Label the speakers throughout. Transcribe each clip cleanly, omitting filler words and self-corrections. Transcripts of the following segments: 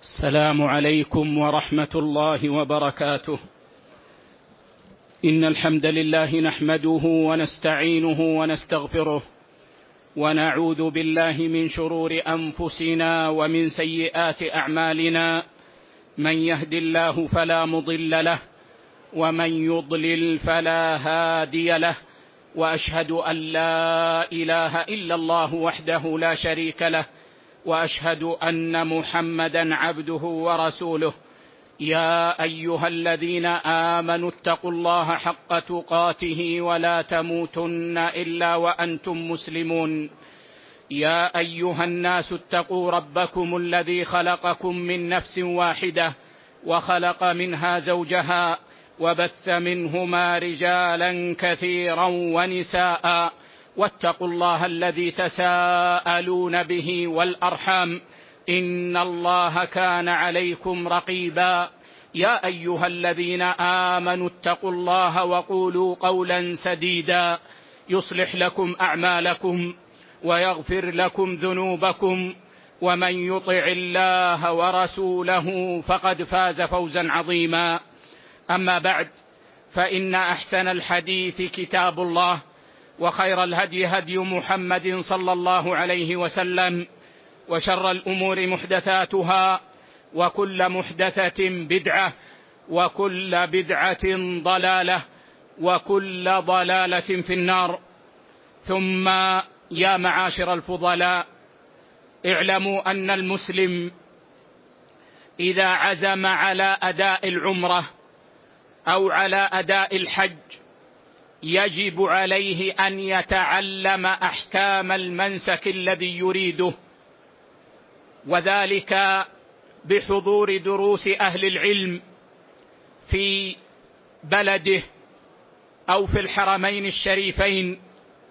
Speaker 1: السلام عليكم ورحمة الله وبركاته. إن الحمد لله نحمده ونستعينه ونستغفره، ونعوذ بالله من شرور أنفسنا ومن سيئات أعمالنا. من يهد الله فلا مضل له، ومن يضلل فلا هادي له، وأشهد أن لا إله إلا الله وحده لا شريك له، وأشهد أن محمدًا عبده ورسوله. يا أيها الذين آمنوا اتقوا الله حق تقاته ولا تموتن إلا وأنتم مسلمون. يا أيها الناس اتقوا ربكم الذي خلقكم من نفس واحدة، وخلق منها زوجها، وبث منهما رجالا كثيرا ونساء. واتقوا الله الذي تساءلون به والأرحام، إن الله كان عليكم رقيبا. يا أيها الذين آمنوا اتقوا الله وقولوا قولا سديدا يصلح لكم أعمالكم ويغفر لكم ذنوبكم، ومن يطع الله ورسوله فقد فاز فوزا عظيما. أما بعد، فإن أحسن الحديث كتاب الله، وخير الهدي هدي محمد صلى الله عليه وسلم، وشر الأمور محدثاتها، وكل محدثة بدعة، وكل بدعة ضلالة، وكل ضلالة في النار. ثم يا معاشر الفضلاء، اعلموا أن المسلم إذا عزم على أداء العمرة أو على أداء الحج يجب عليه أن يتعلم أحكام المنسك الذي يريده، وذلك بحضور دروس أهل العلم في بلده أو في الحرمين الشريفين،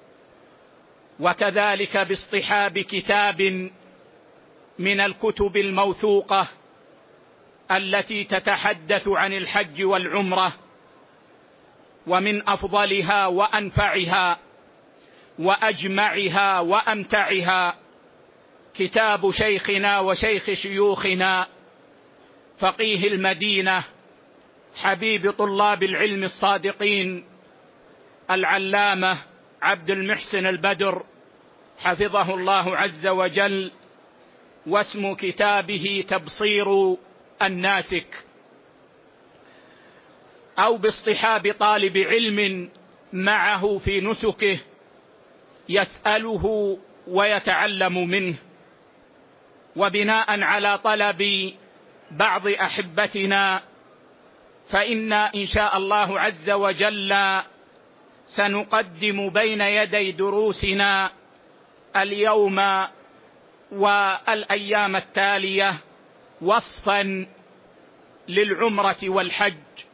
Speaker 1: وكذلك باصطحاب كتاب من الكتب الموثوقة التي تتحدث عن الحج والعمرة. ومن أفضلها وأنفعها وأجمعها وأمتعها كتاب شيخنا وشيخ شيوخنا فقيه المدينة، حبيب طلاب العلم الصادقين، العلامة عبد المحسن البدر حفظه الله عز وجل. واسم كتابه تبصير الناسك. أو باصطحاب طالب علم معه في نسكه يسأله ويتعلم منه. وبناء على طلب بعض أحبتنا، فإنا إن شاء الله عز وجل سنقدم بين يدي دروسنا اليوم والأيام التالية وصفا للعمرة والحج.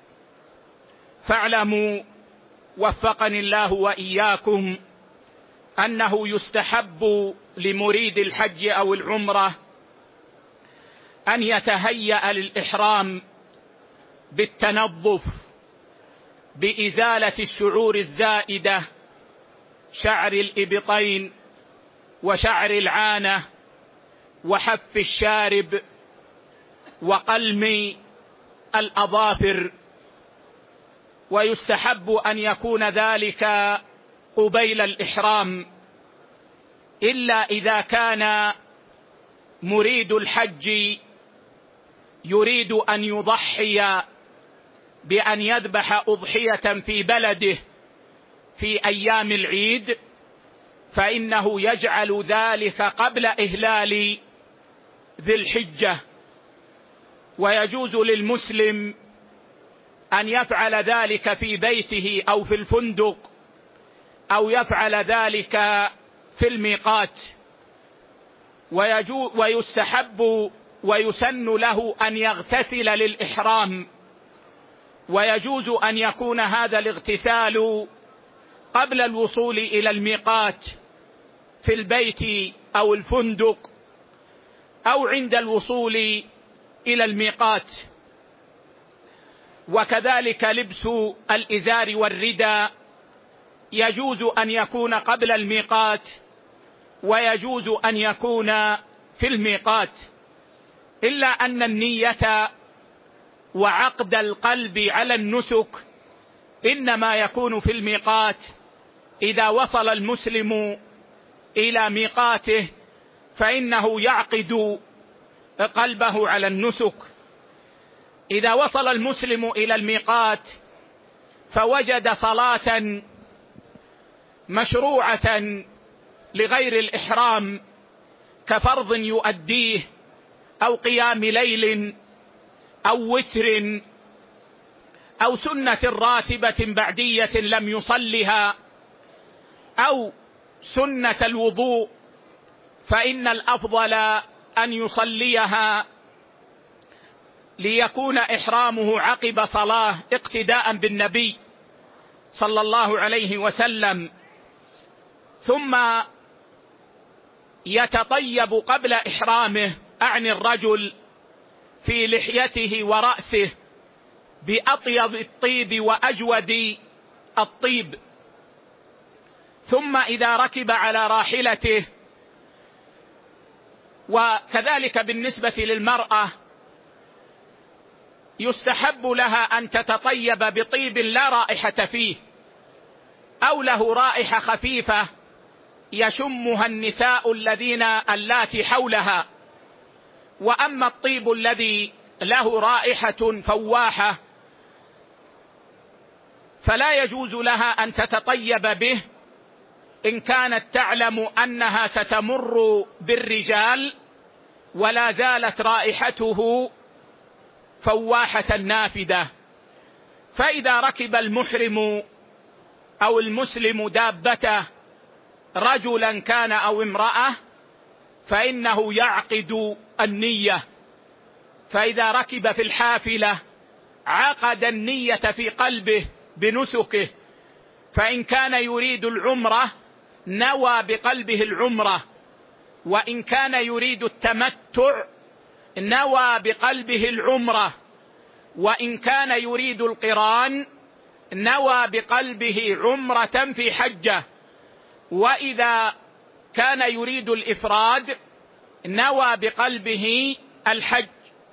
Speaker 1: فاعلموا وفقني الله وإياكم أنه يستحب لمريد الحج أو العمرة أن يتهيأ للإحرام بالتنظف، بإزالة الشعور الزائدة، شعر الإبطين وشعر العانة وحف الشارب وقلم الأظافر. ويستحب أن يكون ذلك قبيل الإحرام، إلا إذا كان مريد الحج يريد أن يضحي بأن يذبح أضحية في بلده في أيام العيد، فإنه يجعل ذلك قبل إهلال ذي الحجة. ويجوز للمسلم أن يفعل ذلك في بيته أو في الفندق، أو يفعل ذلك في الميقات. ويستحب ويسن له أن يغتسل للإحرام، ويجوز أن يكون هذا الاغتسال قبل الوصول إلى الميقات في البيت أو الفندق، أو عند الوصول إلى الميقات. وكذلك لبس الإزار والرداء يجوز أن يكون قبل الميقات، ويجوز أن يكون في الميقات، إلا أن النية وعقد القلب على النسك إنما يكون في الميقات. إذا وصل المسلم إلى ميقاته فإنه يعقد قلبه على النسك. إذا وصل المسلم إلى الميقات فوجد صلاة مشروعة لغير الإحرام كفرض يؤديه أو قيام ليل أو وتر أو سنة راتبة بعدية لم يصلها أو سنة الوضوء، فإن الأفضل أن يصليها ليكون إحرامه عقب صلاة اقتداء بالنبي صلى الله عليه وسلم. ثم يتطيب قبل إحرامه، أعني الرجل، في لحيته ورأسه بأطيب الطيب وأجود الطيب. ثم إذا ركب على راحلته، وكذلك بالنسبة للمرأة يستحب لها أن تتطيب بطيب لا رائحة فيه أو له رائحة خفيفة يشمها النساء اللاتي حولها. وأما الطيب الذي له رائحة فواحة فلا يجوز لها أن تتطيب به إن كانت تعلم أنها ستمر بالرجال ولا زالت رائحته فواحة نافذة. فإذا ركب المحرم أو المسلم دابته رجلا كان أو امرأة فإنه يعقد النية. فإذا ركب في الحافلة عقد النية في قلبه بنسكه، فإن كان يريد العمرة نوى بقلبه العمرة، وإن كان يريد التمتع نوى بقلبه العمرة، وإن كان يريد القران نوى بقلبه عمرة في حجة، وإذا كان يريد الإفراد نوى بقلبه الحج.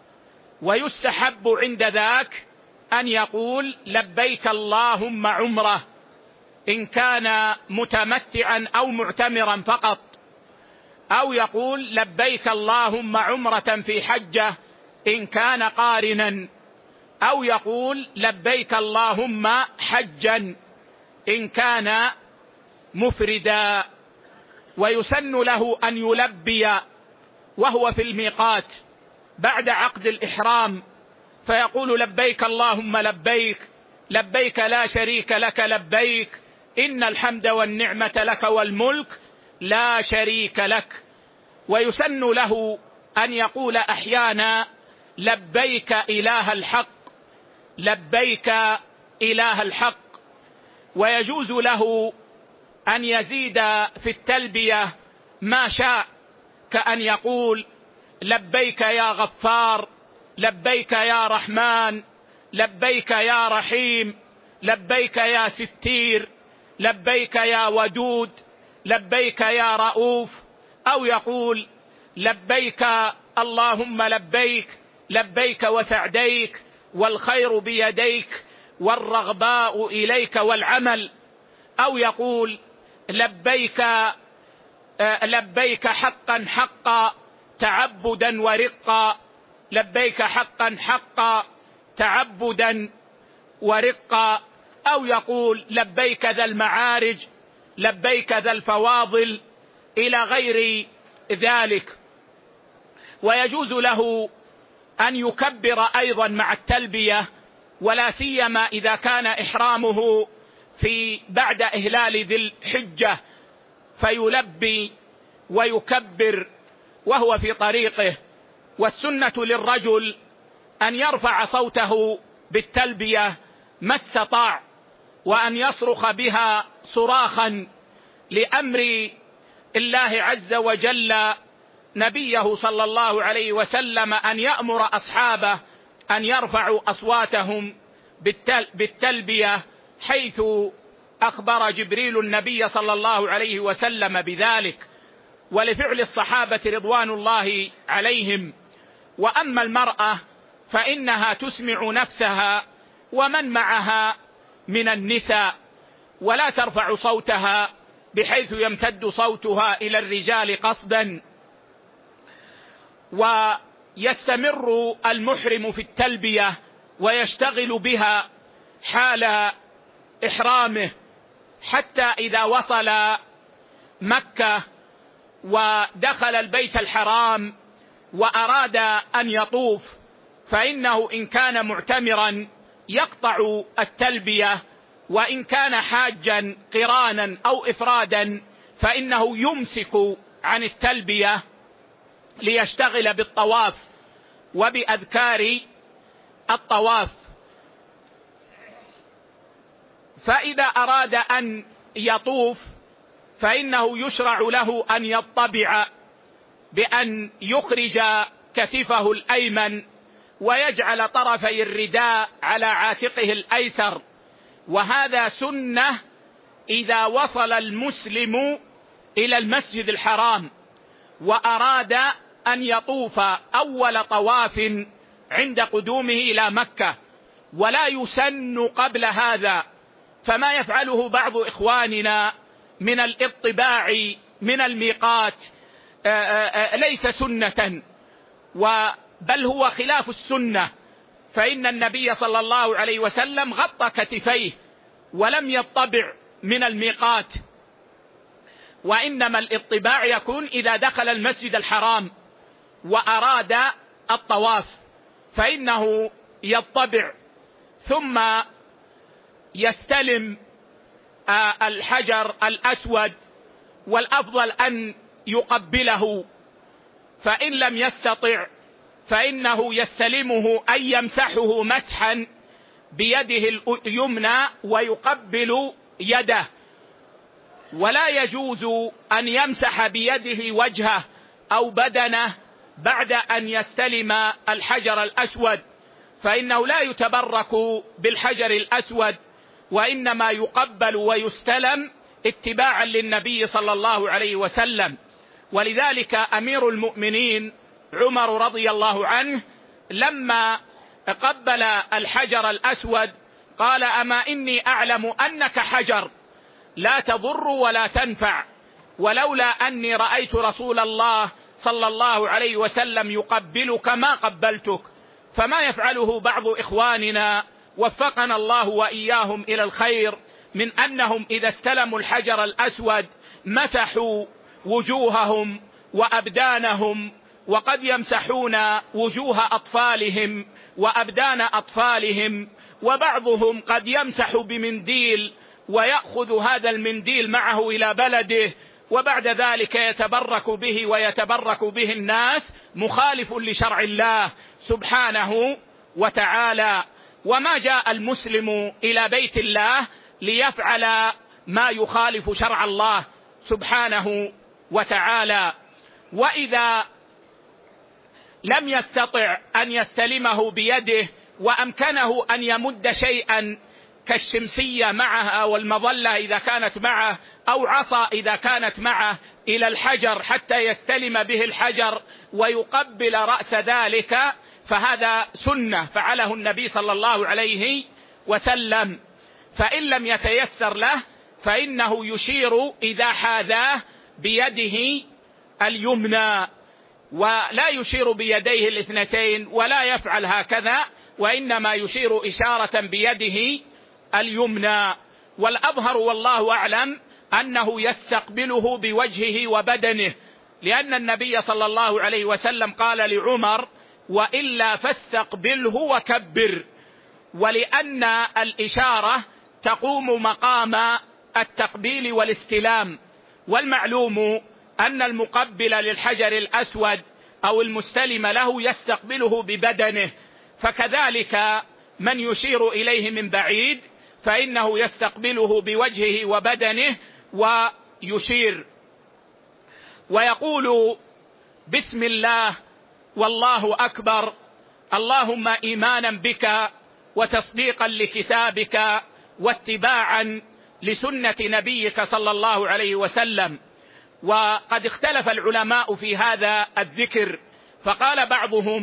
Speaker 1: ويستحب عند ذاك أن يقول لبيك اللهم عمرة إن كان متمتعا أو معتمرا فقط، أو يقول لبيك اللهم عمرة في حجة إن كان قارنا، أو يقول لبيك اللهم حجا إن كان مفردا. ويسن له أن يلبي وهو في الميقات بعد عقد الإحرام، فيقول لبيك اللهم لبيك، لبيك لا شريك لك لبيك، إن الحمد والنعمة لك والملك لا شريك لك. ويسن له أن يقول أحيانا لبيك إله الحق، لبيك إله الحق. ويجوز له أن يزيد في التلبية ما شاء، كأن يقول لبيك يا غفار، لبيك يا رحمن، لبيك يا رحيم، لبيك يا ستير، لبيك يا ودود، لبيك يا رؤوف. أو يقول لبيك اللهم لبيك، لبيك وسعديك، والخير بيديك، والرغباء إليك والعمل. أو يقول لبيك لبيك حقا حقا تعبدا ورقا، لبيك حقا حقا تعبدا ورقا. أو يقول لبيك ذا المعارج، لبيك ذا الفواضل، إلى غير ذلك. ويجوز له أن يكبر أيضا مع التلبية، ولا سيما إذا كان إحرامه بعد إهلال ذي الحجة، فيلبي ويكبر وهو في طريقه. والسنة للرجل أن يرفع صوته بالتلبية ما استطاع، وأن يصرخ بها صراخا لأمر الله عز وجل نبيه صلى الله عليه وسلم أن يأمر أصحابه أن يرفعوا أصواتهم بالتلبية، حيث أخبر جبريل النبي صلى الله عليه وسلم بذلك، ولفعل الصحابة رضوان الله عليهم. وأما المرأة فإنها تسمع نفسها ومن معها من النساء، ولا ترفع صوتها بحيث يمتد صوتها إلى الرجال قصدا. ويستمر المحرم في التلبية ويشتغل بها حال إحرامه حتى إذا وصل مكة ودخل البيت الحرام وأراد أن يطوف، فإنه إن كان معتمرا يقطع التلبية، وإن كان حاجا قرانا أو إفرادا فإنه يمسك عن التلبية ليشتغل بالطواف وبأذكار الطواف. فإذا أراد أن يطوف فإنه يشرع له أن يطبع بأن يخرج كتفه الأيمن ويجعل طرفي الرداء على عاتقه الأيسر، وهذا سنة إذا وصل المسلم إلى المسجد الحرام وأراد أن يطوف أول طواف عند قدومه إلى مكة، ولا يسن قبل هذا. فما يفعله بعض إخواننا من الاطباع من الميقات ليس سنة، بل هو خلاف السنة، فإن النبي صلى الله عليه وسلم غطى كتفيه ولم يطبع من الميقات، وإنما الاطباع يكون إذا دخل المسجد الحرام وأراد الطواف فإنه يطبع ثم يستلم الحجر الأسود، والأفضل أن يقبله، فإن لم يستطع فإنه يستلمه أي يمسحه مسحا بيده اليمنى ويقبل يده، ولا يجوز أن يمسح بيده وجهه أو بدنه بعد أن يستلم الحجر الأسود، فإنه لا يتبرك بالحجر الأسود، وإنما يقبل ويستلم اتباعا للنبي صلى الله عليه وسلم. ولذلك أمير المؤمنين عمر رضي الله عنه لما قبل الحجر الأسود قال: أما إني أعلم أنك حجر لا تضر ولا تنفع، ولولا أني رأيت رسول الله صلى الله عليه وسلم يقبلك ما قبلتك. فما يفعله بعض إخواننا وفقنا الله وإياهم إلى الخير من أنهم إذا استلموا الحجر الأسود مسحوا وجوههم وأبدانهم، وقد يمسحون وجوه أطفالهم وأبدان أطفالهم، وبعضهم قد يمسح بمنديل ويأخذ هذا المنديل معه إلى بلده وبعد ذلك يتبرك به ويتبرك به الناس، مخالف لشرع الله سبحانه وتعالى. وما جاء المسلم إلى بيت الله ليفعل ما يخالف شرع الله سبحانه وتعالى. وإذا لم يستطع أن يستلمه بيده وأمكنه أن يمد شيئا كالشمسية معه والمظلة إذا كانت معه أو عصا إذا كانت معه إلى الحجر حتى يستلم به الحجر ويقبل رأس ذلك، فهذا سنة فعله النبي صلى الله عليه وسلم. فإن لم يتيسر له فإنه يشير إذا حاذاه بيده اليمنى، ولا يشير بيديه الاثنتين ولا يفعل هكذا، وإنما يشير إشارة بيده اليمنى. والأظهر والله أعلم أنه يستقبله بوجهه وبدنه، لأن النبي صلى الله عليه وسلم قال لعمر: وإلا فاستقبله وكبر، ولأن الإشارة تقوم مقام التقبيل والاستلام. والمعلوم أن المقبل للحجر الأسود أو المستلم له يستقبله ببدنه، فكذلك من يشير إليه من بعيد فإنه يستقبله بوجهه وبدنه ويشير ويقول: بسم الله والله أكبر، اللهم إيمانا بك وتصديقا لكتابك واتباعا لسنة نبيك صلى الله عليه وسلم. وقد اختلف العلماء في هذا الذكر، فقال بعضهم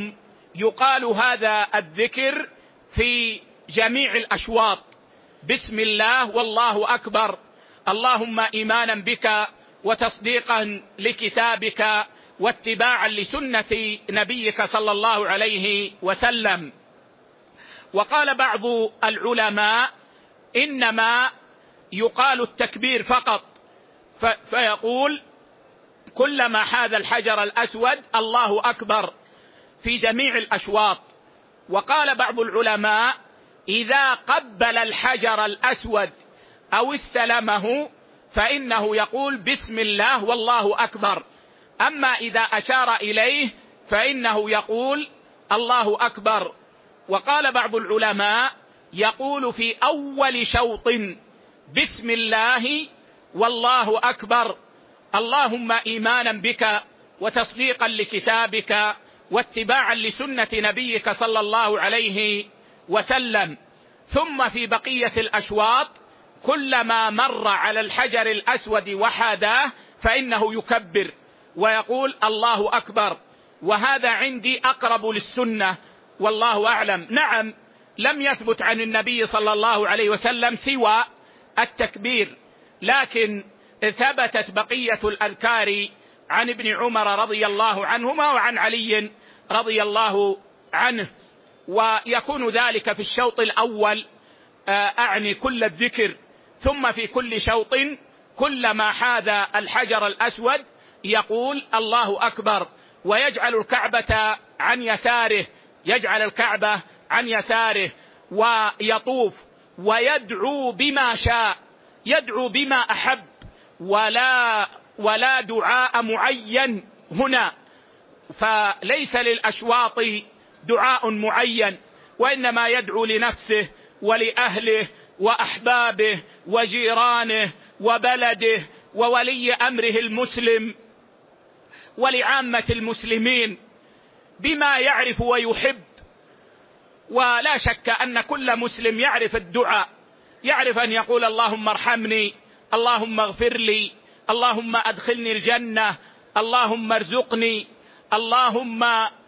Speaker 1: يقال هذا الذكر في جميع الأشواط: بسم الله والله أكبر، اللهم إيمانا بك وتصديقا لكتابك واتباعا لسنة نبيك صلى الله عليه وسلم. وقال بعض العلماء إنما يقال التكبير فقط، فيقول كلما حاذ الحجر الأسود الله أكبر في جميع الأشواط. وقال بعض العلماء إذا قبل الحجر الأسود أو استلمه فإنه يقول بسم الله والله أكبر، أما إذا أشار إليه فإنه يقول الله أكبر. وقال بعض العلماء يقول في أول شوط بسم الله والله أكبر، اللهم إيمانا بك وتصديقا لكتابك واتباعا لسنة نبيك صلى الله عليه وسلم. ثم في بقية الأشواط كلما مر على الحجر الأسود وحاداه فإنه يكبر ويقول الله أكبر، وهذا عندي أقرب للسنة والله أعلم. نعم، لم يثبت عن النبي صلى الله عليه وسلم سوى التكبير، لكن ثبتت بقية الأذكار عن ابن عمر رضي الله عنهما وعن علي رضي الله عنه. ويكون ذلك في الشوط الأول أعني كل الذكر، ثم في كل شوط كلما حاذ الحجر الأسود يقول الله أكبر، ويجعل الكعبة عن يساره، يجعل الكعبة عن يساره ويطوف ويدعو بما شاء، يدعو بما أحب، ولا دعاء معين هنا، فليس للأشواط دعاء معين، وإنما يدعو لنفسه ولأهله وأحبابه وجيرانه وبلده وولي أمره المسلم ولعامة المسلمين بما يعرف ويحب. ولا شك أن كل مسلم يعرف الدعاء، يعرف أن يقول اللهم ارحمني، اللهم اغفر لي، اللهم أدخلني الجنة، اللهم ارزقني، اللهم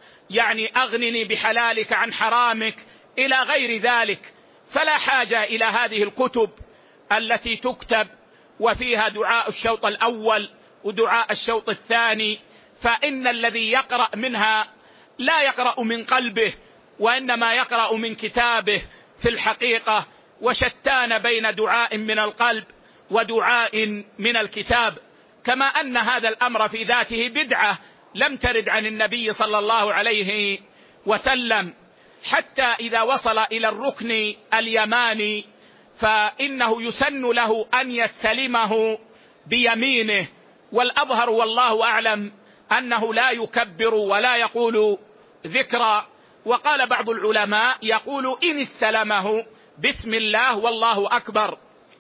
Speaker 1: أغنني بحلالك عن حرامك، إلى غير ذلك. فلا حاجة إلى هذه الكتب التي تكتب وفيها دعاء الشوط الأول ودعاء الشوط الثاني، فإن الذي يقرأ منها لا يقرأ من قلبه، وإنما يقرأ من كتابه في الحقيقة، وشتان بين دعاء من القلب ودعاء من الكتاب. كما أن هذا الأمر في ذاته بدعة لم ترد عن النبي صلى الله عليه وسلم، حتى إذا وصل إلى الركن اليماني فإنه يسن له أن يستلمه بيمينه، والأظهر والله أعلم أنه لا يكبر ولا يقول ذكرا. وقال بعض العلماء يقول إن استلمه بسم الله والله أكبر،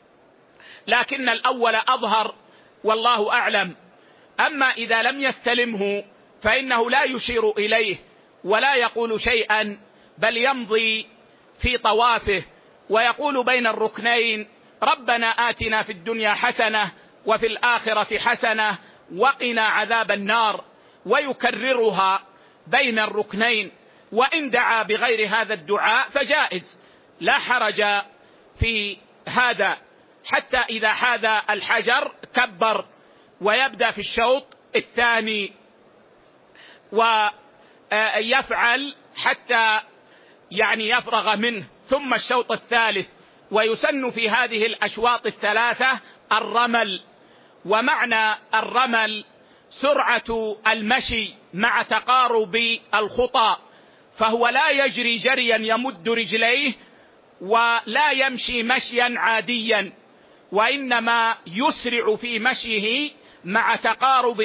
Speaker 1: لكن الأول أظهر والله أعلم. أما إذا لم يستلمه فإنه لا يشير إليه ولا يقول شيئا، بل يمضي في طوافه ويقول بين الركنين ربنا آتنا في الدنيا حسنة وفي الآخرة حسنة وقنا عذاب النار، ويكررها بين الركنين. وإن دعا بغير هذا الدعاء فجائز، لا حرج في هذا. حتى إذا حاذ الحجر كبر ويبدأ في الشوط الثاني ويفعل حتى يفرغ منه، ثم الشوط الثالث. ويسن في هذه الأشواط الثلاثة الرمل، ومعنى الرمل سرعة المشي مع تقارب الخطى، فهو لا يجري جريا يمد رجليه ولا يمشي مشيا عاديا، وإنما يسرع في مشيه مع تقارب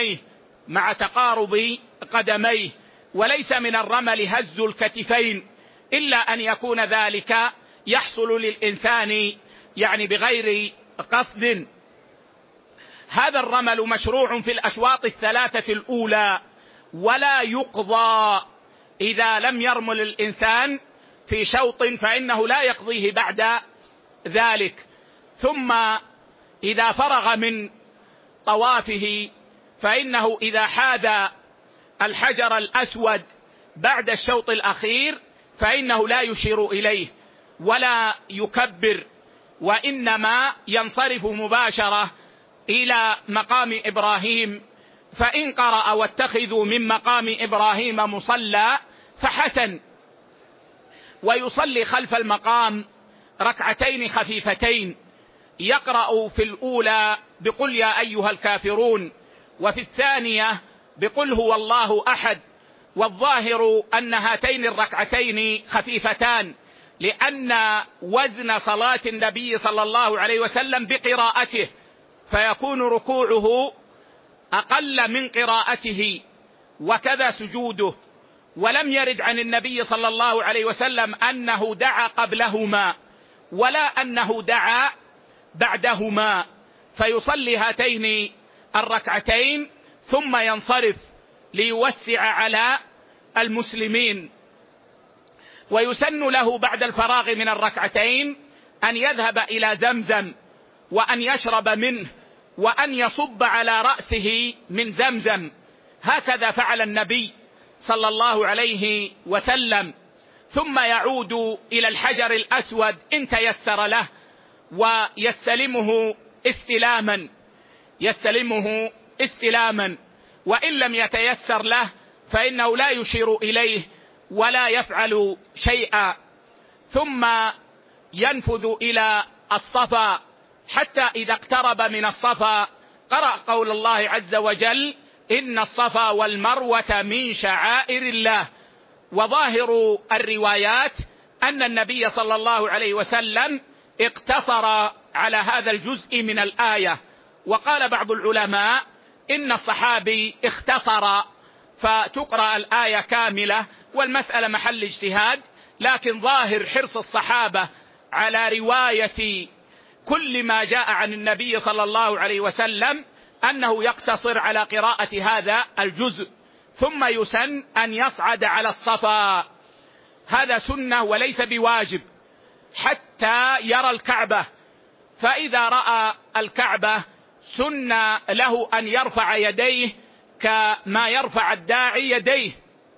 Speaker 1: قدميه، وليس من الرمل هز الكتفين، إلا أن يكون ذلك يحصل للإنسان بغير قصد. هذا الرمل مشروع في الأشواط الثلاثة الأولى، ولا يقضى إذا لم يرمل الإنسان في شوط فإنه لا يقضيه بعد ذلك. ثم إذا فرغ من طوافه فإنه إذا حاذ الحجر الأسود بعد الشوط الأخير فإنه لا يشير إليه ولا يكبر، وإنما ينصرف مباشرة إلى مقام إبراهيم، فإن قرأ واتخذوا من مقام إبراهيم مصلى فحسن، ويصلي خلف المقام ركعتين خفيفتين، يقرأ في الأولى بقل يا أيها الكافرون، وفي الثانية بقل هو الله أحد. والظاهر أن هاتين الركعتين خفيفتان، لأن وزن صلاة النبي صلى الله عليه وسلم بقراءته، فيكون ركوعه أقل من قراءته وكذا سجوده. ولم يرد عن النبي صلى الله عليه وسلم أنه دعا قبلهما ولا أنه دعا بعدهما، فيصلي هاتين الركعتين ثم ينصرف ليوسع على المسلمين. ويسن له بعد الفراغ من الركعتين أن يذهب إلى زمزم وأن يشرب منه وأن يصب على رأسه من زمزم، هكذا فعل النبي صلى الله عليه وسلم، ثم يعود إلى الحجر الأسود إن تيسر له ويستلمه استلاما، وإن لم يتيسر له فإنه لا يشير إليه ولا يفعل شيئا، ثم ينفذ إلى الصفا حتى إذا اقترب من الصفا قرأ قول الله عز وجل إن الصفا والمروة من شعائر الله. وظاهر الروايات أن النبي صلى الله عليه وسلم اقتصر على هذا الجزء من الآية، وقال بعض العلماء إن الصحابي اختصر فتقرأ الآية كاملة، والمسألة محل اجتهاد، لكن ظاهر حرص الصحابة على رواية كل ما جاء عن النبي صلى الله عليه وسلم أنه يقتصر على قراءة هذا الجزء، ثم يسن أن يصعد على الصفا، هذا سنة وليس بواجب حتى يرى الكعبة، فإذا رأى الكعبة سن له أن يرفع يديه كما يرفع الداعي يديه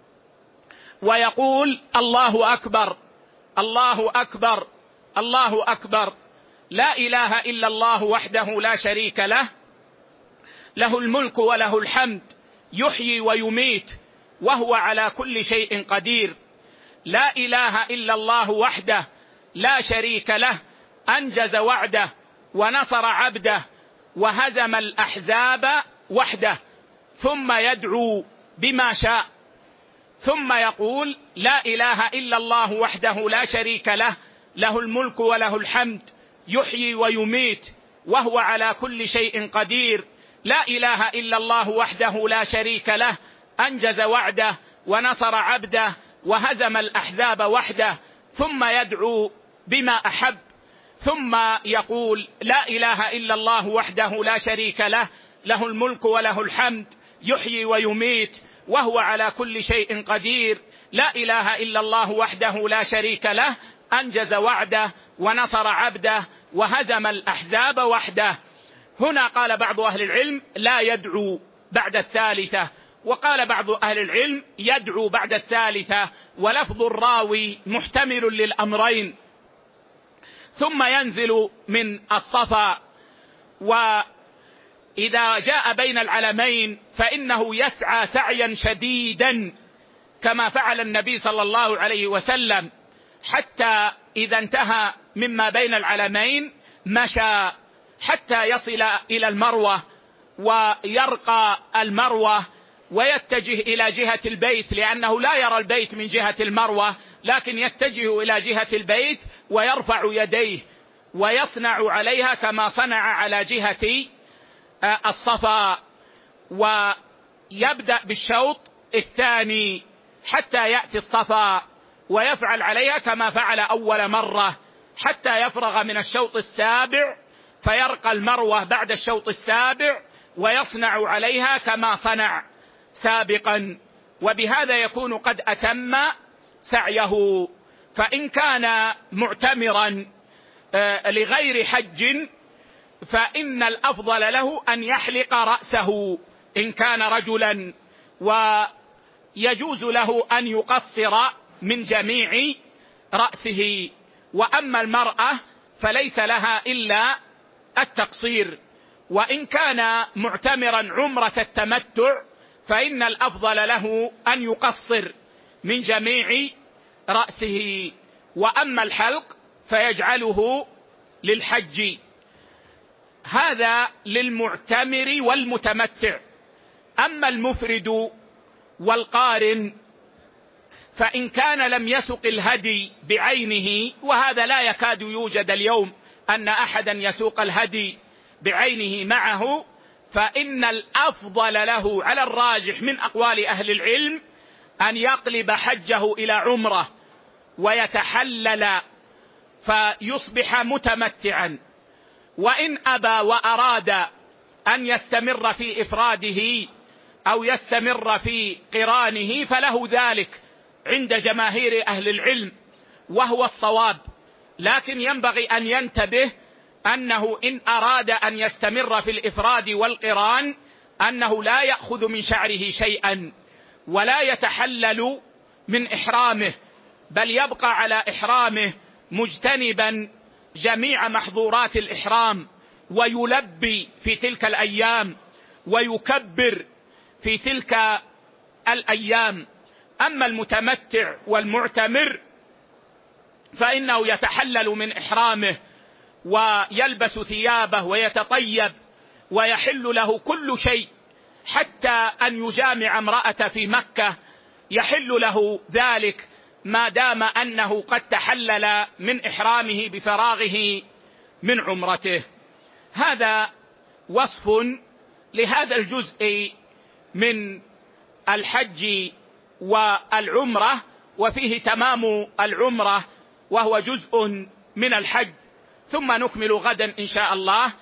Speaker 1: ويقول الله أكبر الله أكبر الله أكبر، لا إله إلا الله وحده لا شريك له، له الملك وله الحمد يحيي ويميت وهو على كل شيء قدير، لا إله إلا الله وحده لا شريك له أنجز وعده ونصر عبده وهزم الأحزاب وحده، ثم يدعو بما شاء، ثم يقول لا إله إلا الله وحده لا شريك له، له الملك وله الحمد يحيي ويميت وهو على كل شيء قدير، لا إله إلا الله وحده لا شريك له أنجز وعده ونصر عبده وهزم الأحزاب وحده، ثم يدعو بما أحب، ثم يقول لا إله إلا الله وحده لا شريك له، له الملك وله الحمد يحيي ويميت وهو على كل شيء قدير، لا إله إلا الله وحده لا شريك له أنجز وعده ونصر عبده وهزم الأحزاب وحده. هنا قال بعض أهل العلم لا يدعو بعد الثالثة، وقال بعض أهل العلم يدعو بعد الثالثة، ولفظ الراوي محتمل للأمرين. ثم ينزل من الصفا، وإذا جاء بين العلمين فإنه يسعى سعيا شديدا كما فعل النبي صلى الله عليه وسلم، حتى إذا انتهى مما بين العلمين مشى حتى يصل إلى المروة ويرقى المروة ويتجه إلى جهة البيت، لأنه لا يرى البيت من جهة المروة، لكن يتجه إلى جهة البيت ويرفع يديه ويصنع عليها كما صنع على جهة الصفا، ويبدأ بالشوط الثاني حتى يأتي الصفا ويفعل عليها كما فعل أول مرة حتى يفرغ من الشوط السابع، فيرقى المروة بعد الشوط السابع ويصنع عليها كما صنع سابقا، وبهذا يكون قد أتم سعيه. فإن كان معتمرا لغير حج فإن الأفضل له أن يحلق رأسه إن كان رجلا، يجوز له أن يقصر من جميع رأسه، وأما المرأة فليس لها إلا التقصير. وإن كان معتمرا عمرة التمتع فإن الأفضل له أن يقصر من جميع رأسه، وأما الحلق فيجعله للحج. هذا للمعتمر والمتمتع. أما المفرد والقارن فإن كان لم يسق الهدي بعينه، وهذا لا يكاد يوجد اليوم أن أحدا يسوق الهدي بعينه معه، فإن الأفضل له على الراجح من أقوال أهل العلم أن يقلب حجه إلى عمرة ويتحلل فيصبح متمتعا. وإن أبى وأراد أن يستمر في إفراده أو يستمر في قرانه فله ذلك عند جماهير أهل العلم وهو الصواب، لكن ينبغي أن ينتبه أنه إن أراد أن يستمر في الإفراد والقران أنه لا يأخذ من شعره شيئا ولا يتحلل من إحرامه، بل يبقى على إحرامه مجتنبا جميع محظورات الإحرام، ويلبي في تلك الأيام ويكبر في تلك الأيام. أما المتمتع والمعتمر فإنه يتحلل من إحرامه ويلبس ثيابه ويتطيب ويحل له كل شيء، حتى أن يجامع امرأة في مكة يحل له ذلك ما دام أنه قد تحلل من إحرامه بفراغه من عمرته. هذا وصف لهذا الجزء من الحج والعمرة، وفيه تمام العمرة وهو جزء من الحج. ثم نكمل غدا إن شاء الله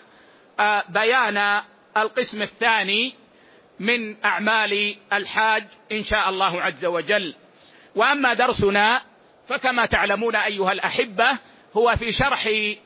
Speaker 1: بيان القسم الثاني من أعمال الحاج إن شاء الله عز وجل. وأما درسنا فكما تعلمون أيها الأحبة هو في شرح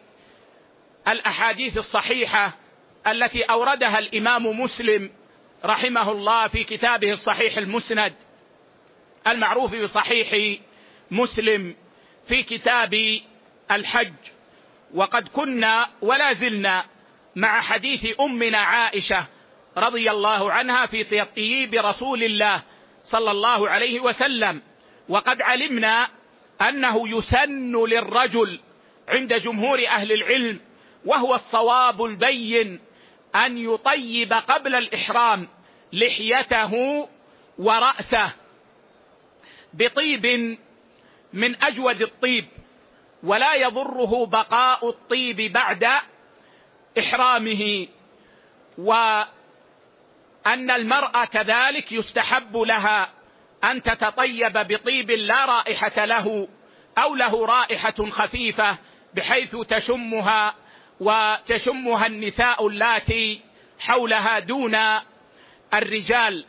Speaker 1: الأحاديث الصحيحة التي أوردها الإمام مسلم رحمه الله في كتابه الصحيح المسند المعروف بصحيح مسلم في كتاب الحج. وقد كنا ولا زلنا مع حديث أمنا عائشة رضي الله عنها في تطيب رسول الله صلى الله عليه وسلم، وقد علمنا أنه يسن للرجل عند جمهور أهل العلم وهو الصواب البين أن يطيب قبل الإحرام لحيته ورأسه بطيب من أجود الطيب، ولا يضره بقاء الطيب بعد إحرامه. وأن المرأة كذلك يستحب لها أن تتطيب بطيب لا رائحة له أو له رائحة خفيفة بحيث تشمها وتشمها النساء اللاتي حولها دون الرجال.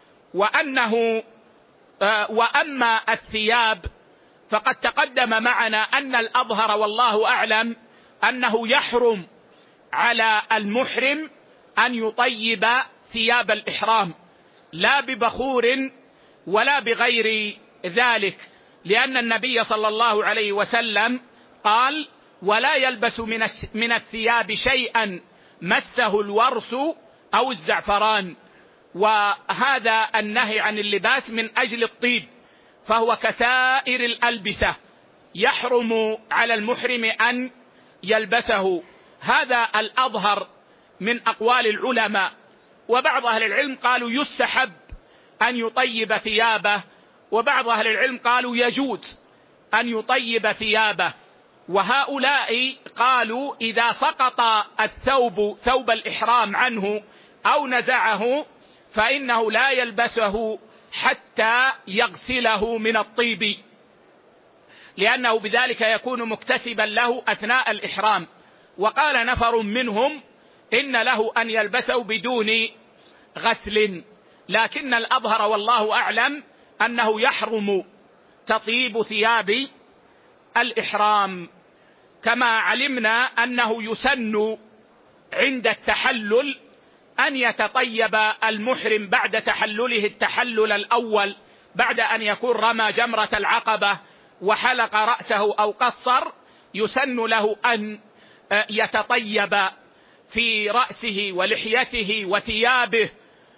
Speaker 1: وأما الثياب فقد تقدم معنا أن الأظهر والله أعلم أنه يحرم على المحرم أن يطيب ثياب الإحرام لا ببخور ولا بغير ذلك، لأن النبي صلى الله عليه وسلم قال: ولا يلبس من الثياب شيئا مسه الورس أو الزعفران. وهذا النهي عن اللباس من أجل الطيب، فهو كسائر الألبسة يحرم على المحرم أن يلبسه. هذا الأظهر من أقوال العلماء. وبعض أهل العلم قالوا يستحب أن يطيب ثيابه، وبعض أهل العلم قالوا يجوز أن يطيب ثيابه. وهؤلاء قالوا إذا سقط الثوب ثوب الإحرام عنه أو نزعه فإنه لا يلبسه حتى يغسله من الطيب، لأنه بذلك يكون مكتسبا له أثناء الإحرام. وقال نفر منهم إن له أن يلبسه بدون غسل، لكن الأظهر والله أعلم أنه يحرم تطيب ثياب الإحرام. كما علمنا أنه يسن عند التحلل أن يتطيب المحرم بعد تحلله التحلل الأول بعد أن يكون رمى جمرة العقبة وحلق رأسه أو قصر، يسن له أن يتطيب في رأسه ولحيته وثيابه،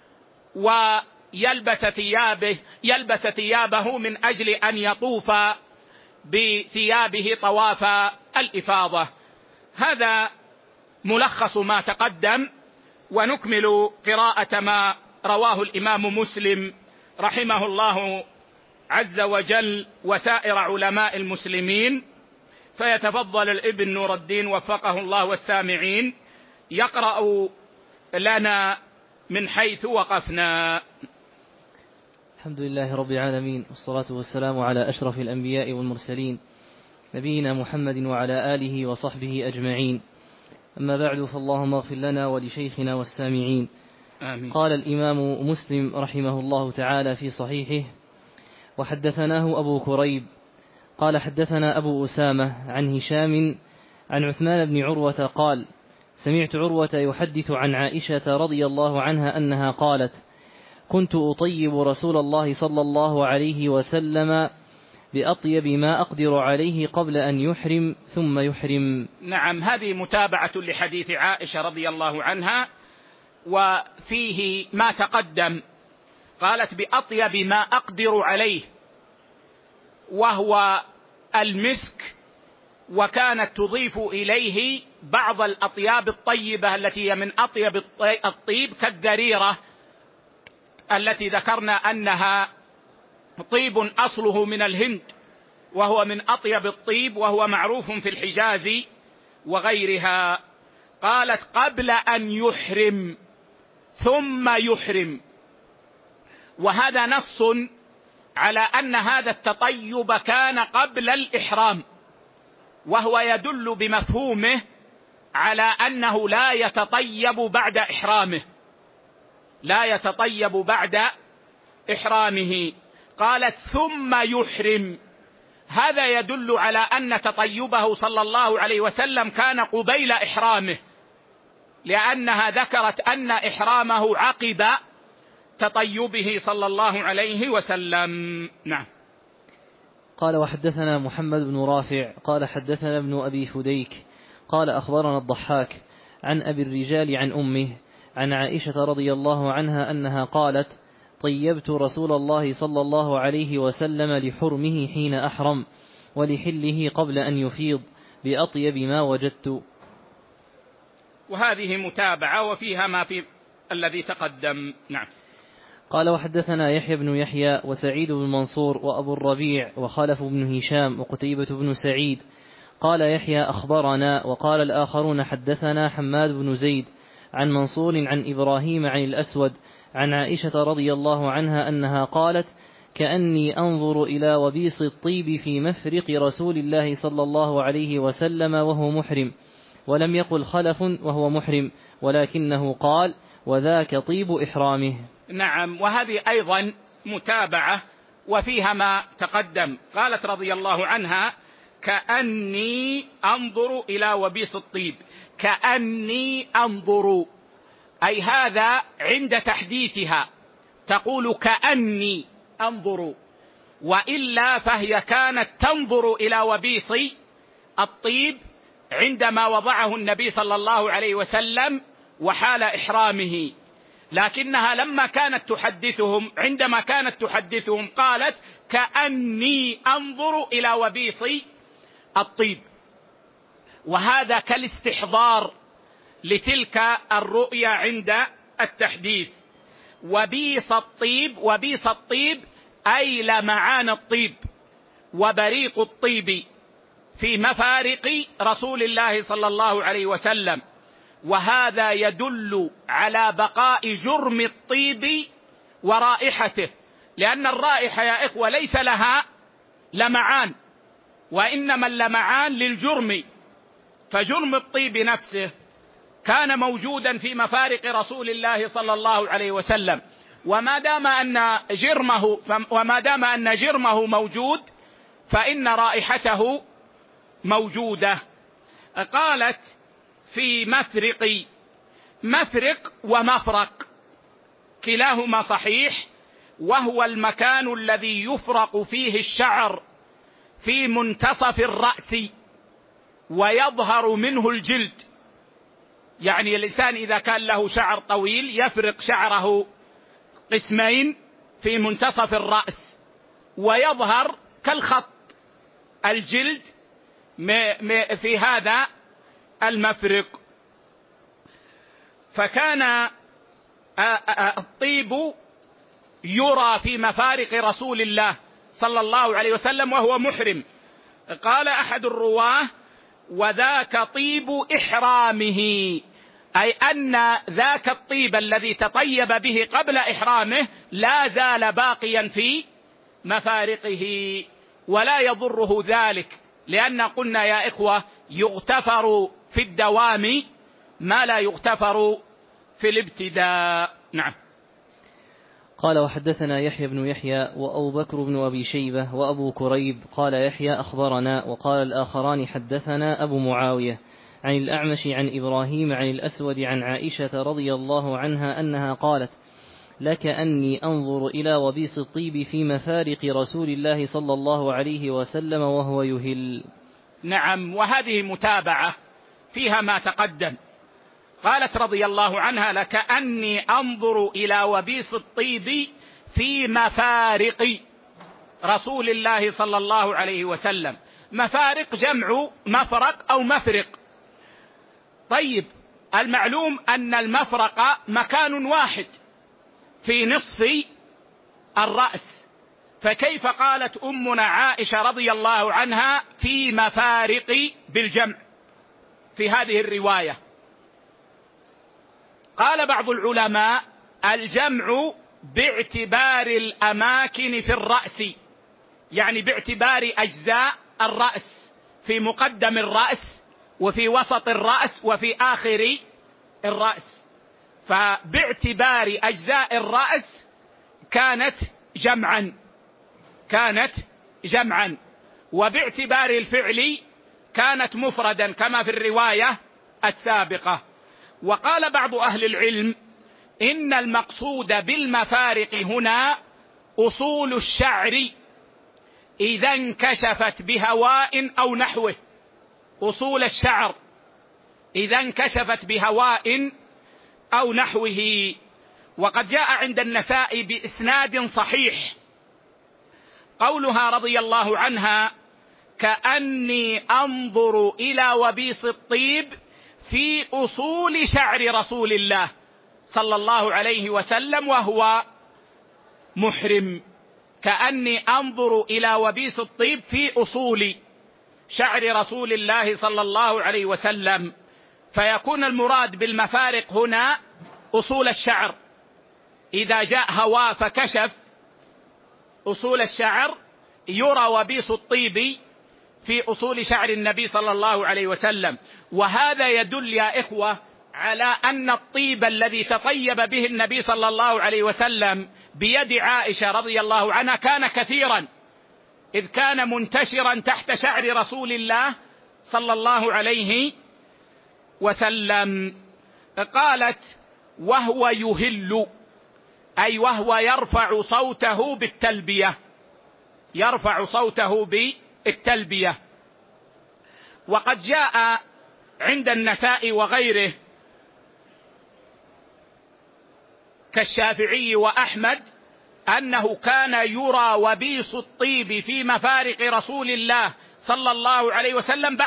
Speaker 1: ويلبس ثيابه من أجل أن يطوف بثيابه طواف الإفاضة. هذا ملخص ما تقدم، ونكمل قراءة ما رواه الإمام مسلم رحمه الله عز وجل وسائر علماء المسلمين. فيتفضل الابن نور الدين وفقه الله والسامعين يقرأ لنا من حيث وقفنا.
Speaker 2: الحمد لله رب العالمين، والصلاة والسلام على أشرف الأنبياء والمرسلين نبينا محمد وعلى آله وصحبه أجمعين. أما بعد، فاللهم اغفر لنا ولشيخنا والسامعين.
Speaker 1: آمين.
Speaker 2: قال الإمام مسلم رحمه الله تعالى في صحيحه: وحدثناه أبو كريب قال حدثنا أبو أسامة عن هشام عن عثمان بن عروة قال: سمعت عروة يحدث عن عائشة رضي الله عنها أنها قالت: كنت أطيب رسول الله صلى الله عليه وسلم بأطيب ما أقدر عليه قبل أن يحرم ثم يحرم.
Speaker 1: نعم، هذه متابعة لحديث عائشة رضي الله عنها، وفيه ما تقدم. قالت: بأطيب ما أقدر عليه، وهو المسك، وكانت تضيف إليه بعض الأطياب الطيبة التي هي من أطيب الطيب، كالذريرة التي ذكرنا أنها طيب أصله من الهند، وهو من أطيب الطيب، وهو معروف في الحجاز وغيرها. قالت: قبل أن يحرم ثم يحرم، وهذا نص على أن هذا التطيب كان قبل الإحرام، وهو يدل بمفهومه على أنه لا يتطيب بعد إحرامه، لا يتطيب بعد إحرامه. قالت: ثم يحرم، هذا يدل على أن تطيبه صلى الله عليه وسلم كان قبيل إحرامه، لأنها ذكرت أن إحرامه عقب تطيبه صلى الله عليه وسلم. نعم.
Speaker 2: قال: وحدثنا محمد بن رافع قال حدثنا ابن أبي فديك قال أخبرنا الضحاك عن أبي الرجال عن أمه عن عائشة رضي الله عنها أنها قالت: طيبت رسول الله صلى الله عليه وسلم لحرمه حين أحرم ولحله قبل أن يفيض بأطيب ما وجدت.
Speaker 1: وهذه متابعة وفيها ما في الذي تقدم. نعم.
Speaker 2: قال: وحدثنا يحيى بن يحيى وسعيد بن منصور وأبو الربيع وخلف بن هشام وقتيبة بن سعيد. قال يحيى: أخبرنا، وقال الآخرون: حدثنا حماد بن زيد عن منصور عن إبراهيم عن الأسود عن عائشة رضي الله عنها أنها قالت: كأني أنظر إلى وبيص الطيب في مفرق رسول الله صلى الله عليه وسلم وهو محرم، ولم يقل خلف وهو محرم، ولكنه قال: وذاك طيب إحرامه.
Speaker 1: نعم، وهذه أيضا متابعة وفيها ما تقدم. قالت رضي الله عنها: كأني أنظر إلى وبيص الطيب، كأني أنظر، أي هذا عند تحديثها تقول كأني أنظر، وإلا فهي كانت تنظر إلى وبيص الطيب عندما وضعه النبي صلى الله عليه وسلم وحال إحرامه، لكنها لما كانت تحدثهم، عندما كانت تحدثهم قالت: كأني أنظر إلى وبيص الطيب، وهذا كالاستحضار لتلك الرؤيا عند التحديث. وبيص الطيب، وبيص الطيب أي لمعان الطيب وبريق الطيب في مفارق رسول الله صلى الله عليه وسلم، وهذا يدل على بقاء جرم الطيب ورائحته، لأن الرائحة يا إخوة ليس لها لمعان، وإنما اللمعان للجرم، فجرم الطيب نفسه كان موجودا في مفارق رسول الله صلى الله عليه وسلم، وما دام أن جرمه موجود فإن رائحته موجودة. قالت: في مفرق ومفرق كلاهما صحيح، وهو المكان الذي يفرق فيه الشعر في منتصف الرأس ويظهر منه الجلد. يعني الإنسان إذا كان له شعر طويل يفرق شعره قسمين في منتصف الرأس ويظهر كالخط الجلد في هذا المفرق. فكان الطيب يرى في مفارق رسول الله صلى الله عليه وسلم وهو محرم. قال أحد الرواه: وذاك طيب إحرامه، أي أن ذاك الطيب الذي تطيب به قبل إحرامه لا زال باقيا في مفارقه ولا يضره ذلك، لأن قلنا يا إخوة يغتفر في الدوام ما لا يغتفر في الابتداء. نعم.
Speaker 2: قال: وحدثنا يحيى بن يحيى وأبو بكر بن أبي شيبة وأبو كريب. قال يحيى: أخبرنا. وقال الآخران: حدثنا أبو معاوية عن الأعمش عن إبراهيم عن الأسود عن عائشة رضي الله عنها أنها قالت: لكأني أنظر إلى وبيص الطيب في مفارق رسول الله صلى الله عليه وسلم وهو يهل.
Speaker 1: نعم، وهذه متابعة فيها ما تقدم. قالت رضي الله عنها: لكأني أنظر إلى وبيص الطيب في مفارق رسول الله صلى الله عليه وسلم. مفارق جمع مفرق أو مفرق. طيب، المعلوم أن المفرق مكان واحد في نصف الرأس، فكيف قالت أمنا عائشة رضي الله عنها في مفارق بالجمع في هذه الرواية؟ قال بعض العلماء: الجمع باعتبار الأماكن في الرأس، يعني باعتبار أجزاء الرأس، في مقدم الرأس وفي وسط الرأس وفي آخر الرأس. فباعتبار أجزاء الرأس كانت جمعا، وباعتبار الفعل كانت مفردا كما في الرواية السابقة. وقال بعض أهل العلم: إن المقصود بالمفارق هنا أصول الشعر إذا انكشفت بهواء أو نحوه، أصول الشعر إذا انكشفت بهواء أو نحوه. وقد جاء عند النسائي بإسناد صحيح قولها رضي الله عنها: كأني أنظر إلى وبيص الطيب في أصول شعر رسول الله صلى الله عليه وسلم وهو محرم. كأني أنظر إلى وبيص الطيب في أصول شعر رسول الله صلى الله عليه وسلم. فيكون المراد بالمفارق هنا أصول الشعر، إذا جاء هواء فكشف أصول الشعر يرى وبيص الطيب في أصول شعر النبي صلى الله عليه وسلم. وهذا يدل يا إخوة على أن الطيب الذي تطيب به النبي صلى الله عليه وسلم بيد عائشة رضي الله عنها كان كثيرا، إذ كان منتشرا تحت شعر رسول الله صلى الله عليه وسلم. قالت: وهو يهل، أي وهو يرفع صوته بالتلبية، يرفع صوته بالتلبية. وقد جاء عند النسائي وغيره كالشافعي وأحمد أنه كان يرى وبيص الطيب في مفارق رسول الله صلى الله عليه وسلم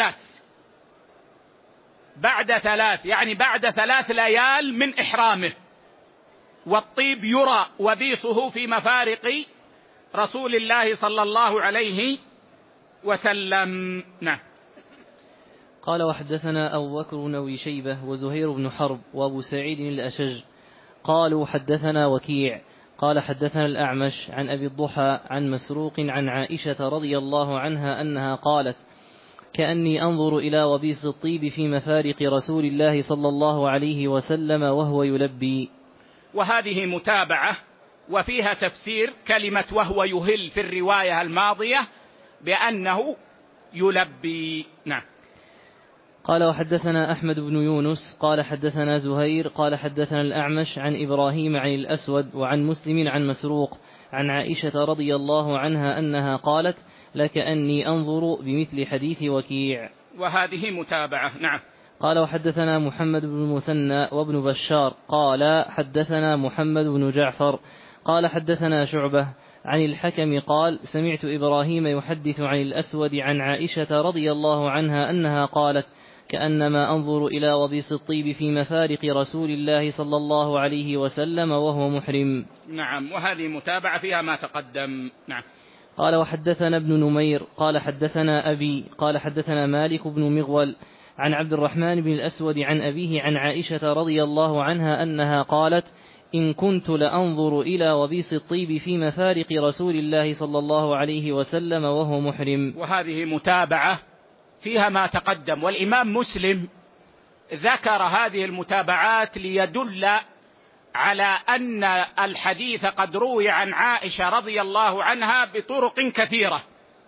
Speaker 1: بعد ثلاث، يعني بعد 3 ليال من إحرامه، والطيب يرى وبيصه في مفارق رسول الله صلى الله عليه وسلم. نعم.
Speaker 2: قال: وحدثنا أبو بكر بن أبي شيبة وزهير بن حرب وأبو سعيد الأشج قالوا: حدثنا وكيع قال: حدثنا الأعمش عن أبي الضحى عن مسروق عن عائشة رضي الله عنها أنها قالت: كأني أنظر إلى وبيص الطيب في مفارق رسول الله صلى الله عليه وسلم وهو يلبي.
Speaker 1: وهذه متابعة وفيها تفسير كلمة وهو يهل في الرواية الماضية بأنه يلبي. نعم.
Speaker 2: قال وحدثنا أحمد بن يونس قال حدثنا زهير قال حدثنا الأعمش عن إبراهيم عن الأسود وعن مسلم عن مسروق عن عائشة رضي الله عنها أنها قالت لكأني أنظر بمثل حديث وكيع.
Speaker 1: وهذه متابعة. نعم.
Speaker 2: قال وحدثنا محمد بن المثنى وابن بشار قال حدثنا محمد بن جعفر قال حدثنا شعبة عن الحكم قال سمعت إبراهيم يحدث عن الأسود عن عائشة رضي الله عنها أنها قالت كأنما أنظر إلى وبيص الطيب في مفارق رسول الله صلى الله عليه وسلم وهو محرم.
Speaker 1: نعم. وهذه متابعة فيها ما تقدم. نعم.
Speaker 2: قال وحدثنا ابن نمير قال حدثنا أبي قال حدثنا مالك بن مغول عن عبد الرحمن بن الأسود عن أبيه عن عائشة رضي الله عنها أنها قالت إن كنت لأنظر إلى وبيص الطيب في مفارق رسول الله صلى الله عليه وسلم وهو محرم.
Speaker 1: وهذه متابعة فيها ما تقدم. والإمام مسلم ذكر هذه المتابعات ليدل على أن الحديث قد روي عن عائشة رضي الله عنها بطرق كثيرة،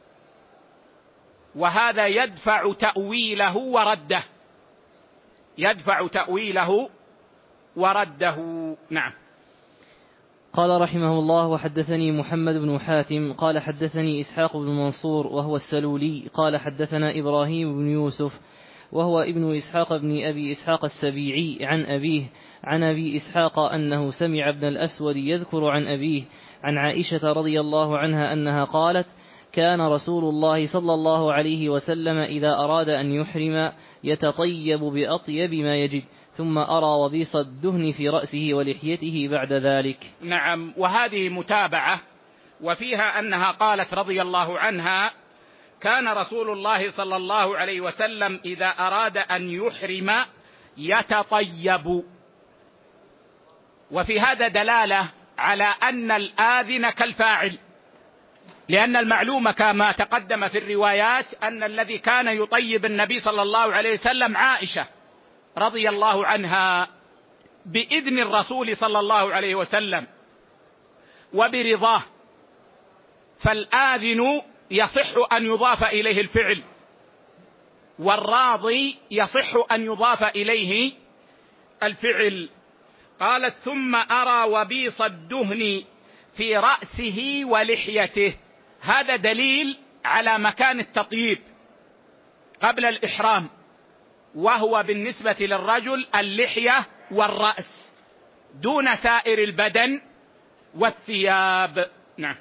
Speaker 1: وهذا يدفع تأويله ورده، يدفع تأويله ورده. نعم.
Speaker 2: قال رحمه الله وحدثني محمد بن حاتم قال حدثني إسحاق بن منصور وهو السلولي قال حدثنا إبراهيم بن يوسف وهو ابن إسحاق بن أبي إسحاق السبيعي عن أبيه عن أبي إسحاق أنه سمع ابن الأسود يذكر عن أبيه عن عائشة رضي الله عنها أنها قالت كان رسول الله صلى الله عليه وسلم إذا أراد أن يحرم يتطيب بأطيب ما يجد ثم أرى وبيص الدهن في رأسه ولحيته بعد ذلك.
Speaker 1: نعم. وهذه متابعة وفيها أنها قالت رضي الله عنها كان رسول الله صلى الله عليه وسلم إذا أراد أن يحرم يتطيب. وفي هذا دلالة على أن الآذن كالفاعل، لأن المعلومة كما تقدم في الروايات أن الذي كان يطيب النبي صلى الله عليه وسلم عائشة رضي الله عنها بإذن الرسول صلى الله عليه وسلم وبرضاه، فالآذن يصح أن يضاف إليه الفعل، والراضي يصح أن يضاف إليه الفعل. قالت ثم أرى وبيص الدهن في رأسه ولحيته. هذا دليل على مكان التطيب قبل الإحرام، وهو بالنسبة للرجل اللحية والرأس دون سائر البدن والثياب. نعم.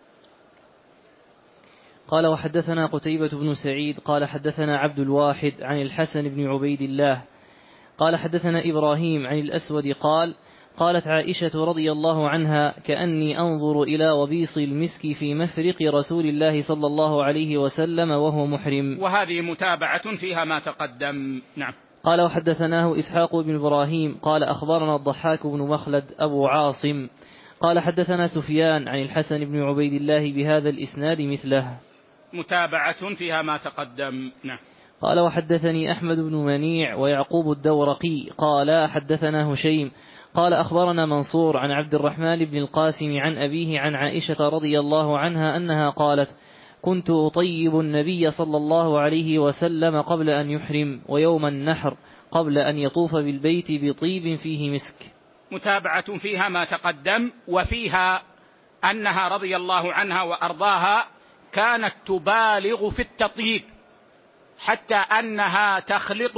Speaker 2: قال وحدثنا قتيبة بن سعيد قال حدثنا عبد الواحد عن الحسن بن عبيد الله قال حدثنا إبراهيم عن الأسود قال قالت عائشة رضي الله عنها كأني أنظر إلى وبيص المسك في مفرق رسول الله صلى الله عليه وسلم وهو محرم.
Speaker 1: وهذه متابعة فيها ما تقدم. نعم.
Speaker 2: قال وحدثناه إسحاق بن إبراهيم قال أخبرنا الضحاك بن مخلد أبو عاصم قال حدثنا سفيان عن الحسن بن عبيد الله بهذا الإسناد مثله.
Speaker 1: متابعة فيها ما تقدم. نعم.
Speaker 2: قال وحدثني أحمد بن منيع ويعقوب الدورقي قال حدثنا هشيم قال أخبرنا منصور عن عبد الرحمن بن القاسم عن أبيه عن عائشة رضي الله عنها أنها قالت كنت أطيب النبي صلى الله عليه وسلم قبل أن يحرم ويوم النحر قبل أن يطوف بالبيت بطيب فيه مسك.
Speaker 1: متابعة فيها ما تقدم. وفيها أنها رضي الله عنها وأرضاها كانت تبالغ في التطيب حتى أنها تخلط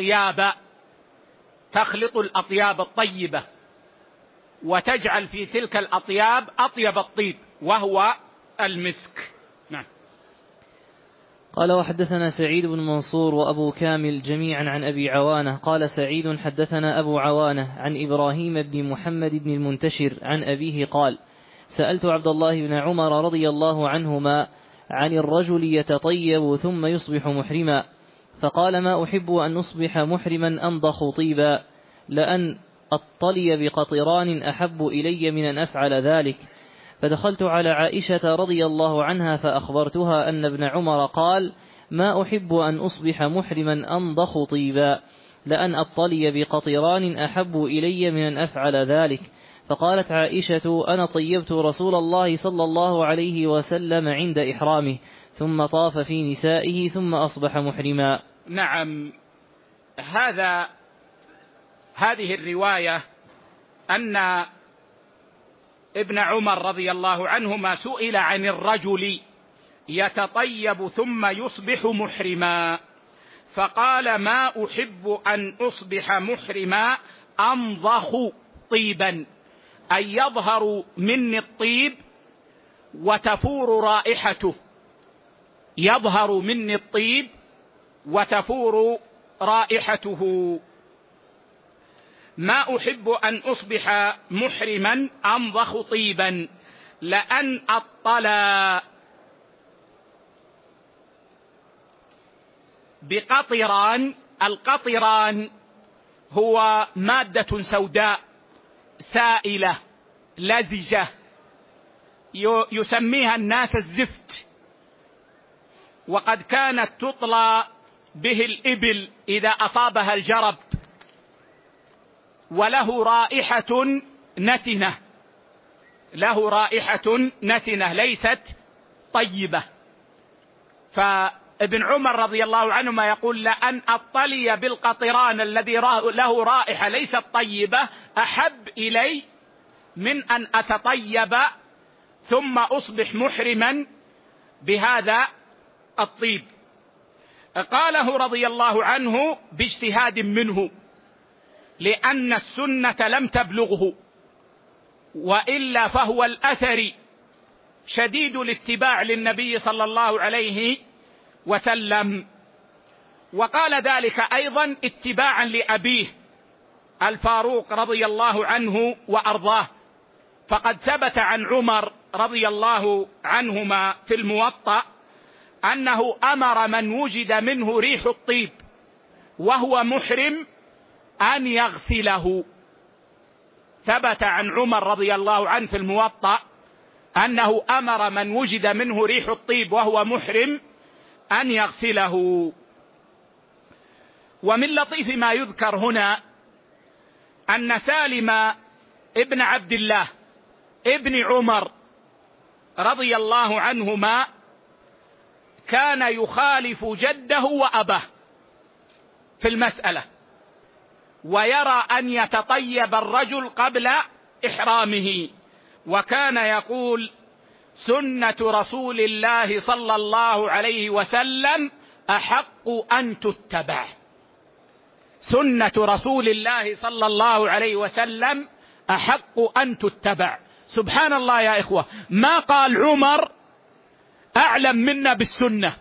Speaker 1: الأطياب الطيبة وتجعل في تلك الأطياب أطيب الطيب وهو المسك. نعم.
Speaker 2: قال وحدثنا سعيد بن منصور وأبو كامل جميعا عن أبي عوانة قال سعيد حدثنا أبو عوانة عن إبراهيم بن محمد بن المنتشر عن أبيه قال سألت عبد الله بن عمر رضي الله عنهما عن الرجل يتطيب ثم يصبح محرما فقال ما أحب أن أصبح محرما أنضخ طيبا لأن أطلي بقطران أحب إلي من أن أفعل ذلك. فدخلت على عائشة رضي الله عنها فأخبرتها أن ابن عمر قال ما أحب أن أصبح محرما أنضخ طيبا لأن أطلي بقطران أحب إلي من أن أفعل ذلك. فقالت عائشة أنا طيبت رسول الله صلى الله عليه وسلم عند إحرامه ثم طاف في نسائه ثم أصبح محرما.
Speaker 1: نعم. هذه الرواية أن ابن عمر رضي الله عنهما سئل عن الرجل يتطيب ثم يصبح محرما، فقال: ما أحب أن أصبح محرما أنضخ طيبا، أي يظهر مني الطيب وتفور رائحته، يظهر مني الطيب وتفور رائحته. ما أحب أن أصبح محرما أنضخ طيبا لأن أطلع بقطران. القطران هو مادة سوداء سائلة لزجة يسميها الناس الزفت، وقد كانت تطلى به الإبل إذا أصابها الجرب، وله رائحة نتنة، له رائحة نتنة ليست طيبة. فابن عمر رضي الله عنهما يقول: لأن أطلي بالقطران الذي له رائحة ليست طيبة أحب إلي من أن أتطيب ثم أصبح محرما بهذا الطيب. قاله رضي الله عنه باجتهاد منه، لأن السنة لم تبلغه، وإلا فهو الأثر شديد الاتباع للنبي صلى الله عليه وسلم. وقال ذلك أيضا اتباعا لأبيه الفاروق رضي الله عنه وأرضاه، فقد ثبت عن عمر رضي الله عنهما في الموطأ أنه أمر من وجد منه ريح الطيب وهو محرم أن يغسله. ثبت عن عمر رضي الله عنه في الموطأ أنه أمر من وجد منه ريح الطيب وهو محرم أن يغسله. ومن لطيف ما يذكر هنا أن سالم ابن عبد الله ابن عمر رضي الله عنهما كان يخالف جده وأباه في المسألة، ويرى أن يتطيب الرجل قبل إحرامه، وكان يقول: سنة رسول الله صلى الله عليه وسلم أحق أن تتبع. سنة رسول الله صلى الله عليه وسلم أحق أن تتبع. سبحان الله يا إخوة، ما قال عمر أعلم منا بالسنة،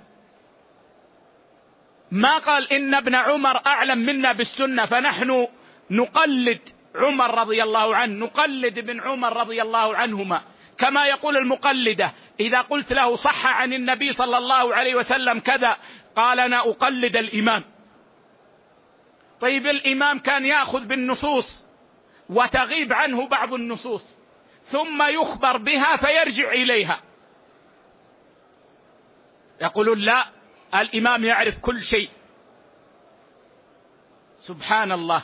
Speaker 1: ما قال إن ابن عمر أعلم منا بالسنة فنحن نقلد عمر رضي الله عنه، نقلد ابن عمر رضي الله عنهما، كما يقول المقلدة إذا قلت له صح عن النبي صلى الله عليه وسلم كذا قال: أنا أقلد الإمام. طيب الإمام كان يأخذ بالنصوص وتغيب عنه بعض النصوص ثم يخبر بها فيرجع إليها، يقولون لا، الإمام يعرف كل شيء. سبحان الله.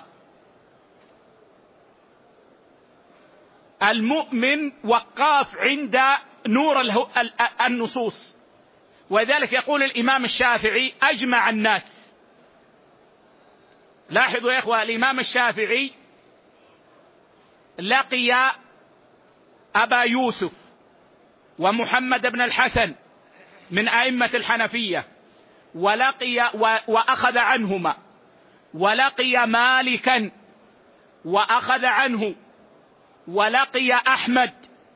Speaker 1: المؤمن وقاف عند نور النصوص، وذلك يقول الإمام الشافعي: أجمع الناس. لاحظوا يا إخوة، الإمام الشافعي لقي أبا يوسف ومحمد بن الحسن من أئمة الحنفية، وأخذ عنهما، ولقي مالكا وأخذ عنه، ولقي أحمد،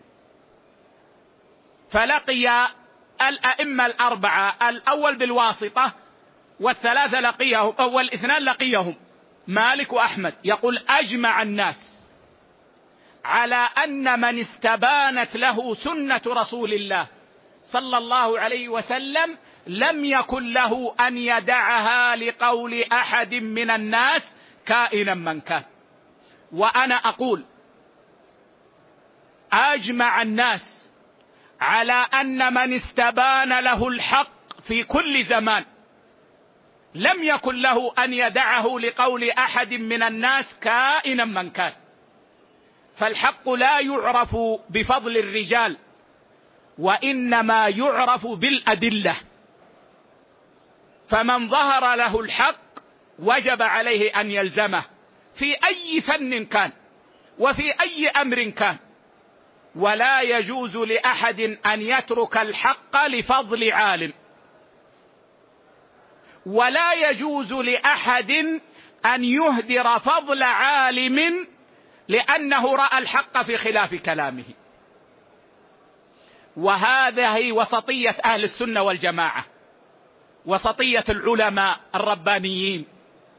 Speaker 1: فلقي الأئمة الأربعة، الأول بالواسطة والثلاثة لقيهم، أو الاثنان لقيهم مالك وأحمد. يقول: أجمع الناس على أن من استبانت له سنة رسول الله صلى الله عليه وسلم لم يكن له أن يدعها لقول أحد من الناس كائنا من كان. وأنا أقول: أجمع الناس على أن من استبان له الحق في كل زمان لم يكن له أن يدعه لقول أحد من الناس كائنا من كان. فالحق لا يعرف بفضل الرجال، وإنما يعرف بالأدلة. فمن ظهر له الحق وجب عليه أن يلزمه في أي فن كان وفي أي أمر كان، ولا يجوز لأحد أن يترك الحق لفضل عالم، ولا يجوز لأحد أن يهدر فضل عالم لأنه رأى الحق في خلاف كلامه. وهذه وسطية أهل السنة والجماعة، وسطية العلماء الربانيين.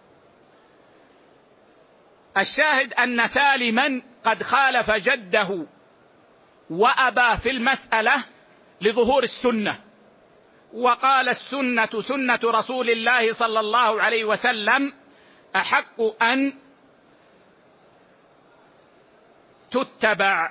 Speaker 1: الشاهد أن سالما قد خالف جده وأبى في المسألة لظهور السنة، وقال السنة سنة رسول الله صلى الله عليه وسلم أحق أن تتبع.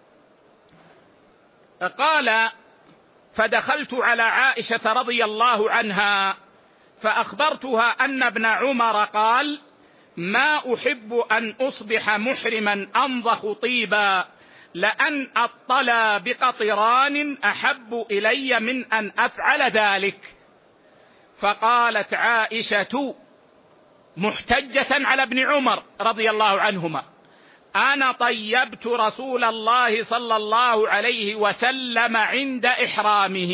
Speaker 1: قال: فدخلت على عائشة رضي الله عنها فأخبرتها أن ابن عمر قال: ما أحب أن أصبح محرما أنضخ طيبا، لأن أطلع بقطران أحب إلي من أن أفعل ذلك. فقالت عائشة محتجة على ابن عمر رضي الله عنهما: أنا طيبت رسول الله صلى الله عليه وسلم عند إحرامه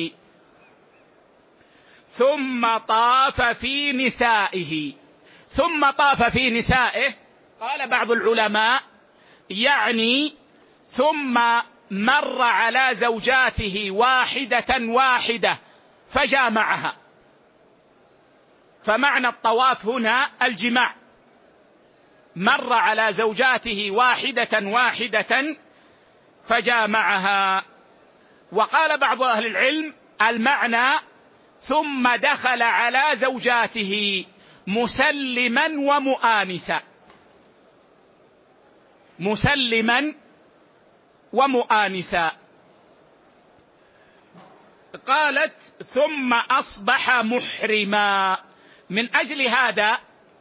Speaker 1: ثم طاف في نسائه. ثم طاف في نسائه، قال بعض العلماء يعني ثم مر على زوجاته واحدة فجامعها، فمعنى الطواف هنا الجماع، مر على زوجاته واحدة فجامعها. وقال بعض أهل العلم المعنى ثم دخل على زوجاته مسلما ومؤانسا، مسلما ومؤانسا. قالت ثم أصبح محرما. من أجل هذا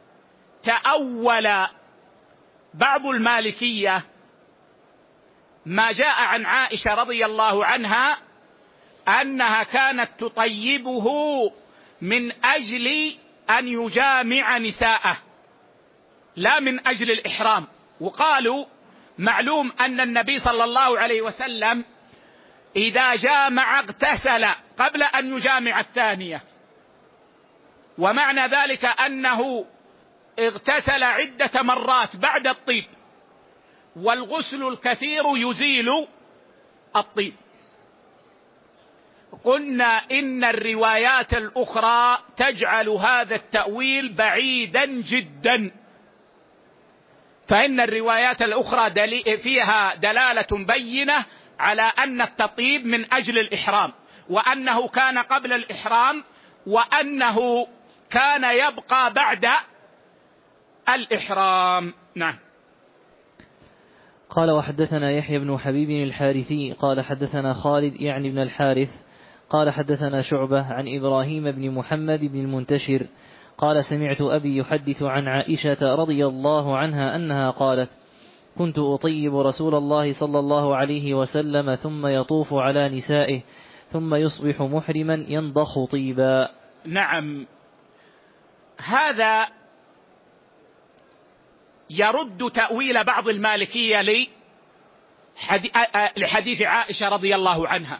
Speaker 1: تأول بعض المالكية ما جاء عن عائشة رضي الله عنها أنها كانت تطيبه من أجل أن يجامع نساءه لا من أجل الإحرام. وقالوا معلوم أن النبي صلى الله عليه وسلم إذا جامع اغتسل قبل أن يجامع الثانية، ومعنى ذلك أنه اغتسل عدة مرات بعد الطيب، والغسل الكثير يزيل الطيب. قلنا إن الروايات الأخرى تجعل هذا التأويل بعيدا جدا، فإن الروايات الأخرى فيها دلالة بينة على أن التطيب من أجل الإحرام، وأنه كان قبل الإحرام، وأنه كان يبقى بعد الإحرام. نعم.
Speaker 2: قال: وحدثنا يحيى بن حبيب الحارثي قال حدثنا خالد يعني بن الحارث قال حدثنا شعبة عن إبراهيم بن محمد بن المنتشر قال: سمعت أبي يحدث عن عائشة رضي الله عنها أنها قالت: كنت أطيب رسول الله صلى الله عليه وسلم ثم يطوف على نسائه ثم يصبح محرما ينضخ طيبا.
Speaker 1: نعم، هذا يرد تأويل بعض المالكية لحديث عائشة رضي الله عنها.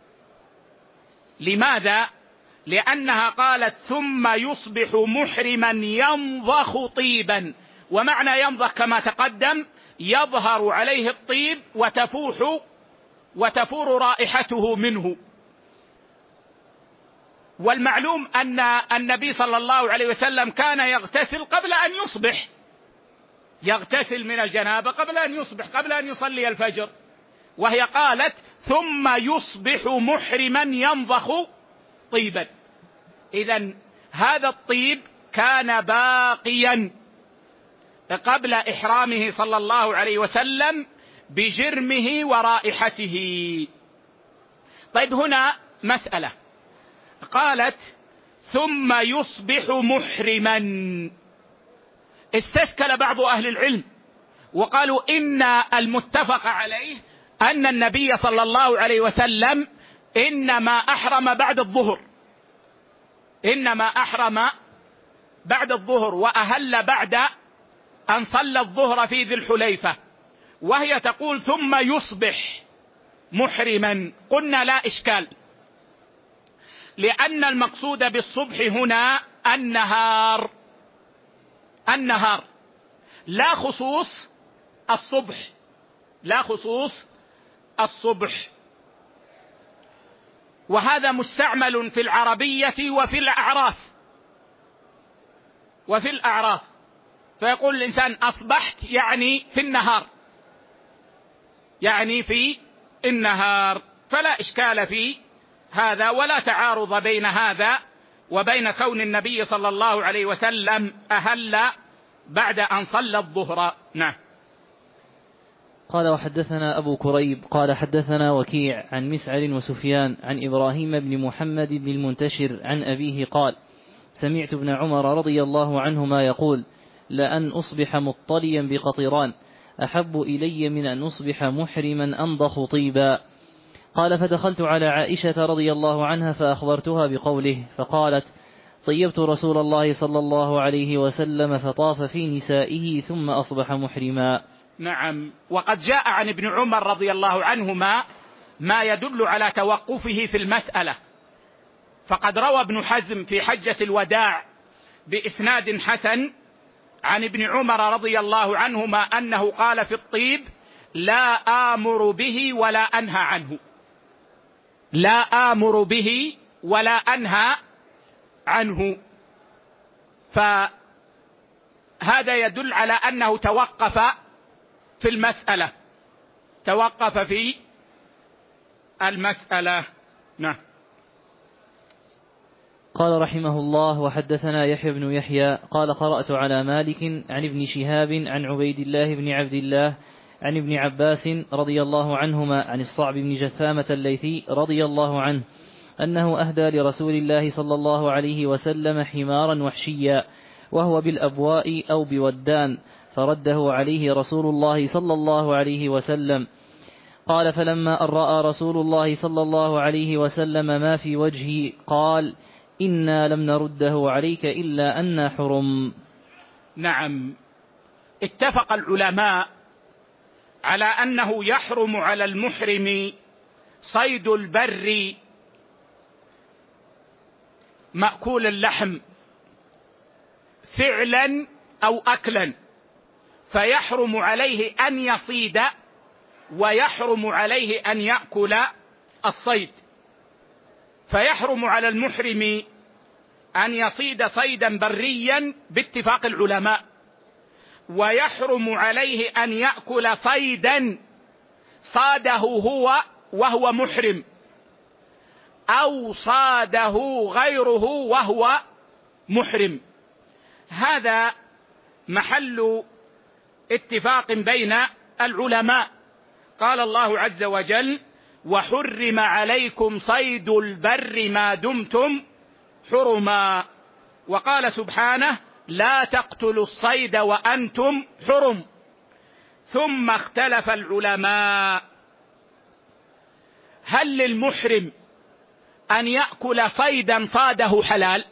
Speaker 1: لماذا؟ لأنها قالت ثم يصبح محرما ينضخ طيبا، ومعنى ينضخ كما تقدم يظهر عليه الطيب وتفور رائحته منه. والمعلوم أن النبي صلى الله عليه وسلم كان يغتسل قبل أن يصبح، يغتسل من الجنابة قبل أن يصبح، قبل أن يصلي الفجر، وهي قالت ثم يصبح محرما ينضخ طيبا. إذن هذا الطيب كان باقيا قبل إحرامه صلى الله عليه وسلم بجرمه ورائحته. طيب، هنا مسألة، قالت ثم يصبح محرما. استشكل بعض أهل العلم وقالوا إن المتفق عليه أن النبي صلى الله عليه وسلم إنما أحرم بعد الظهر، إنما أحرم بعد الظهر وأهل بعد أن صلى الظهر في ذي الحليفة، وهي تقول ثم يصبح محرما، قلنا لا إشكال، لأن المقصود بالصبح هنا النهار، لا خصوص الصبح، لا خصوص الصبح. وهذا مستعمل في العربية وفي الأعراف، فيقول الإنسان أصبحت يعني في النهار، يعني في النهار، فلا إشكال في هذا، ولا تعارض بين هذا وبين كون النبي صلى الله عليه وسلم أهل بعد أن صلى الظهر. نعم.
Speaker 2: قال وحدثنا أبو كريب قال حدثنا وكيع عن مسعر وسفيان عن إبراهيم بن محمد بن المنتشر عن أبيه قال سمعت ابن عمر رضي الله عنهما يقول لأن أصبح مطليا بقطران أحب إلي من أن أصبح محرما أنضخ طيبا. قال فدخلت على عائشة رضي الله عنها فأخبرتها بقوله، فقالت طيبت رسول الله صلى الله عليه وسلم فطاف في نسائه ثم أصبح محرما.
Speaker 1: نعم. وقد جاء عن ابن عمر رضي الله عنهما ما يدل على توقفه في المسألة، فقد روى ابن حزم في حجة الوداع بإسناد حسن عن ابن عمر رضي الله عنهما أنه قال في الطيب لا آمر به ولا أنهى عنه، لا آمر به ولا أنهى عنه. فهذا يدل على أنه توقف في المسألة، توقف في المسألة. نعم.
Speaker 2: قال رحمه الله وحدثنا يحيى بن يحيى قال قرأت على مالك عن ابن شهاب عن عبيد الله بن عبد الله عن ابن عباس رضي الله عنهما عن الصعب بن جثامة الليثي رضي الله عنه أنه أهدى لرسول الله صلى الله عليه وسلم حمارا وحشيا وهو بالأبواء أو بودان، فرده عليه رسول الله صلى الله عليه وسلم. قال فلما أن رأى رسول الله صلى الله عليه وسلم ما في وجهي قال إنا لم نرده عليك إلا أن حرم.
Speaker 1: نعم. اتفق العلماء على أنه يحرم على المحرم صيد البر مأكول اللحم فعلا أو أكلا، فيحرم عليه أن يصيد ويحرم عليه أن يأكل الصيد. فيحرم على المحرم أن يصيد صيدا بريا باتفاق العلماء، ويحرم عليه أن يأكل صيدا صاده هو وهو محرم أو صاده غيره وهو محرم. هذا محل اتفاق بين العلماء. قال الله عز وجل وحرم عليكم صيد البر ما دمتم حرما، وقال سبحانه لا تقتلوا الصيد وأنتم حرم. ثم اختلف العلماء هل للمحرم أن يأكل صيدا صاده حلال؟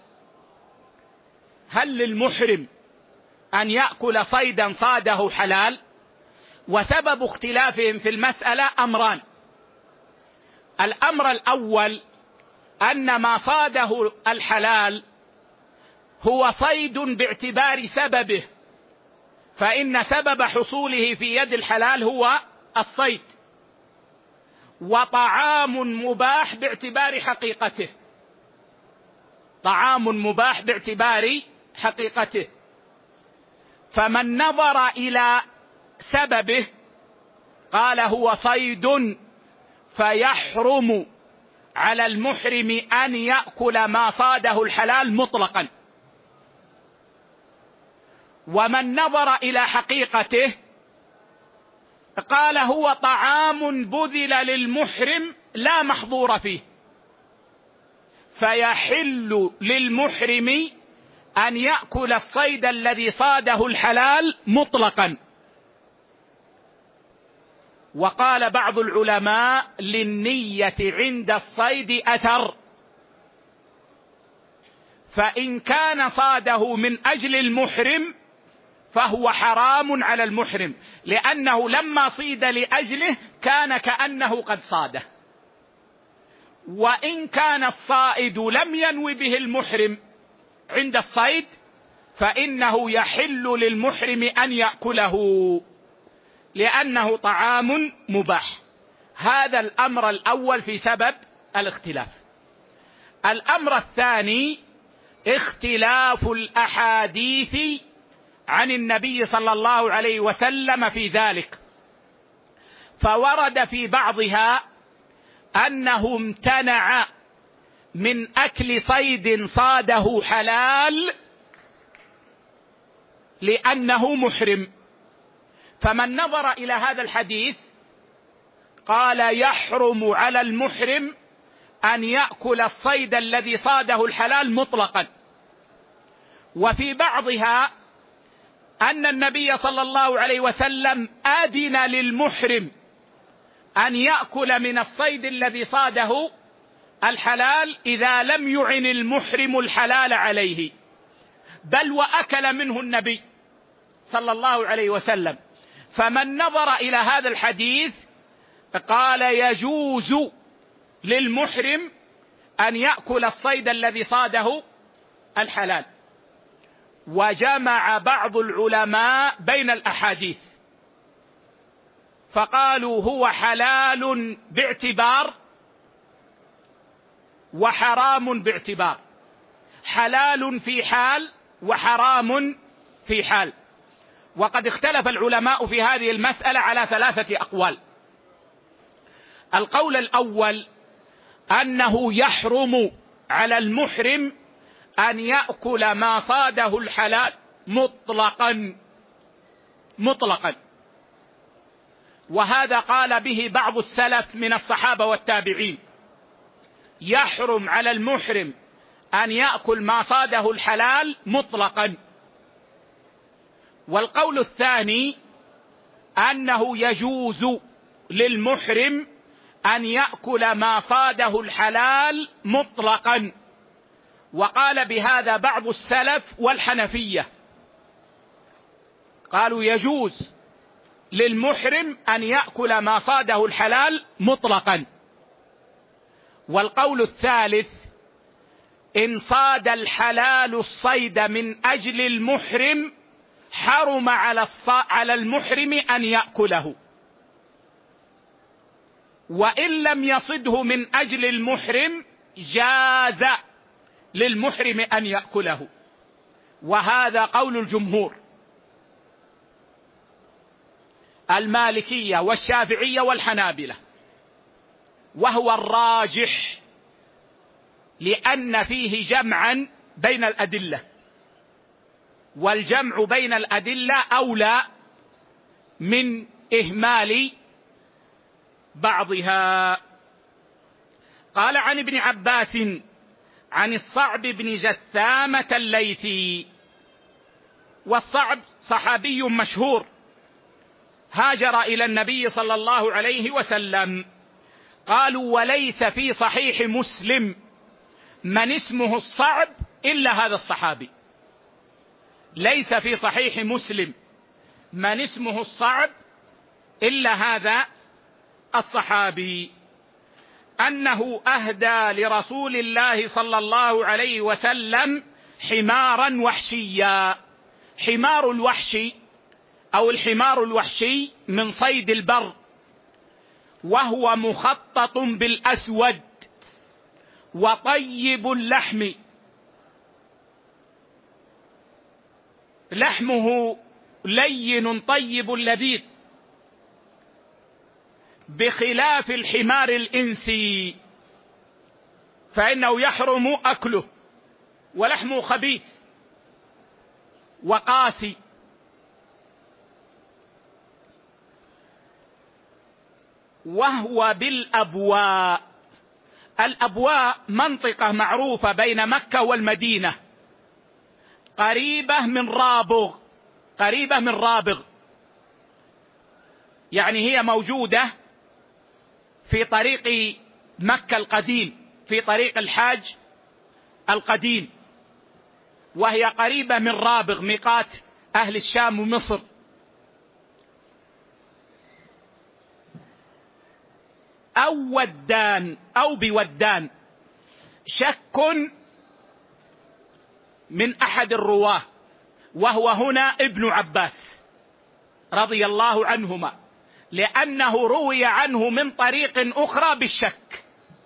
Speaker 1: هل للمحرم أن يأكل صيدا صاده حلال؟ وسبب اختلافهم في المسألة أمران. الأمر الأول أن ما صاده الحلال هو صيد باعتبار سببه، فإن سبب حصوله في يد الحلال هو الصيد، وطعام مباح باعتبار حقيقته، طعام مباح باعتبار حقيقته. فمن نظر إلى سببه قال هو صيد، فيحرم على المحرم أن يأكل ما صاده الحلال مطلقا. ومن نظر إلى حقيقته قال هو طعام بذل للمحرم لا محظور فيه، فيحل للمحرم أن يأكل الصيد الذي صاده الحلال مطلقا. وقال بعض العلماء للنية عند الصيد أثر، فإن كان صاده من أجل المحرم فهو حرام على المحرم، لأنه لما صيد لأجله كان كأنه قد صاده. وإن كان الصائد لم ينو به المحرم عند الصيد فإنه يحل للمحرم أن يأكله لأنه طعام مباح. هذا الأمر الأول في سبب الاختلاف. الأمر الثاني اختلاف الأحاديث عن النبي صلى الله عليه وسلم في ذلك، فورد في بعضها أنه امتنع من أكل صيد صاده حلال لأنه محرم. فمن نظر إلى هذا الحديث قال يحرم على المحرم أن يأكل الصيد الذي صاده الحلال مطلقا. وفي بعضها أن النبي صلى الله عليه وسلم أذن للمحرم أن يأكل من الصيد الذي صاده الحلال إذا لم يعن المحرم الحلال عليه، بل وأكل منه النبي صلى الله عليه وسلم. فمن نظر إلى هذا الحديث قال يجوز للمحرم أن يأكل الصيد الذي صاده الحلال. وجمع بعض العلماء بين الأحاديث فقالوا هو حلال باعتبار وحرام باعتبار، حلال في حال وحرام في حال. وقد اختلف العلماء في هذه المسألة على 3 أقوال. القول الأول أنه يحرم على المحرم أن يأكل ما صاده الحلال مطلقا، وهذا قال به بعض السلف من الصحابة والتابعين، يحرم على المحرم أن يأكل ما صاده الحلال مطلقا. والقول الثاني أنه يجوز للمحرم أن يأكل ما صاده الحلال مطلقا، وقال بهذا بعض السلف والحنفية، قالوا يجوز للمحرم أن يأكل ما صاده الحلال مطلقا. والقول الثالث إن صاد الحلال الصيد من أجل المحرم حرم على المحرم أن يأكله، وإن لم يصده من أجل المحرم جاز للمحرم أن يأكله. وهذا قول الجمهور المالكية والشافعية والحنابلة، وهو الراجح لأن فيه جمعا بين الأدلة، والجمع بين الأدلة أولى من إهمال بعضها. قال عن ابن عباس عن الصعب بن جثامة الليثي، والصعب صحابي مشهور هاجر إلى النبي صلى الله عليه وسلم. قالوا وليس في صحيح مسلم من اسمه الصعب إلا هذا الصحابي، ليس في صحيح مسلم من اسمه الصعب إلا هذا الصحابي، أنه أهدى لرسول الله صلى الله عليه وسلم حمارا وحشيا. حمار الوحشي أو الحمار الوحشي من صيد البر، وهو مخطط بالأسود وطيب اللحم، لحمه لين طيب لذيذ، بخلاف الحمار الإنسي فإنه يحرم أكله ولحمه خبيث وقاسي. وهو بالأبواء. الأبواء منطقة معروفة بين مكة والمدينة، قريبة من رابغ، يعني هي موجودة في طريق مكة القديم، في طريق الحاج القديم، وهي قريبة من رابغ ميقات أهل الشام ومصر. أو ودان أو بودان، شك من أحد الرواه، وهو هنا ابن عباس رضي الله عنهما، لأنه روي عنه من طريق أخرى بالشك،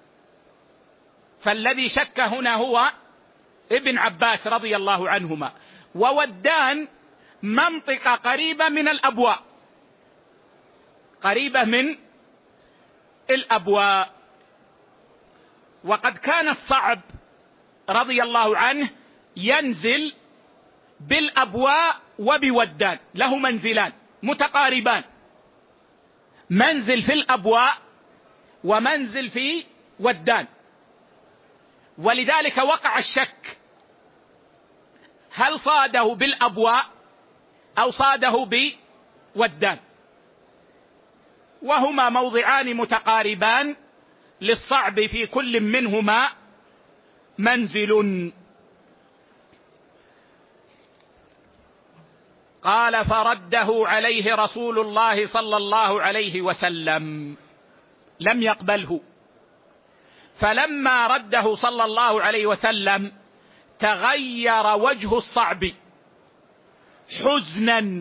Speaker 1: فالذي شك هنا هو ابن عباس رضي الله عنهما. وودان منطقة قريبة من الأبواء، قريبة من الأبواء. وقد كان الصعب رضي الله عنه ينزل بالأبواء وبودان، له منزلان متقاربان، منزل في الأبواء ومنزل في ودان، ولذلك وقع الشك هل صاده بالأبواء أو صاده بودان، وهما موضعان متقاربان للصعب في كل منهما منزل. قال فرده عليه رسول الله صلى الله عليه وسلم، لم يقبله، فلما رده صلى الله عليه وسلم تغير وجه الصعب حزنا،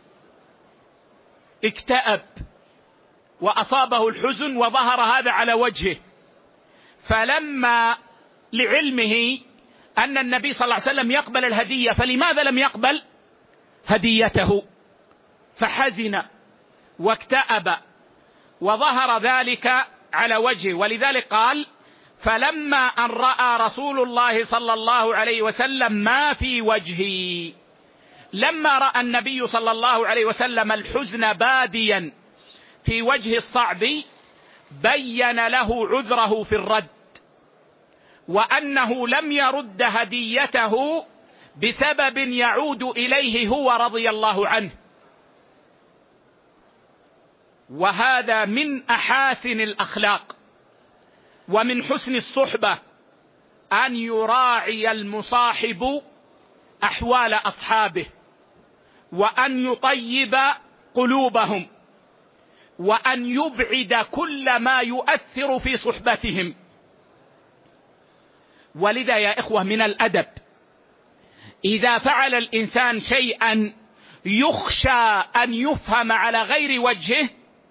Speaker 1: اكتئب وأصابه الحزن وظهر هذا على وجهه. فلما لعلمه أن النبي صلى الله عليه وسلم يقبل الهدية، فلماذا لم يقبل هديته؟ فحزن واكتئب وظهر ذلك على وجهه. ولذلك قال فلما أن رأى رسول الله صلى الله عليه وسلم ما في وجهي، لما رأى النبي صلى الله عليه وسلم الحزن باديا في وجه الصعب بين له عذره في الرد، وأنه لم يرد هديته بسبب يعود إليه هو رضي الله عنه. وهذا من أحاسن الأخلاق ومن حسن الصحبة أن يراعي المصاحب أحوال أصحابه، وأن يطيب قلوبهم، وأن يبعد كل ما يؤثر في صحبتهم. ولذا يا إخوة من الأدب إذا فعل الإنسان شيئا يخشى أن يفهم على غير وجهه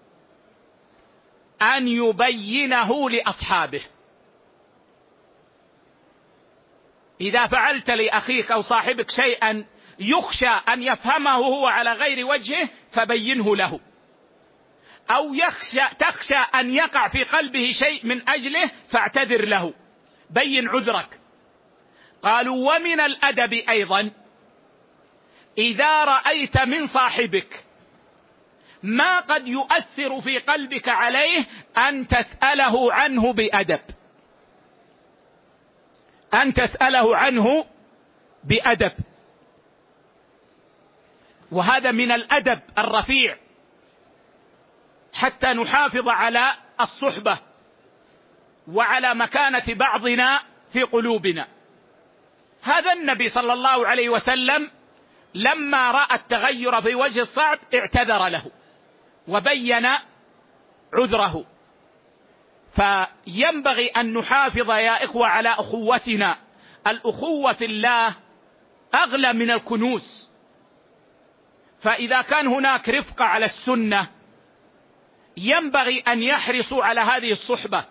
Speaker 1: أن يبينه لأصحابه. إذا فعلت لأخيك أو صاحبك شيئا يخشى أن يفهمه هو على غير وجهه فبينه له، أو تخشى أن يقع في قلبه شيء من أجله فاعتذر له، بين عذرك. قالوا ومن الأدب أيضا إذا رأيت من صاحبك ما قد يؤثر في قلبك عليه أن تسأله عنه بأدب، أن تسأله عنه بأدب. وهذا من الأدب الرفيع حتى نحافظ على الصحبة وعلى مكانة بعضنا في قلوبنا. هذا النبي صلى الله عليه وسلم لما رأى التغير في وجه الصعب اعتذر له وبين عذره. فينبغي أن نحافظ يا إخوة على أخوتنا. الأخوة في الله أغلى من الكنوز، فإذا كان هناك رفقة على السنة ينبغي أن يحرصوا على هذه الصحبة.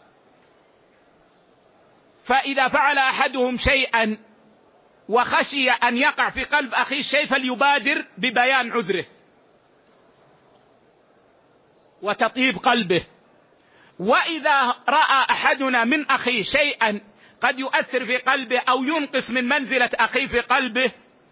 Speaker 1: فإذا فعل أحدهم شيئا وخشي أن يقع في قلب أخيه شيء فليبادر ببيان عذره وتطيب قلبه. وإذا رأى أحدنا من أخيه شيئا قد يؤثر في قلبه أو ينقص من منزلة أخيه في قلبه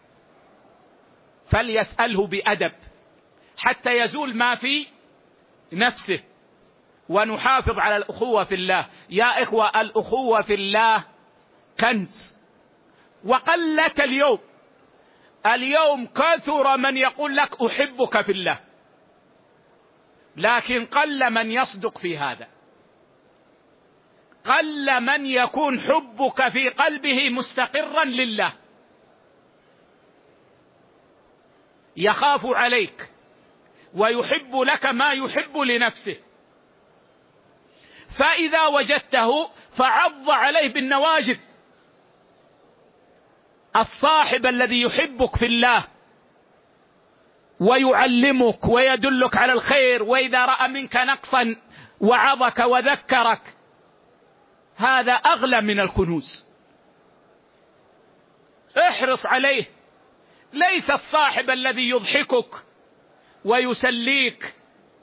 Speaker 1: فليسأله بأدب حتى يزول ما في نفسه. ونحافظ على الأخوة في الله. يا إخوة الأخوة في الله كنز، وقلت اليوم كثر من يقول لك أحبك في الله، لكن قل من يصدق في هذا، قل من يكون حبك في قلبه مستقرا لله. يخاف عليك ويحب لك ما يحب لنفسه، فإذا وجدته فعض عليه بالنواجذ. الصاحب الذي يحبك في الله ويعلمك ويدلك على الخير، وإذا رأى منك نقصا وعظك وذكرك، هذا أغلى من الكنوز. احرص عليه. ليس الصاحب الذي يضحكك ويسليك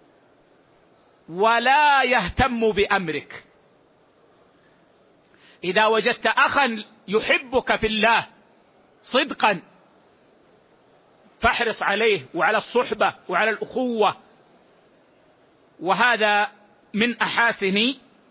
Speaker 1: ولا يهتم بأمرك. إذا وجدت أخا يحبك في الله صدقا فاحرص عليه وعلى الصحبة وعلى الأخوة، وهذا من أحاسن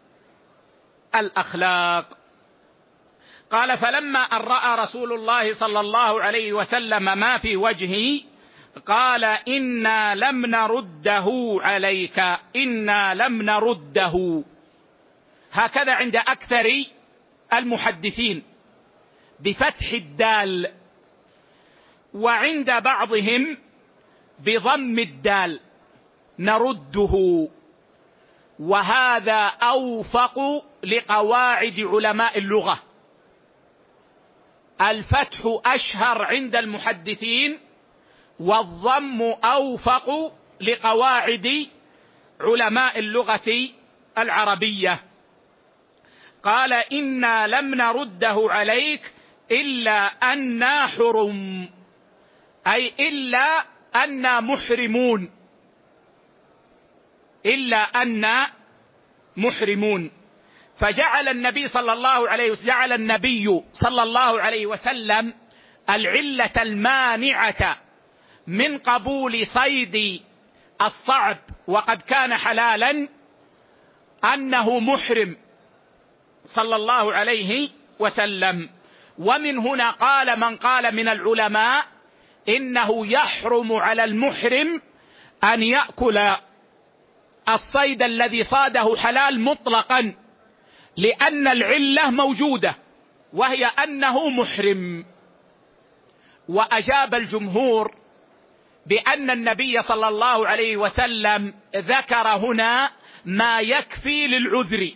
Speaker 1: الأخلاق. قال: فلما أن رأى رسول الله صلى الله عليه وسلم ما في وجهي قال: إنا لم نرده عليك، إنا لم نرده. هكذا عند أكثر المحدثين بفتح الدال، وعند بعضهم بضم الدال، نرده. وهذا أوفق لقواعد علماء اللغة. الفتح أشهر عند المحدثين، والضم أوفق لقواعد علماء اللغة العربية. قال: إنا لم نرده عليك إلا أننا حرم، أي إلا أننا محرمون، إلا أننا محرمون. فجعل النبي صلى الله عليه وسلم العلة المانعة من قبول صيد الصعب وقد كان حلالا أنه محرم صلى الله عليه وسلم. ومن هنا قال من قال من العلماء إنه يحرم على المحرم أن يأكل الصيد الذي صاده حلال مطلقا، لأن العلة موجودة وهي أنه محرم. وأجاب الجمهور بأن النبي صلى الله عليه وسلم ذكر هنا ما يكفي للعذر،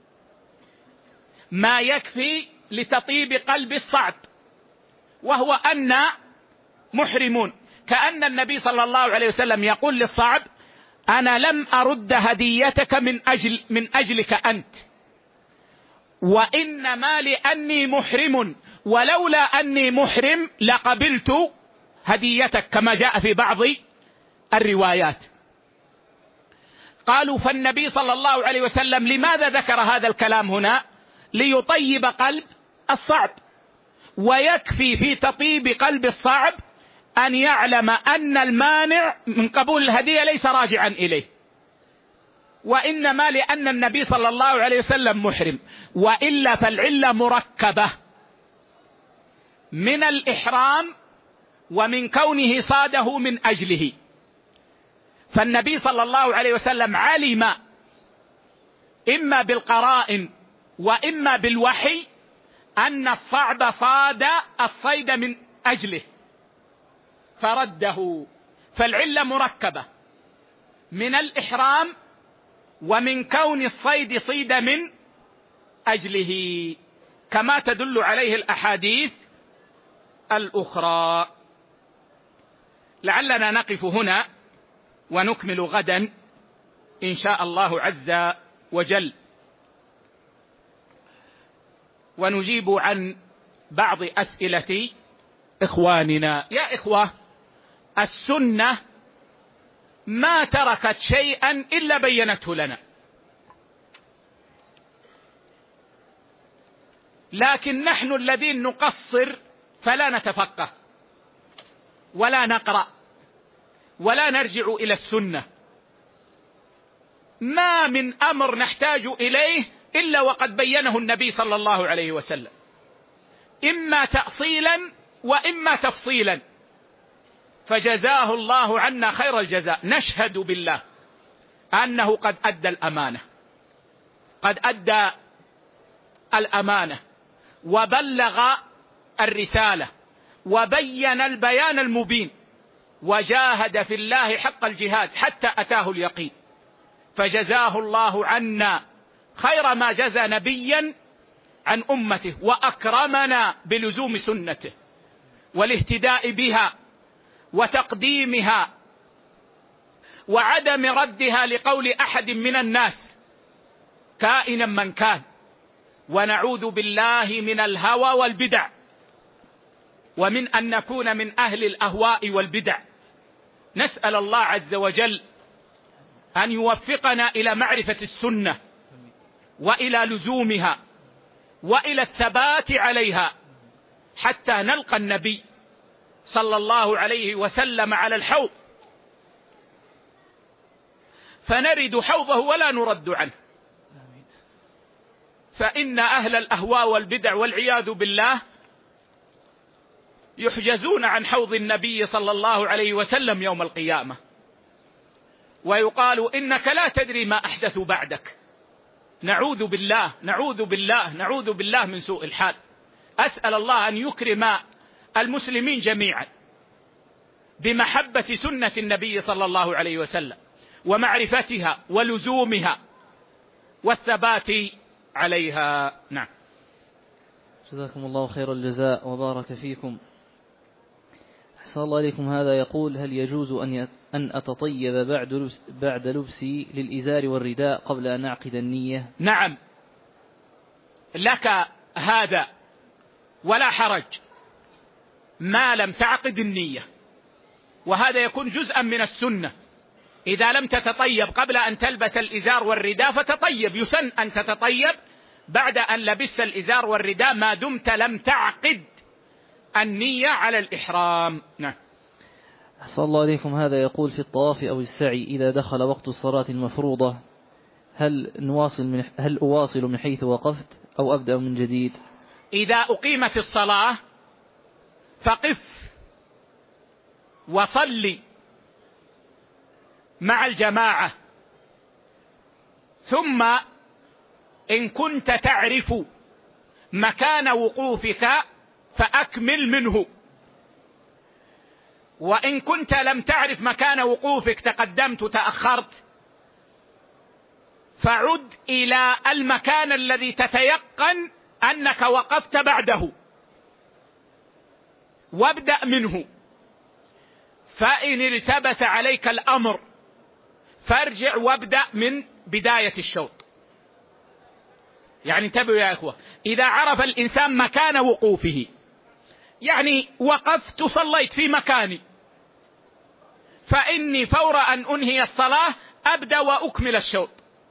Speaker 1: ما يكفي لتطيب قلب الصعب، وهو أن محرمون. كأن النبي صلى الله عليه وسلم يقول للصعب: أنا لم أرد هديتك من أجلك أنت، وإنما لأني محرم، ولولا أني محرم لقبلت هديتك، كما جاء في بعض الروايات. قالوا: فالنبي صلى الله عليه وسلم لماذا ذكر هذا الكلام هنا؟ ليطيب قلب الصعب، ويكفي في تطيب قلب الصعب أن يعلم أن المانع من قبول الهدية ليس راجعا إليه، وإنما لأن النبي صلى الله عليه وسلم محرم. وإلا فالعلة مركبة من الإحرام ومن كونه صاده من أجله. فالنبي صلى الله عليه وسلم علم إما بالقرائن وإما بالوحي أن الصعب صاد الصيد من أجله فرده. فالعلة مركبة من الإحرام ومن كون الصيد صيد من أجله، كما تدل عليه الأحاديث الأخرى. لعلنا نقف هنا ونكمل غدا إن شاء الله عز وجل، ونجيب عن بعض أسئلة إخواننا. يا إخوة، السنة ما تركت شيئا إلا بينته لنا، لكن نحن الذين نقصر فلا نتفقه ولا نقرأ ولا نرجع إلى السنة. ما من أمر نحتاج إليه إلا وقد بينه النبي صلى الله عليه وسلم، إما تأصيلا وإما تفصيلا، فجزاه الله عنا خير الجزاء. نشهد بالله أنه قد أدى الأمانة، قد أدى الأمانة وبلغ الرسالة وبين البيان المبين، وجاهد في الله حق الجهاد حتى أتاه اليقين، فجزاه الله عنا خير ما جزى نبيا عن أمته، وأكرمنا بلزوم سنته والاهتداء بها وتقديمها وعدم ردها لقول أحد من الناس كائنا من كان. ونعوذ بالله من الهوى والبدع، ومن أن نكون من أهل الأهواء والبدع. نسأل الله عز وجل أن يوفقنا إلى معرفة السنة وإلى لزومها وإلى الثبات عليها حتى نلقى النبي صلى الله عليه وسلم على الحوض فنرد حوضه ولا نرد عنه. فإن أهل الأهواء والبدع والعياذ بالله يحجزون عن حوض النبي صلى الله عليه وسلم يوم القيامة، ويقال إنك لا تدري ما أحدثوا بعدك. نعوذ بالله نعوذ بالله نعوذ بالله من سوء الحال. أسأل الله أن يكرم المسلمين جميعا بمحبة سنة النبي صلى الله عليه وسلم ومعرفتها ولزومها والثبات عليها. نعم.
Speaker 2: جزاكم الله خير الجزاء وبارك فيكم. أحسن الله إليكم. هذا يقول: هل يجوز أن أتطيب بعد لبسي للإزار والرداء قبل أن أعقد النية؟
Speaker 1: نعم، لك هذا ولا حرج ما لم تعقد النية، وهذا يكون جزءا من السنة. إذا لم تتطيب قبل أن تلبس الإزار والرداء فتطيب، يسن أن تتطيب بعد أن لبست الإزار والرداء ما دمت لم تعقد النية على الإحرام. نعم.
Speaker 2: أحسن الله إليكم. هذا يقول: في الطواف أو السعي إذا دخل وقت الصلاة المفروضة هل أواصل من حيث وقفت أو أبدأ من جديد؟
Speaker 1: إذا أقيمت الصلاة فقف وصلي مع الجماعة، ثم إن كنت تعرف مكان وقوفك فأكمل منه، وإن كنت لم تعرف مكان وقوفك تقدمت تأخرت فعد إلى المكان الذي تتيقن أنك وقفت بعده وابدأ منه. فإن التبس عليك الأمر فارجع وابدأ من بداية الشوط. يعني انتبهوا يا إخوة، إذا عرف الإنسان مكان وقوفه، يعني وقفت صليت في مكاني، فإني فور أن أنهي الصلاة أبدأ وأكمل الشوط.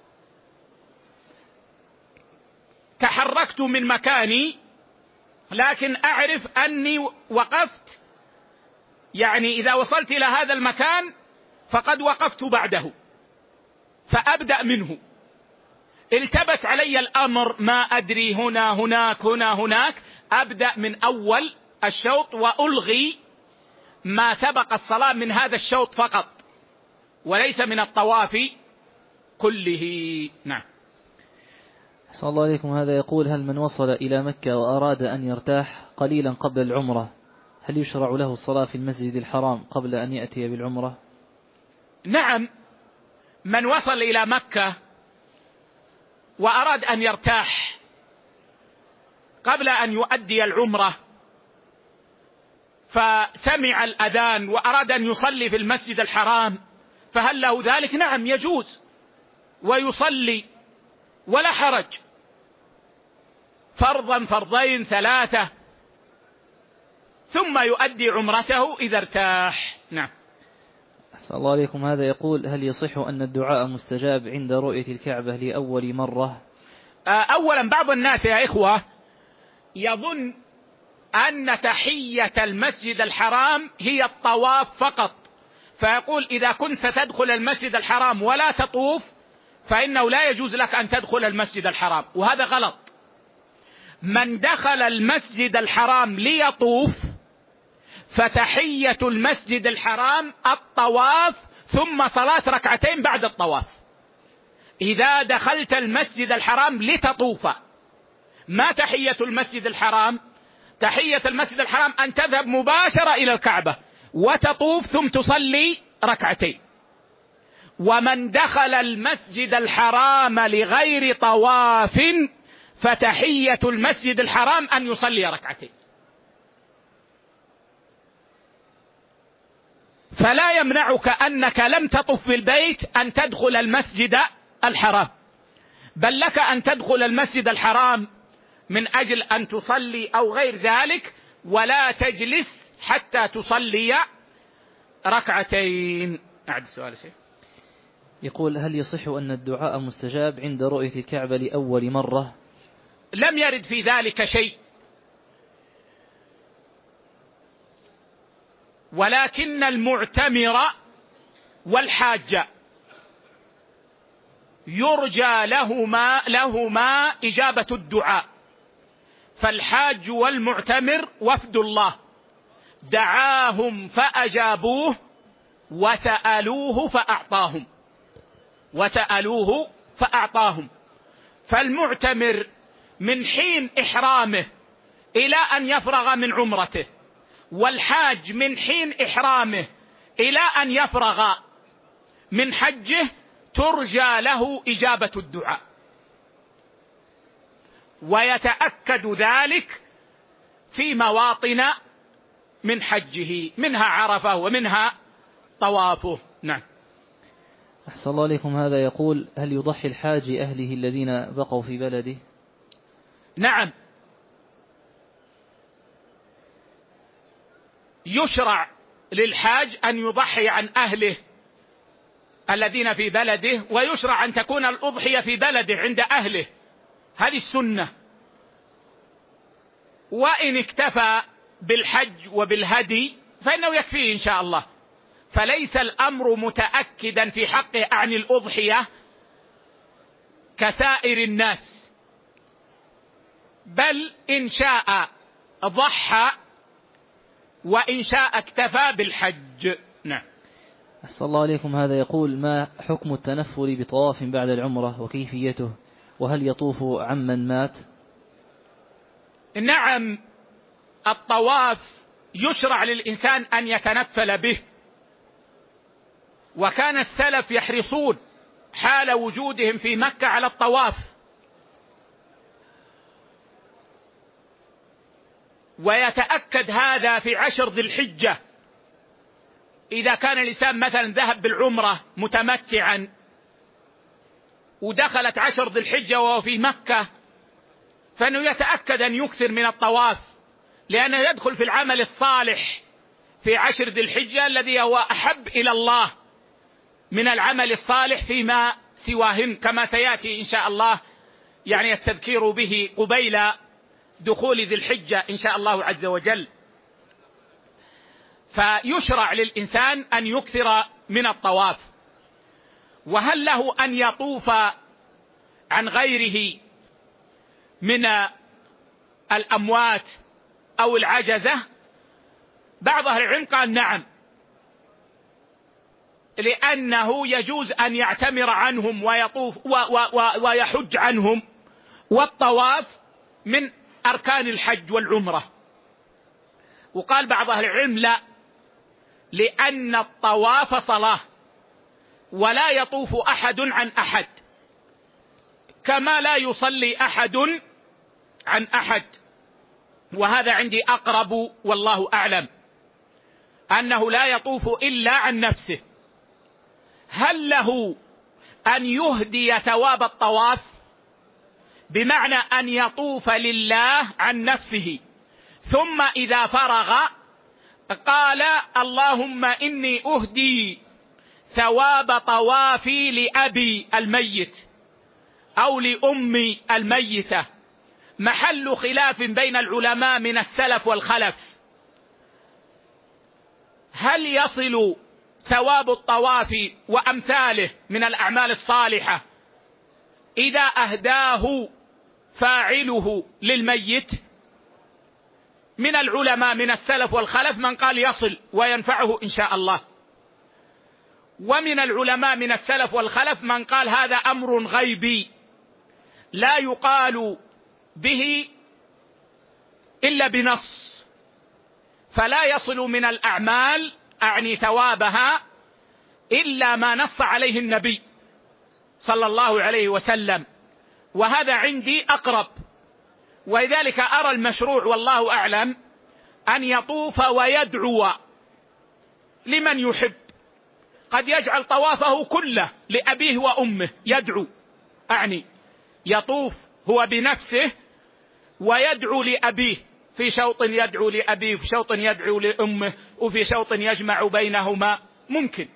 Speaker 1: تحركت من مكاني لكن أعرف أني وقفت، يعني إذا وصلت إلى هذا المكان فقد وقفت بعده فأبدأ منه. التبس علي الأمر ما أدري هنا هناك هنا هناك، أبدأ من أول الشوط وألغي ما سبق الصلاة من هذا الشوط فقط وليس من الطواف كله. نعم.
Speaker 2: أحسن الله عليكم. هذا يقول: هل من وصل إلى مكة وأراد أن يرتاح قليلا قبل العمرة هل يشرع له الصلاة في المسجد الحرام قبل أن يأتي بالعمرة؟
Speaker 1: نعم، من وصل إلى مكة وأراد أن يرتاح قبل أن يؤدي العمرة فسمع الأذان وأراد أن يصلي في المسجد الحرام فهل له ذلك؟ نعم، يجوز ويصلي ولا حرج، فرضا فرضين ثلاثة، ثم يؤدي عمرته إذا ارتاح. نعم.
Speaker 2: أحسن الله عليكم. هذا يقول: هل يصح أن الدعاء مستجاب عند رؤية الكعبة لأول مرة؟
Speaker 1: أولا بعض الناس يا إخوة يظن أن تحية المسجد الحرام هي الطواف فقط، فيقول إذا كنت ستدخل المسجد الحرام ولا تطوف فإنه لا يجوز لك أن تدخل المسجد الحرام، وهذا غلط. من دخل المسجد الحرام ليطوف فتحية المسجد الحرام الطواف ثم صلاة ركعتين بعد الطواف. إذا دخلت المسجد الحرام لتطوف ما تحية المسجد الحرام؟ تحية المسجد الحرام أن تذهب مباشرة إلى الكعبة وتطوف ثم تصلي ركعتين. ومن دخل المسجد الحرام لغير طواف فتحية المسجد الحرام أن يصلي ركعتين. فلا يمنعك أنك لم تطف بالبيت أن تدخل المسجد الحرام، بل لك أن تدخل المسجد الحرام من أجل أن تصلي أو غير ذلك، ولا تجلس حتى تصلي ركعتين. أعد السؤال شيء.
Speaker 2: يقول: هل يصح أن الدعاء مستجاب عند رؤية الكعبة لأول مرة؟
Speaker 1: لم يرد في ذلك شيء، ولكن المعتمر والحاج يرجى لهما إجابة الدعاء. فالحاج والمعتمر وفد الله دعاهم فأجابوه وسألوه فأعطاهم. فالمعتمر من حين إحرامه إلى أن يفرغ من عمرته، والحاج من حين إحرامه إلى أن يفرغ من حجه ترجى له إجابة الدعاء، ويتأكد ذلك في مواطن من حجه، منها عرفة ومنها طوافه. نعم.
Speaker 2: أحسن الله عليكم. هذا يقول: هل يضحي الحاج أهله الذين بقوا في بلده؟
Speaker 1: نعم، يشرع للحاج أن يضحي عن أهله الذين في بلده، ويشرع أن تكون الأضحية في بلده عند أهله، هذه السنة. وإن اكتفى بالحج وبالهدي فإنه يكفيه إن شاء الله. فليس الأمر متأكدا في حقه عن الأضحية كسائر الناس، بل إن شاء ضحى وإن شاء اكتفى بالحج. نعم.
Speaker 2: أحسن الله عليكم. هذا يقول: ما حكم التنفل بطواف بعد العمرة وكيفيته، وهل يطوف عمن مات؟
Speaker 1: نعم، الطواف يشرع للإنسان أن يتنفل به، وكان السلف يحرصون حال وجودهم في مكة على الطواف، ويتأكد هذا في 10 ذي الحجة. إذا كان الإنسان مثلا ذهب بالعمرة متمتعا ودخلت 10 ذي الحجة وهو في مكة، فإنه يتأكد أن يكثر من الطواف، لأنه يدخل في العمل الصالح في 10 ذي الحجة الذي هو أحب إلى الله من العمل الصالح فيما سواهن، كما سيأتي إن شاء الله يعني التذكير به قبيل دخول ذي الحجة إن شاء الله عز وجل. فيشرع للإنسان أن يكثر من الطواف. وهل له أن يطوف عن غيره من الأموات أو العجزة؟ بعض أهل العلم قال نعم، لأنه يجوز أن يعتمر عنهم ويطوف ويحج عنهم، والطواف من أركان الحج والعمرة. وقال بعض أهل العلم لا، لأن الطواف صلاة ولا يطوف أحد عن أحد، كما لا يصلي أحد عن أحد. وهذا عندي أقرب والله أعلم، أنه لا يطوف إلا عن نفسه. هل له أن يهدي ثواب الطواف، بمعنى أن يطوف لله عن نفسه ثم إذا فرغ قال اللهم إني أهدي ثواب طوافي لأبي الميت أو لأمي الميتة؟ محل خلاف بين العلماء من السلف والخلف، هل يصل ثواب الطواف وأمثاله من الأعمال الصالحة إذا أهداه فاعله للميت؟ من العلماء من السلف والخلف من قال يصل وينفعه إن شاء الله، ومن العلماء من السلف والخلف من قال هذا أمر غيبي لا يقال به إلا بنص، فلا يصل من الأعمال أعني ثوابها إلا ما نص عليه النبي صلى الله عليه وسلم، وهذا عندي أقرب. ولذلك أرى المشروع والله أعلم أن يطوف ويدعو لمن يحب، قد يجعل طوافه كله لأبيه وأمه يدعو، أعني يطوف هو بنفسه ويدعو لأبيه، في شوط يدعو لأبيه، في شوط يدعو لأمه، وفي شوط يجمع بينهما، ممكن.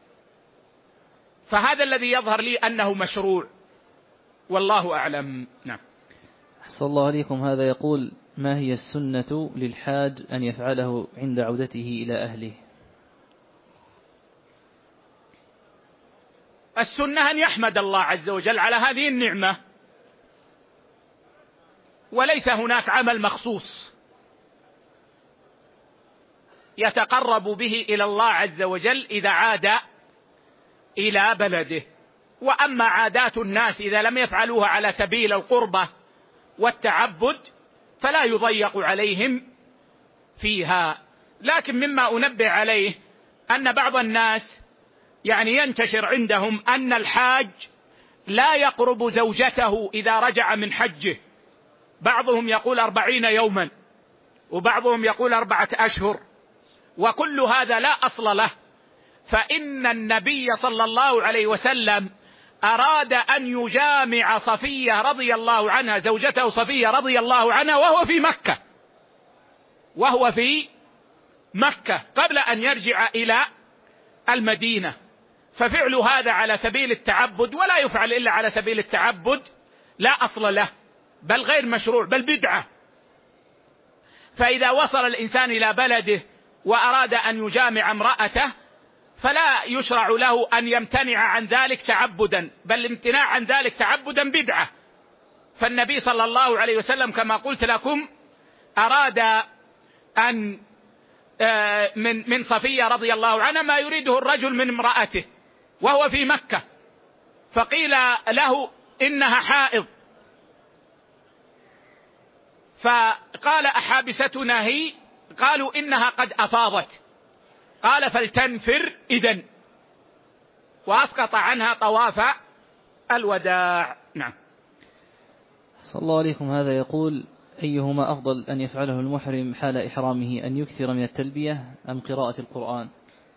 Speaker 1: فهذا الذي يظهر لي أنه مشروع والله أعلم. نعم.
Speaker 2: أحسن الله عليكم. هذا يقول: ما هي السنة للحاج أن يفعله عند عودته إلى أهله؟
Speaker 1: السنة أن يحمد الله عز وجل على هذه النعمة، وليس هناك عمل مخصوص يتقرب به إلى الله عز وجل إذا عاد إلى بلده. وأما عادات الناس إذا لم يفعلوها على سبيل القربة والتعبد فلا يضيق عليهم فيها. لكن مما أنبه عليه أن بعض الناس ينتشر عندهم أن الحاج لا يقرب زوجته إذا رجع من حجه، بعضهم يقول 40 يوما، وبعضهم يقول 4 أشهر، وكل هذا لا أصل له. فإن النبي صلى الله عليه وسلم أراد أن يجامع صفية رضي الله عنها، زوجته صفية رضي الله عنها، وهو في مكة قبل أن يرجع إلى المدينة. ففعل هذا على سبيل التعبد، ولا يفعل إلا على سبيل التعبد، لا أصل له، بل غير مشروع، بل بدعة. فإذا وصل الإنسان إلى بلده وأراد أن يجامع امرأته فلا يشرع له أن يمتنع عن ذلك تعبدا، بل الامتناع عن ذلك تعبدا بدعة. فالنبي صلى الله عليه وسلم كما قلت لكم أراد أن من صفية رضي الله عنها ما يريده الرجل من امرأته وهو في مكة، فقيل له إنها حائض، فقال: أحابستنا هي؟ قالوا: إنها قد أفاضت. قال: فلتنفر إذن، وأسقط عنها طواف الوداع. نعم.
Speaker 2: صلى الله عليكم. هذا يقول: أيهما أفضل أن يفعله المحرم حال إحرامه، أن يكثر من التلبية أم قراءة القرآن؟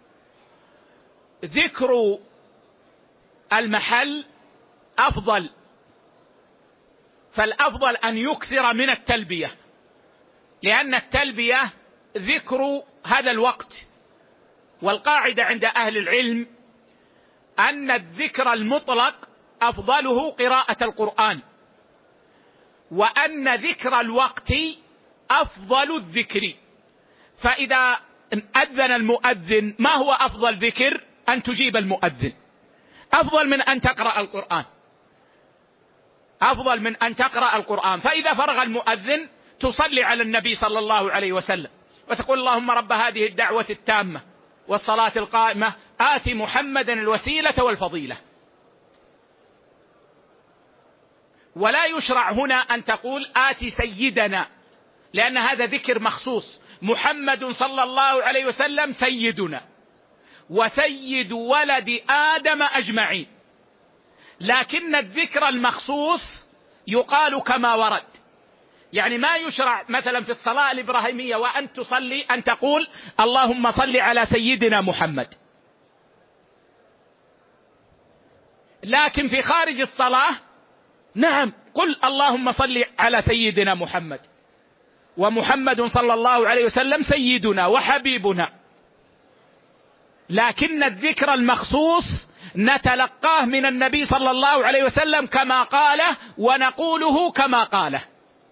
Speaker 1: ذكر المحل أفضل، فالأفضل أن يكثر من التلبية، لأن التلبية ذكر هذا الوقت. والقاعدة عند أهل العلم أن الذكر المطلق أفضله قراءة القرآن، وأن ذكر الوقت أفضل الذكر. فإذا أذن المؤذن ما هو أفضل ذكر؟ أن تجيب المؤذن، أفضل من أن تقرأ القرآن، أفضل من أن تقرأ القرآن. فإذا فرغ المؤذن تصلي على النبي صلى الله عليه وسلم وتقول: اللهم رب هذه الدعوة التامة والصلاة القائمة آت محمدا الوسيلة والفضيلة. ولا يشرع هنا أن تقول آت سيدنا، لأن هذا ذكر مخصوص. محمد صلى الله عليه وسلم سيدنا وسيد ولد آدم أجمعين، لكن الذكر المخصوص يقال كما ورد. ما يشرع مثلا في الصلاة الإبراهيمية وأن تصلي أن تقول: اللهم صل على سيدنا محمد، لكن في خارج الصلاة نعم قل اللهم صل على سيدنا محمد، ومحمد صلى الله عليه وسلم سيدنا وحبيبنا. لكن الذكر المخصوص نتلقاه من النبي صلى الله عليه وسلم كما قاله ونقوله كما قاله.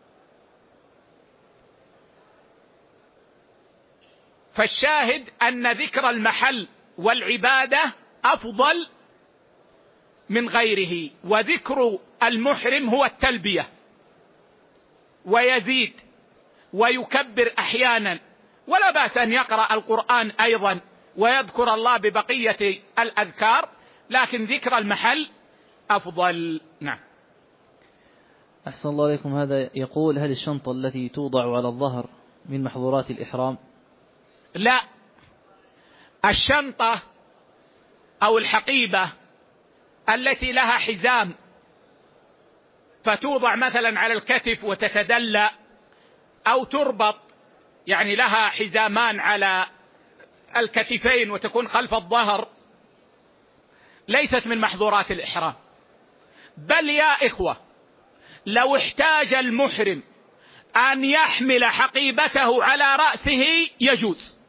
Speaker 1: فالشاهد أن ذكر المحل والعبادة أفضل من غيره. وذكر المحرم هو التلبية، ويزيد ويكبر أحيانا، ولا بأس أن يقرأ القرآن أيضا ويذكر الله ببقية الأذكار، لكن ذكر المحل أفضل. نعم.
Speaker 2: أحسن الله عليكم. هذا يقول: هل الشنطة التي توضع على الظهر من محظورات الإحرام؟
Speaker 1: لا، الشنطة أو الحقيبة التي لها حزام فتوضع مثلا على الكتف وتتدلى، أو تربط يعني لها حزامان على الكتفين وتكون خلف الظهر، ليست من محظورات الإحرام. بل يا إخوة، لو احتاج المحرم أن يحمل حقيبته على رأسه يجوز.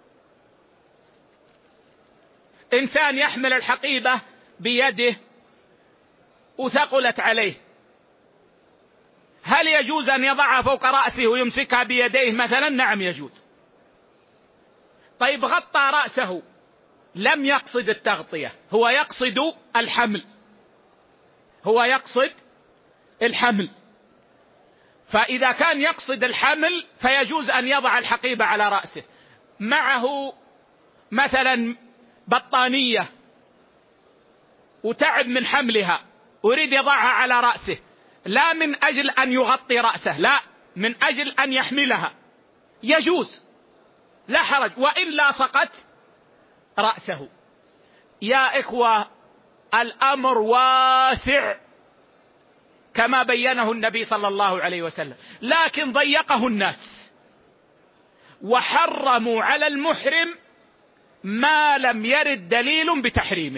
Speaker 1: إنسان يحمل الحقيبة بيده وثقلت عليه، هل يجوز أن يضعها فوق رأسه ويمسكها بيديه مثلا؟ نعم يجوز. طيب غطى رأسه، لم يقصد التغطية، هو يقصد الحمل، هو يقصد الحمل. فإذا كان يقصد الحمل فيجوز أن يضع الحقيبة على رأسه. معه مثلا بطانية وتعب من حملها، أريد يضعها على رأسه، لا من أجل أن يغطي رأسه، لا، من أجل أن يحملها، يجوز لا حرج، وإلا سقط رأسه. يا إخوة، الأمر واسع كما بينه النبي صلى الله عليه وسلم، لكن ضيقه الناس وحرموا على المحرم ما لم يرد دليل بتحريمه.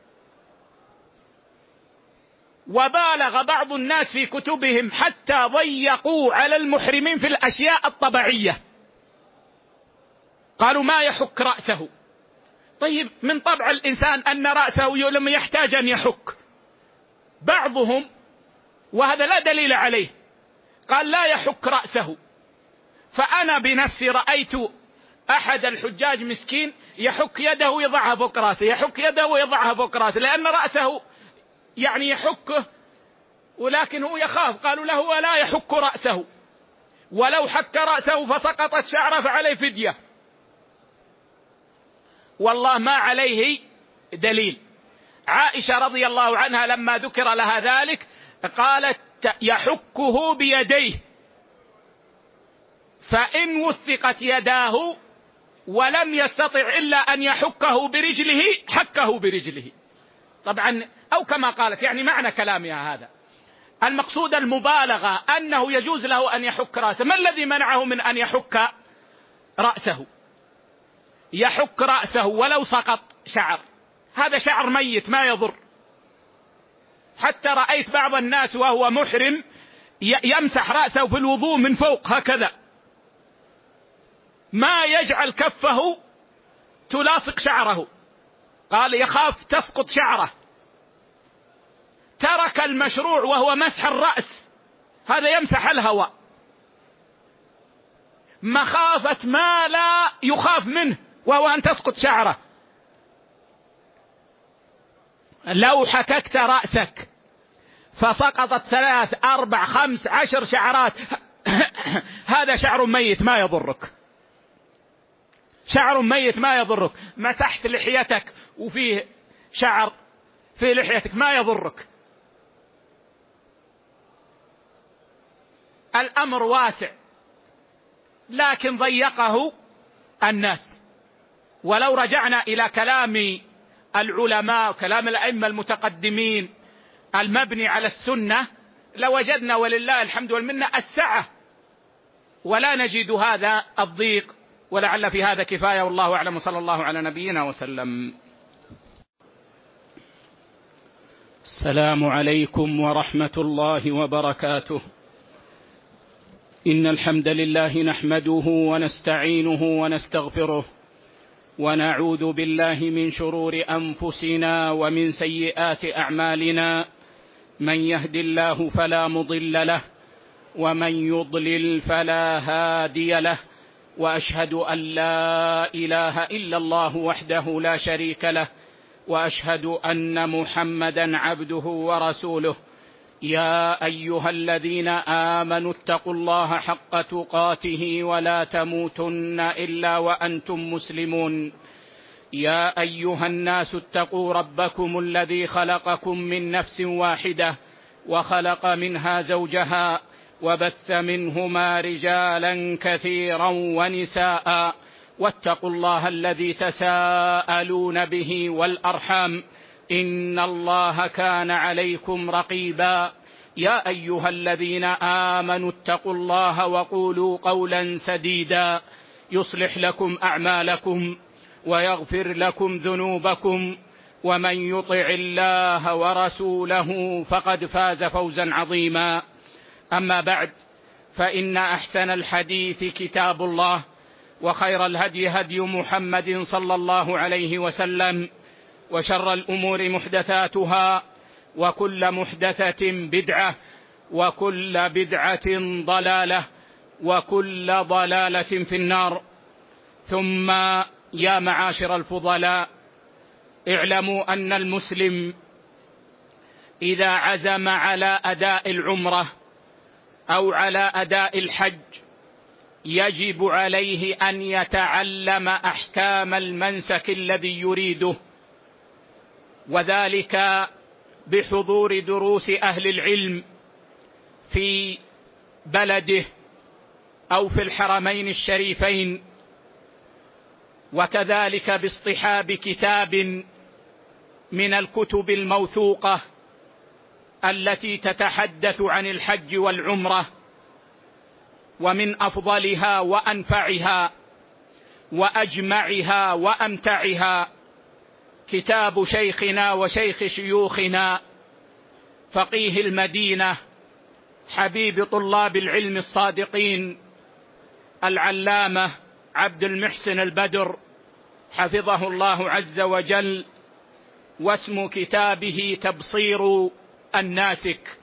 Speaker 1: وبالغ بعض الناس في كتبهم حتى ضيقوا على المحرمين في الأشياء الطبيعية، قالوا ما يحك رأسه. طيب من طبع الإنسان أن رأسه لما يحتاج أن يحك. بعضهم، وهذا لا دليل عليه، قال لا يحك رأسه. فأنا بنفسي رأيت أحد الحجاج مسكين يحك يده ويضعها فوق رأسه، يحك يده ويضعها فوق رأسه، لأن رأسه يعني يحكه ولكن هو يخاف. قالوا له ولا يحك رأسه، ولو حك رأسه فسقطت شعره فعليه فدية. والله ما عليه دليل. عائشة رضي الله عنها لما ذكر لها ذلك قالت يحكه بيديه، فإن وثقت يداه ولم يستطع إلا أن يحكه برجله حكه برجله. طبعا أو كما قالت، يعني معنى كلامها هذا المقصود المبالغة أنه يجوز له أن يحك رأسه. ما الذي منعه من أن يحك رأسه؟ يحك رأسه ولو سقط شعر، هذا شعر ميت ما يضر. حتى رأيت بعض الناس وهو محرم يمسح رأسه في الوضوء من فوق هكذا، ما يجعل كفه تلاصق شعره، قال يخاف تسقط شعره. ترك المشروع وهو مسح الرأس، هذا يمسح الهواء مخافة ما لا يخاف منه وهو أن تسقط شعره. لو حككت رأسك فسقطت 3 4 5 10 شعرات هذا شعر ميت ما يضرك، شعر ميت ما يضرك. مسحت لحيتك وفيه شعر في لحيتك ما يضرك. الأمر واسع لكن ضيقه الناس. ولو رجعنا إلى كلام العلماء وكلام الأئمة المتقدمين المبني على السنة لوجدنا ولله الحمد والمنة السعة، ولا نجد هذا الضيق. ولعل في هذا كفاية، والله أعلم، صلى الله على نبينا وسلم.
Speaker 3: السلام عليكم ورحمة الله وبركاته. إن الحمد لله نحمده ونستعينه ونستغفره، ونعوذ بالله من شرور أنفسنا ومن سيئات أعمالنا، من يهد الله فلا مضل له ومن يضلل فلا هادي له، وأشهد أن لا إله إلا الله وحده لا شريك له، وأشهد أن محمدا عبده ورسوله. يا أيها الذين آمنوا اتقوا الله حق تقاته ولا تموتن إلا وأنتم مسلمون. يا أيها الناس اتقوا ربكم الذي خلقكم من نفس واحدة وخلق منها زوجها وبث منهما رجالا كثيرا ونساء، واتقوا الله الذي تساءلون به والأرحام إن الله كان عليكم رقيبا. يا أيها الذين آمنوا اتقوا الله وقولوا قولا سديدا يصلح لكم أعمالكم ويغفر لكم ذنوبكم ومن يطع الله ورسوله فقد فاز فوزا عظيما. أما بعد، فإن أحسن الحديث كتاب الله، وخير الهدي هدي محمد صلى الله عليه وسلم، وشر الأمور محدثاتها، وكل محدثة بدعة، وكل بدعة ضلالة، وكل ضلالة في النار. ثم يا معاشر الفضلاء، اعلموا أن المسلم إذا عزم على أداء العمرة أو على أداء الحج يجب عليه أن يتعلم أحكام المنسك الذي يريده، وذلك بحضور دروس أهل العلم في بلده أو في الحرمين الشريفين، وكذلك باصطحاب كتاب من الكتب الموثوقة التي تتحدث عن الحج والعمرة. ومن أفضلها وأنفعها وأجمعها وأمتعها كتاب شيخنا وشيخ شيوخنا فقيه المدينة حبيب طلاب العلم الصادقين العلامة عبد المحسن البدر حفظه الله عز وجل، واسم كتابه تبصير الناسك.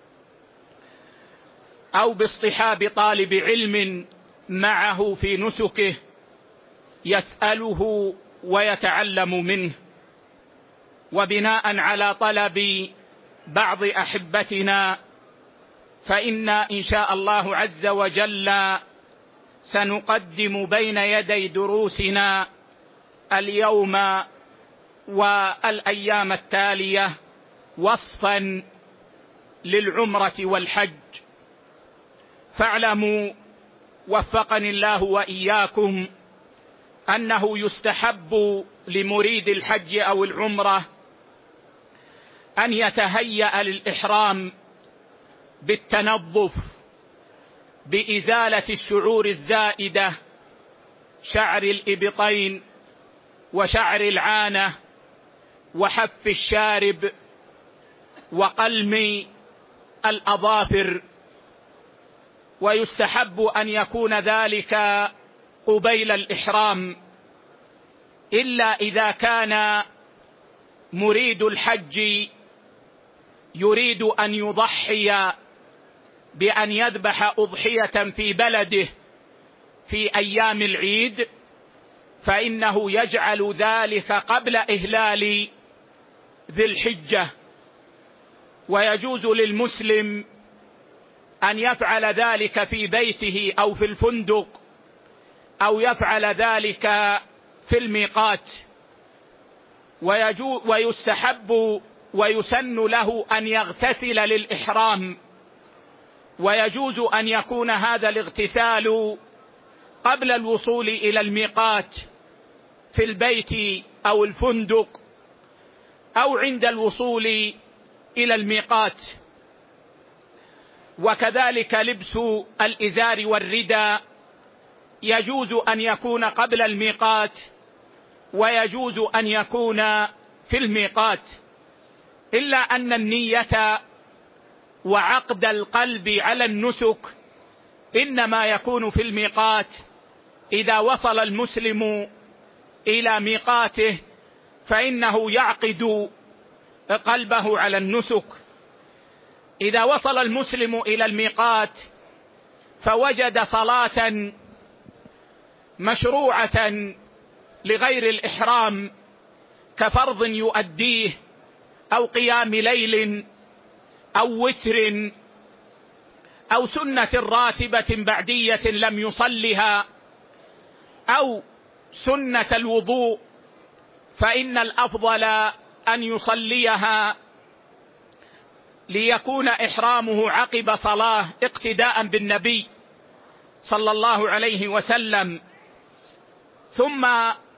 Speaker 3: أو باصطحاب طالب علم معه في نسكه يسأله ويتعلم منه. وبناء على طلب بعض أحبتنا فإنا إن شاء الله عز وجل سنقدم بين يدي دروسنا اليوم والأيام التالية وصفا للعمرة والحج. فاعلموا وفقني الله وإياكم أنه يستحب لمريد الحج أو العمرة أن يتهيأ للإحرام بالتنظف، بإزالة الشعور الزائدة، شعر الإبطين وشعر العانة وحف الشارب وقلم الأظافر. ويستحب أن يكون ذلك قبيل الإحرام، إلا إذا كان مريد الحج يريد أن يضحي بأن يذبح أضحية في بلده في أيام العيد، فإنه يجعل ذلك قبل إهلال ذي الحجة. ويجوز للمسلم أن يفعل ذلك في بيته أو في الفندق، أو يفعل ذلك في الميقات. ويستحب ويسن له أن يغتسل للإحرام، ويجوز أن يكون هذا الاغتسال قبل الوصول إلى الميقات في البيت أو الفندق، أو عند الوصول إلى الميقات. وكذلك لبس الإزار والرداء يجوز أن يكون قبل الميقات، ويجوز أن يكون في الميقات، إلا أن النية وعقد القلب على النسك إنما يكون في الميقات. إذا وصل المسلم إلى ميقاته فإنه يعقد قلبه على النسك. إذا وصل المسلم إلى الميقات فوجد صلاة مشروعة لغير الإحرام كفرض يؤديه، أو قيام ليل، أو وتر، أو سنة راتبة بعدية لم يصلها، أو سنة الوضوء، فإن الأفضل أن يصليها ليكون إحرامه عقب صلاة اقتداء بالنبي صلى الله عليه وسلم.
Speaker 1: ثم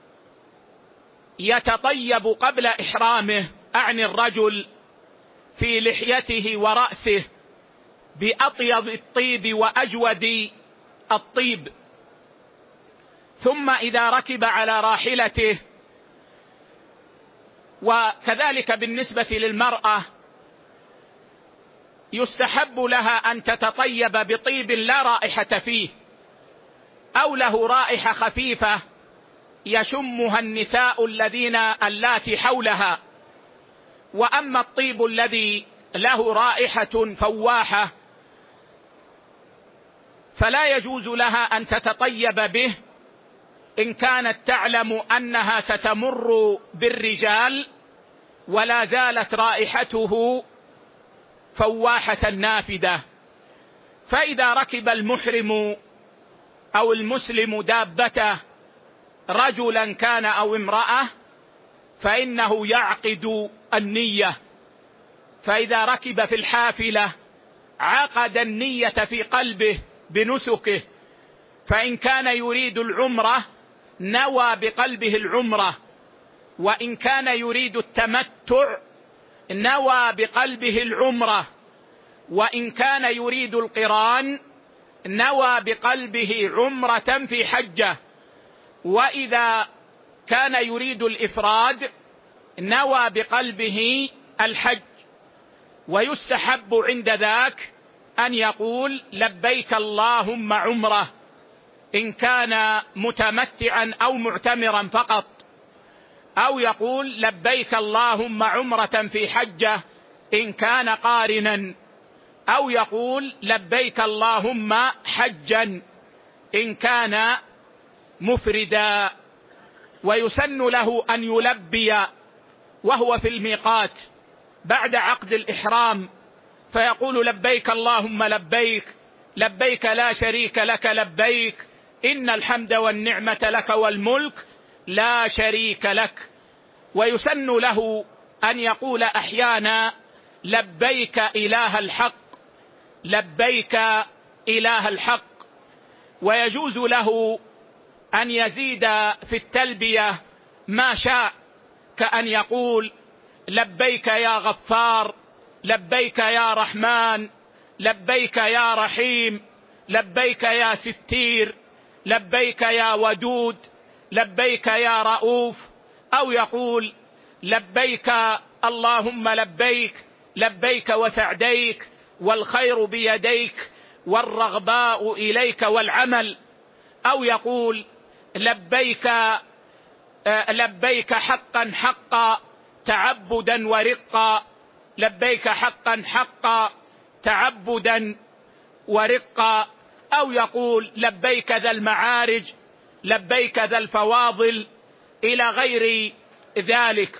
Speaker 1: يتطيب قبل إحرامه، أعني الرجل، في لحيته ورأسه بأطيب الطيب وأجود الطيب. ثم إذا ركب على راحلته، وكذلك بالنسبة للمرأة يستحب لها أن تتطيب بطيب لا رائحة فيه أو له رائحة خفيفة يشمها النساء اللاتي حولها. وأما الطيب الذي له رائحة فواحة فلا يجوز لها أن تتطيب به إن كانت تعلم أنها ستمر بالرجال ولا زالت رائحته فواحة نافذة. فإذا ركب المحرم أو المسلم دابته، رجلا كان أو امرأة، فإنه يعقد النية. فإذا ركب في الحافلة عقد النية في قلبه بنسكه، فإن كان يريد العمرة نوى بقلبه العمرة، وإن كان يريد التمتع نوى بقلبه العمرة، وإن كان يريد القران نوى بقلبه عمرة في حجة، وإذا كان يريد الإفراد نوى بقلبه الحج. ويستحب عند ذاك أن يقول لبيك اللهم عمرة إن كان متمتعا أو معتمرا فقط، أو يقول لبيك اللهم عمرة في حجة إن كان قارنا، أو يقول لبيك اللهم حجا إن كان مفردا. ويسن له أن يلبي وهو في الميقات بعد عقد الإحرام، فيقول لبيك اللهم لبيك، لبيك لا شريك لك لبيك، إن الحمد والنعمة لك والملك لا شريك لك. ويسن له أن يقول أحيانا لبيك إله الحق، لبيك إله الحق. ويجوز له أن يزيد في التلبية ما شاء، كأن يقول لبيك يا غفار، لبيك يا رحمن، لبيك يا رحيم، لبيك يا ستير، لبيك يا ودود، لبيك يا رؤوف. أو يقول لبيك اللهم لبيك، لبيك وسعديك، والخير بيديك، والرغباء إليك والعمل. أو يقول لبيك لبيك حقا حقا تعبدا ورقا، لبيك حقا حقا تعبدا ورقا. أو يقول لبيك ذا المعارج، لبيك ذا الفواضل، إلى غير ذلك.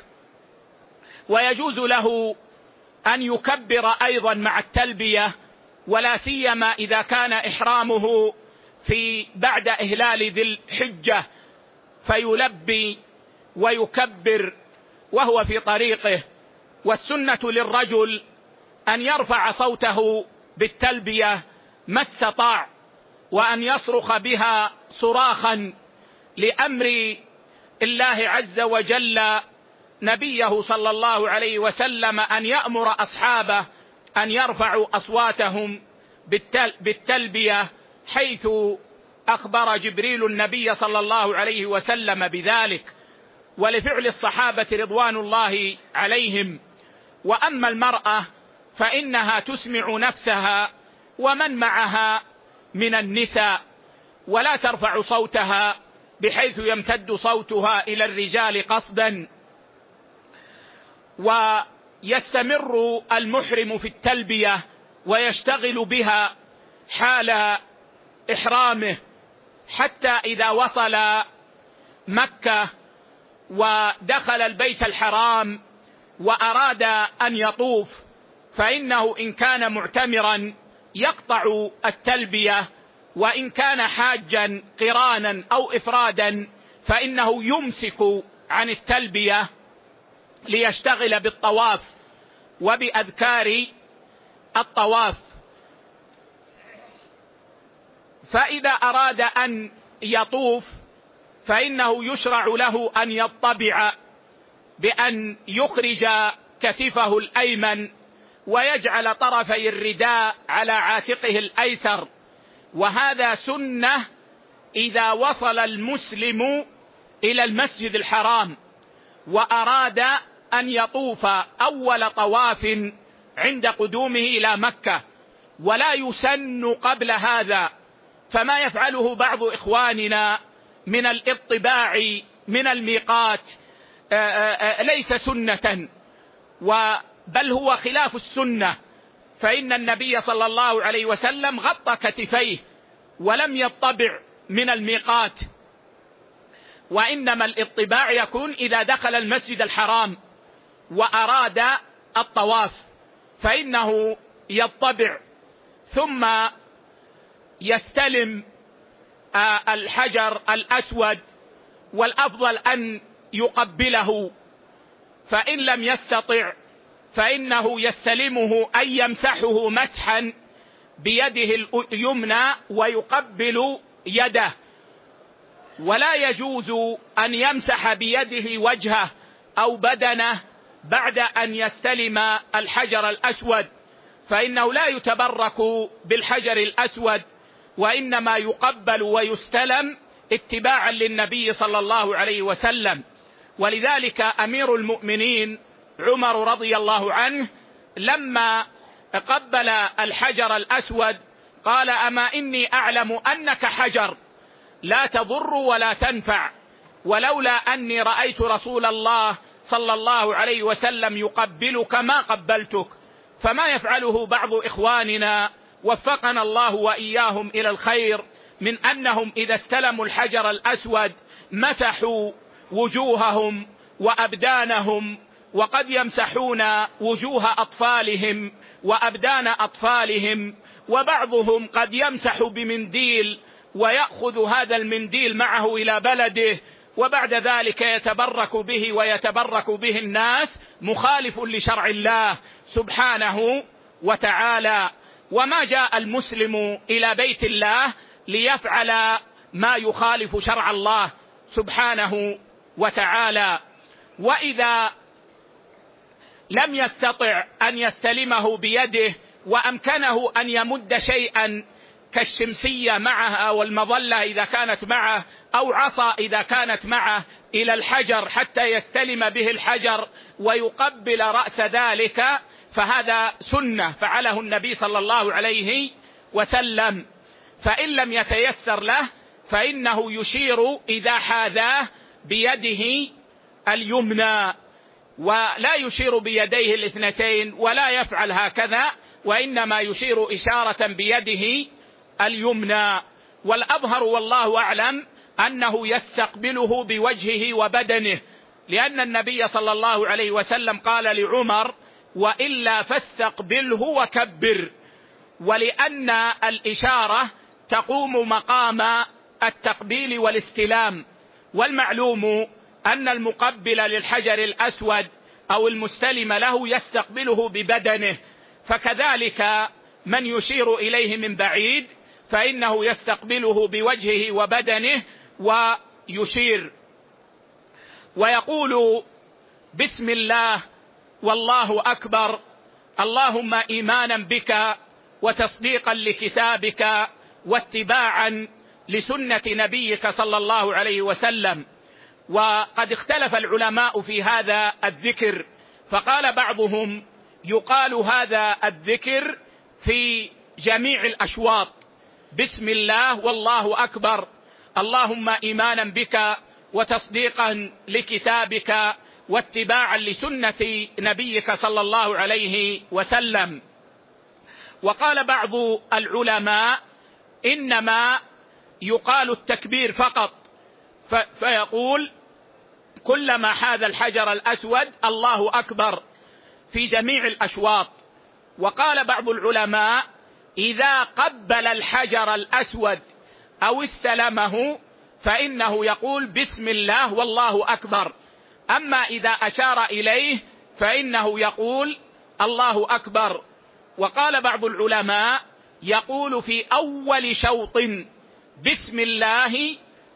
Speaker 1: ويجوز له أن يكبر أيضا مع التلبية، ولا سيما إذا كان إحرامه في بعد إهلال ذي الحجة، فيلبي ويكبر وهو في طريقه. والسنة للرجل أن يرفع صوته بالتلبية ما استطاع، وأن يصرخ بها صراخا لأمر الله عز وجل نبيه صلى الله عليه وسلم أن يأمر أصحابه أن يرفعوا أصواتهم بالتلبية، حيث أخبر جبريل النبي صلى الله عليه وسلم بذلك، ولفعل الصحابة رضوان الله عليهم. وأما المرأة فإنها تسمع نفسها ومن معها من النساء، ولا ترفع صوتها بحيث يمتد صوتها إلى الرجال قصدا. ويستمر المحرم في التلبية ويشتغل بها حال إحرامه حتى إذا وصل مكة ودخل البيت الحرام وأراد أن يطوف، فإنه إن كان معتمرا يقطع التلبية، وإن كان حاجا قرانا أو إفرادا فإنه يمسك عن التلبية ليشتغل بالطواف وبأذكار الطواف. فإذا أراد أن يطوف فإنه يشرع له أن يطبع بأن يخرج كتفه الأيمن ويجعل طرفي الرداء على عاتقه الأيسر، وهذا سنة إذا وصل المسلم إلى المسجد الحرام وأراد أن يطوف أول طواف عند قدومه إلى مكة، ولا يسن قبل هذا. فما يفعله بعض إخواننا من الاطباع من الميقات ليس سنة، بل هو خلاف السنة، فإن النبي صلى الله عليه وسلم غطى كتفيه ولم يطبع من الميقات، وإنما الاطباع يكون إذا دخل المسجد الحرام وأراد الطواف، فإنه يطبع ثم يستلم الحجر الأسود، والأفضل أن يقبله، فإن لم يستطع فإنه يستلمه أي يمسحه مسحا بيده اليمنى ويقبل يده، ولا يجوز أن يمسح بيده وجهه أو بدنه بعد أن يستلم الحجر الأسود، فإنه لا يتبرك بالحجر الأسود، وإنما يقبل ويستلم اتباعا للنبي صلى الله عليه وسلم. ولذلك أمير المؤمنين عمر رضي الله عنه لما قبل الحجر الأسود قال: أما إني أعلم أنك حجر لا تضر ولا تنفع، ولولا أني رأيت رسول الله صلى الله عليه وسلم يقبلك ما قبلتك. فما يفعله بعض إخواننا وفقنا الله وإياهم إلى الخير من أنهم إذا استلموا الحجر الأسود مسحوا وجوههم وأبدانهم، وقد يمسحون وجوه أطفالهم وأبدان أطفالهم، وبعضهم قد يمسح بمنديل ويأخذ هذا المنديل معه إلى بلده، وبعد ذلك يتبرك به ويتبرك به الناس، مخالف لشرع الله سبحانه وتعالى. وما جاء المسلم إلى بيت الله ليفعل ما يخالف شرع الله سبحانه وتعالى. وإذا لم يستطع أن يستلمه بيده وأمكنه أن يمد شيئا كالشمسية معه والمظلة إذا كانت معه أو عصا إذا كانت معه إلى الحجر حتى يستلم به الحجر ويقبل رأس ذلك، فهذا سنة فعله النبي صلى الله عليه وسلم. فإن لم يتيسر له فإنه يشير إذا حاذاه بيده اليمنى، ولا يشير بيديه الاثنتين ولا يفعل هكذا، وإنما يشير إشارة بيده اليمنى. والأظهر والله أعلم أنه يستقبله بوجهه وبدنه، لأن النبي صلى الله عليه وسلم قال لعمر: وإلا فاستقبله وكبر، ولأن الإشارة تقوم مقام التقبيل والاستلام. والمعلوم أن المقبل للحجر الأسود أو المستلم له يستقبله ببدنه، فكذلك من يشير إليه من بعيد فإنه يستقبله بوجهه وبدنه ويشير ويقول: بسم الله والله أكبر، اللهم إيمانا بك وتصديقا لكتابك واتباعا لسنة نبيك صلى الله عليه وسلم. وقد اختلف العلماء في هذا الذكر، فقال بعضهم: يقال هذا الذكر في جميع الأشواط، بسم الله والله أكبر، اللهم إيمانا بك وتصديقا لكتابك واتباعا لسنة نبيك صلى الله عليه وسلم. وقال بعض العلماء: إنما يقال التكبير فقط، فيقول كلما حاذ الحجر الأسود الله أكبر في جميع الأشواط. وقال بعض العلماء: إذا قبل الحجر الأسود أو استلمه فإنه يقول بسم الله والله أكبر، أما إذا أشار إليه فإنه يقول الله أكبر. وقال بعض العلماء: يقول في أول شوط بسم الله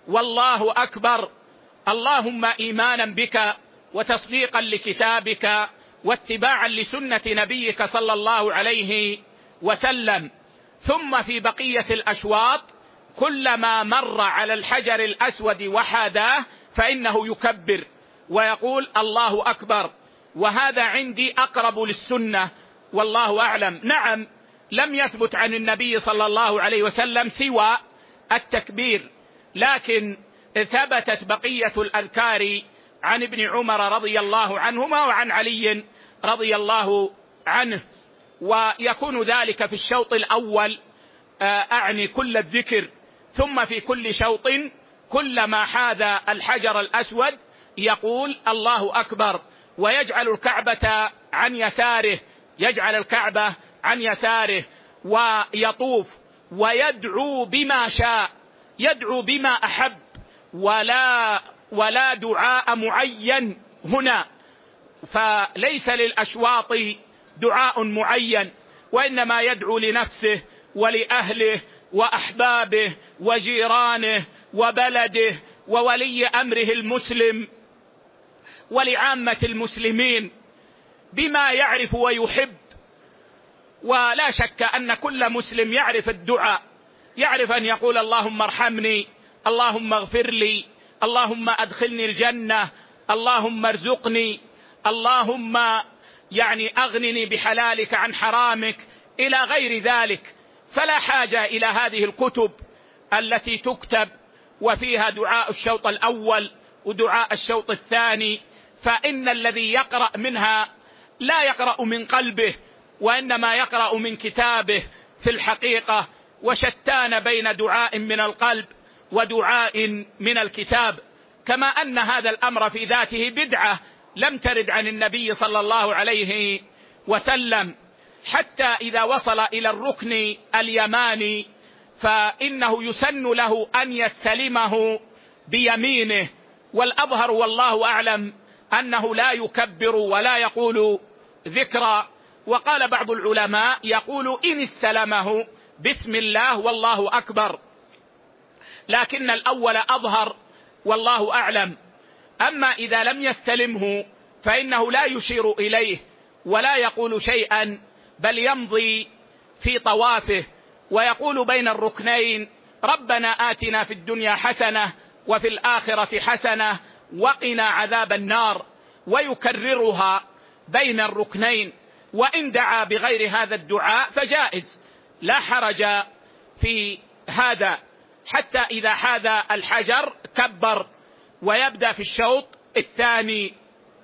Speaker 1: والله أكبر، اللهم إيمانا بك وتصديقا لكتابك واتباعا لسنة نبيك صلى الله عليه وسلم. ثم في بقية الأشواط كلما مر على الحجر الأسود وحاداه فإنه يكبر ويقول الله أكبر، وهذا عندي أقرب للسنة والله أعلم. نعم، لم يثبت عن النبي صلى الله عليه وسلم سوى التكبير، لكن ثبتت بقية الأذكار عن ابن عمر رضي الله عنهما وعن علي رضي الله عنه، ويكون ذلك في الشوط الأول أعني كل الذكر، ثم في كل شوط كلما حاذى الحجر الأسود يقول الله أكبر، ويجعل الكعبة عن يساره، يجعل الكعبة عن يساره ويطوف ويدعو بما شاء، يدعو بما أحب، ولا دعاء معين هنا، فليس للأشواط دعاء معين، وإنما يدعو لنفسه ولأهله وأحبابه وجيرانه وبلده وولي أمره المسلم ولعامة المسلمين بما يعرف ويحب. ولا شك أن كل مسلم يعرف الدعاء، يعرف أن يقول اللهم ارحمني، اللهم اغفر لي، اللهم أدخلني الجنة، اللهم ارزقني، اللهم أغنني بحلالك عن حرامك، إلى غير ذلك. فلا حاجة إلى هذه الكتب التي تكتب وفيها دعاء الشوط الأول ودعاء الشوط الثاني، فإن الذي يقرأ منها لا يقرأ من قلبه، وإنما يقرأ من كتابه في الحقيقة، وشتان بين دعاء من القلب ودعاء من الكتاب. كما أن هذا الأمر في ذاته بدعة لم ترد عن النبي صلى الله عليه وسلم، حتى إذا وصل إلى الركن اليماني فإنه يسن له أن يستلمه بيمينه، والأظهر والله أعلم أنه لا يكبر ولا يقول ذكرا. وقال بعض العلماء يقول إن استلمه بسم الله والله أكبر، لكن الأول أظهر والله أعلم. أما إذا لم يستلمه فإنه لا يشير إليه ولا يقول شيئا، بل يمضي في طوافه ويقول بين الركنين ربنا آتنا في الدنيا حسنة وفي الآخرة حسنة وقنا عذاب النار، ويكررها بين الركنين. وإن دعا بغير هذا الدعاء فجائز، لا حرج في هذا. حتى إذا حاذى الحجر كبر ويبدأ في الشوط الثاني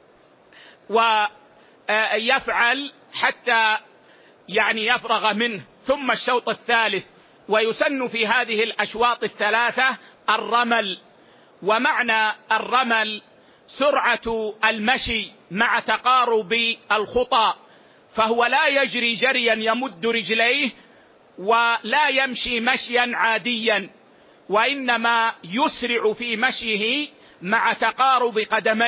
Speaker 1: ويفعل حتى يفرغ منه، ثم الشوط الثالث. ويسن في هذه الأشواط الثلاثة الرمل، ومعنى الرمل سرعة المشي مع تقارب الخطى، فهو لا يجري جريا يمد رجليه ولا يمشي مشيا عاديا، وإنما يسرع في مشيه مع تقارب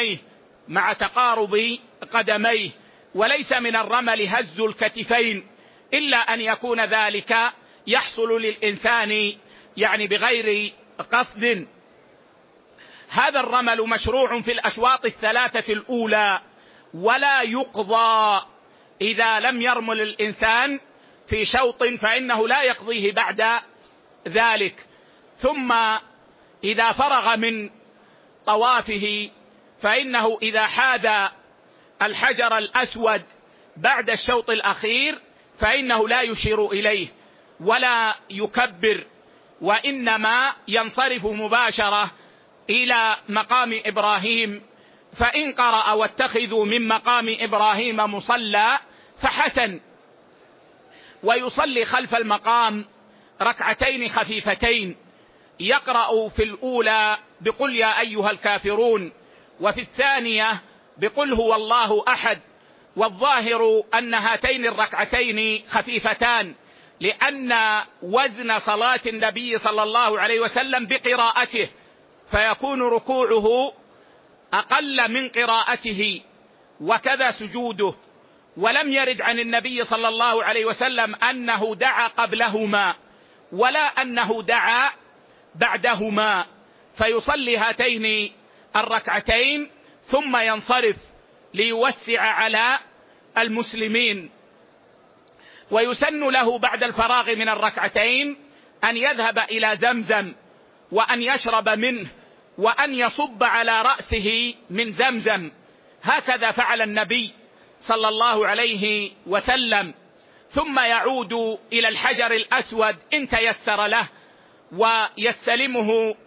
Speaker 1: قدميه، وليس من الرمل هز الكتفين، إلا أن يكون ذلك يحصل للإنسان بغير قصد. هذا الرمل مشروع في الأشواط الثلاثة الأولى، ولا يقضى إذا لم يرمل الإنسان في شوط فإنه لا يقضيه بعد ذلك. ثم إذا فرغ من طوافه فإنه إذا حاذى الحجر الأسود بعد الشوط الأخير فإنه لا يشير إليه ولا يكبر، وإنما ينصرف مباشرة إلى مقام إبراهيم، فإن قرأ واتخذوا من مقام إبراهيم مصلى فحسن، ويصلي خلف المقام ركعتين خفيفتين، يقرأ في الأولى بقل يا أيها الكافرون، وفي الثانية بقل هو الله أحد. والظاهر أن هاتين الركعتين خفيفتان، لأن وزن صلاة النبي صلى الله عليه وسلم بقراءته، فيكون ركوعه أقل من قراءته وكذا سجوده. ولم يرد عن النبي صلى الله عليه وسلم أنه دعا قبلهما ولا أنه دعا بعدهما، فيصلي هاتين الركعتين ثم ينصرف ليوسع على المسلمين. ويسن له بعد الفراغ من الركعتين أن يذهب إلى زمزم وأن يشرب منه وأن يصب على رأسه من زمزم، هكذا فعل النبي صلى الله عليه وسلم، ثم يعود إلى الحجر الأسود إن تيسر له ويستلمه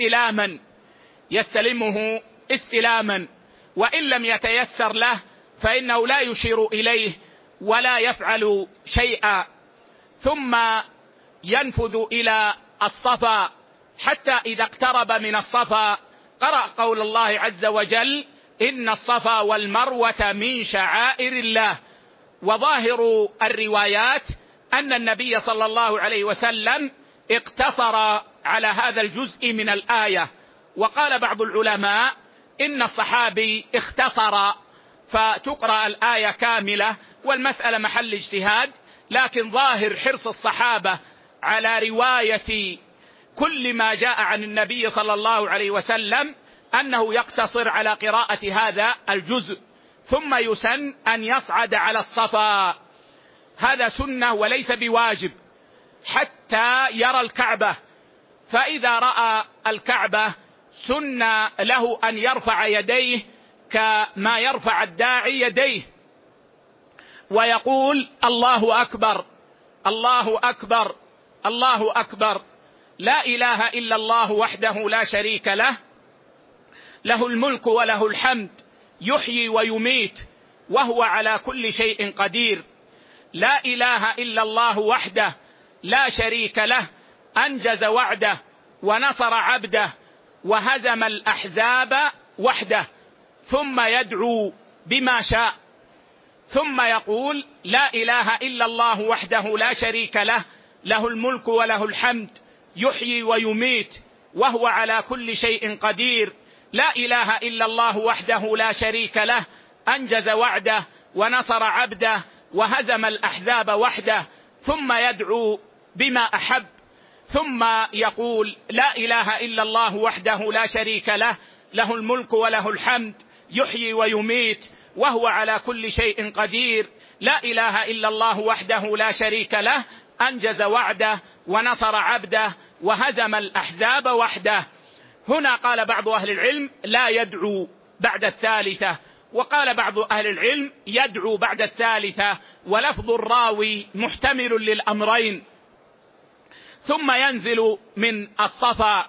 Speaker 1: استلاما، وإن لم يتيسر له فإنه لا يشير إليه ولا يفعل شيئا، ثم ينفذ إلى الصفا حتى إذا اقترب من الصفا قرأ قول الله عز وجل: إن الصفا والمروة من شعائر الله. وظاهر الروايات أن النبي صلى الله عليه وسلم اقتصر على هذا الجزء من الآية، وقال بعض العلماء إن الصحابي اختصر فتقرأ الآية كاملة، والمسألة محل اجتهاد، لكن ظاهر حرص الصحابة على رواية كل ما جاء عن النبي صلى الله عليه وسلم أنه يقتصر على قراءة هذا الجزء، ثم يسن أن يصعد على الصفا، هذا سنة وليس بواجب، حتى يرى الكعبة، فإذا رأى الكعبة سن له أن يرفع يديه كما يرفع الداعي يديه ويقول: الله أكبر الله أكبر الله أكبر، لا إله إلا الله وحده لا شريك له، له الملك وله الحمد، يحيي ويميت وهو على كل شيء قدير، لا إله إلا الله وحده لا شريك له، أنجز وعده ونصر عبده وهزم الأحزاب وحده. ثم يدعو بما شاء، ثم يقول: لا إله إلا الله وحده لا شريك له، له الملك وله الحمد، يحيي ويميت وهو على كل شيء قدير، لا إله إلا الله وحده لا شريك له، أنجز وعده ونصر عبده وهزم الأحزاب وحده. ثم يدعو بما أحب، ثم يقول: لا إله إلا الله وحده لا شريك له، له الملك وله الحمد، يحيي ويميت وهو على كل شيء قدير، لا إله إلا الله وحده لا شريك له، أنجز وعده ونصر عبده وهزم الأحزاب وحده. هنا قال بعض أهل العلم: لا يدعو بعد الثالثة، وقال بعض أهل العلم: يدعو بعد الثالثة، ولفظ الراوي محتمل للأمرين. ثم ينزل من الصفا،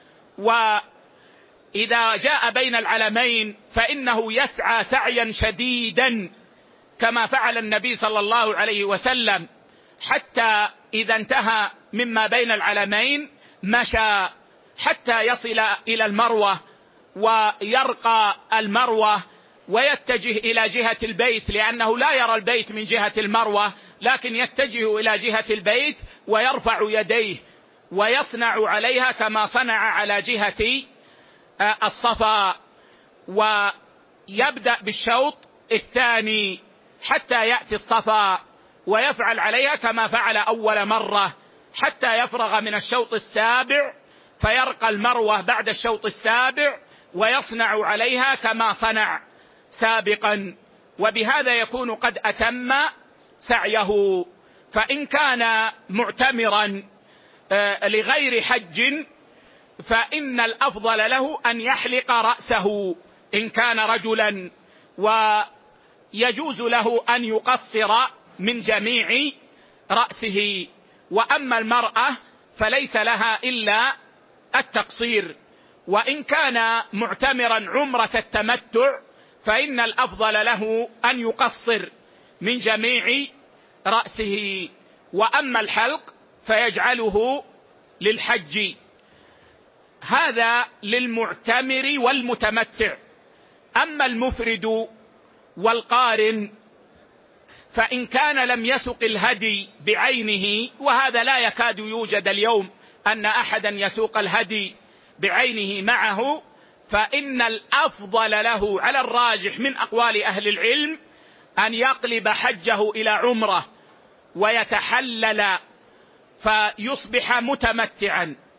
Speaker 1: وإذا جاء بين العلمين فإنه يسعى سعيا شديدا كما فعل النبي صلى الله عليه وسلم، حتى إذا انتهى مما بين العلمين مشى حتى يصل إلى المروة، ويرقى المروة ويتجه إلى جهة البيت، لأنه لا يرى البيت من جهة المروة، لكن يتجه إلى جهة البيت ويرفع يديه ويصنع عليها كما صنع على جهة الصفا، ويبدأ بالشوط الثاني حتى يأتي الصفا ويفعل عليها كما فعل أول مرة حتى يفرغ من الشوط السابع، فيرقى المروة بعد الشوط السابع ويصنع عليها كما صنع سابقا، وبهذا يكون قد أتم سعيه. فإن كان معتمرا لغير حج فإن الأفضل له أن يحلق رأسه إن كان رجلا، ويجوز له أن يقصر من جميع رأسه، وأما المرأة فليس لها إلا التقصير. وإن كان معتمرا عمرة التمتع فإن الأفضل له أن يقصر من جميع رأسه، وأما الحلق فيجعله للحج. هذا للمعتمر والمتمتع. أما المفرد والقارن فإن كان لم يسق الهدي بعينه، وهذا لا يكاد يوجد اليوم أن أحدا يسوق الهدي بعينه معه، فإن الأفضل له على الراجح من أقوال أهل العلم أن يقلب حجه إلى عمرة ويتحلل فيصبح متمتعا.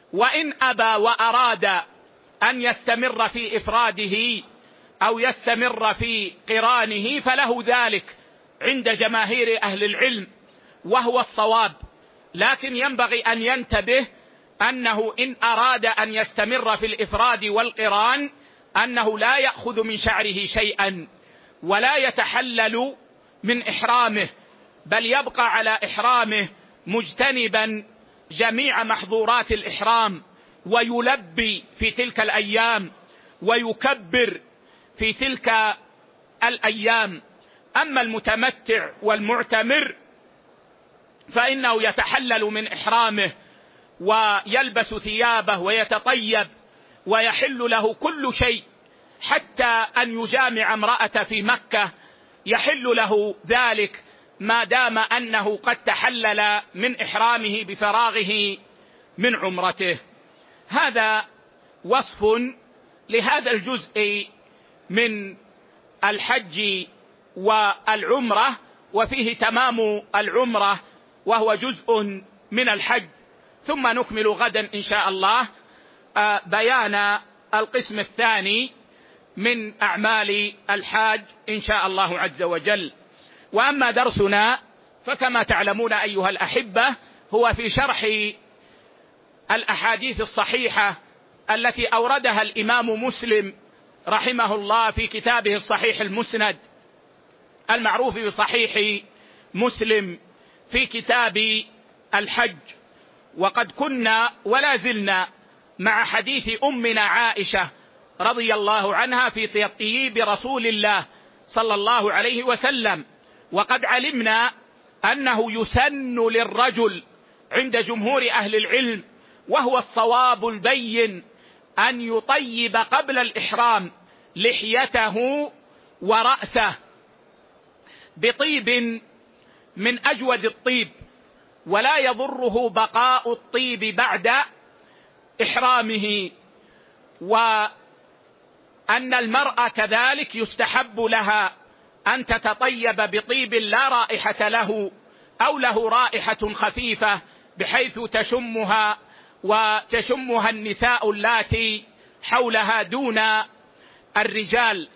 Speaker 1: وإن أبى وأراد أن يستمر في إفراده أو يستمر في قرانه فله ذلك عند جماهير أهل العلم وهو الصواب، لكن ينبغي أن ينتبه أنه إن أراد أن يستمر في الإفراد والقران أنه لا يأخذ من شعره شيئا ولا يتحلل من إحرامه، بل يبقى على إحرامه مجتنبا جميع محظورات الإحرام، ويلبي في تلك الأيام ويكبر في تلك الأيام. أما المتمتع والمعتمر فإنه يتحلل من إحرامه ويلبس ثيابه ويتطيب ويحل له كل شيء، حتى أن يجامع امرأة في مكة يحل له ذلك ما دام أنه قد تحلل من إحرامه بفراغه من عمرته. هذا وصف لهذا الجزء من الحج والعمرة، وفيه تمام العمرة وهو جزء من الحج. ثم نكمل غدا إن شاء الله بيان القسم الثاني من أعمال الحاج إن شاء الله عز وجل. وأما درسنا فكما تعلمون أيها الأحبة هو في شرح الأحاديث الصحيحة التي أوردها الإمام مسلم رحمه الله في كتابه الصحيح المسند المعروف بصحيح مسلم في كتاب الحج. وقد كنا ولا زلنا مع حديث أمنا عائشة رضي الله عنها في تطيب رسول الله صلى الله عليه وسلم، وقد علمنا أنه يسن للرجل عند جمهور أهل العلم وهو الصواب البين أن يطيب قبل الإحرام لحيته ورأسه بطيب من أجود الطيب، ولا يضره بقاء الطيب بعد إحرامه، وأن المرأة كذلك يستحب لها أن تتطيب بطيب لا رائحة له أو له رائحة خفيفة بحيث تشمها وتشمها النساء اللاتي حولها دون الرجال.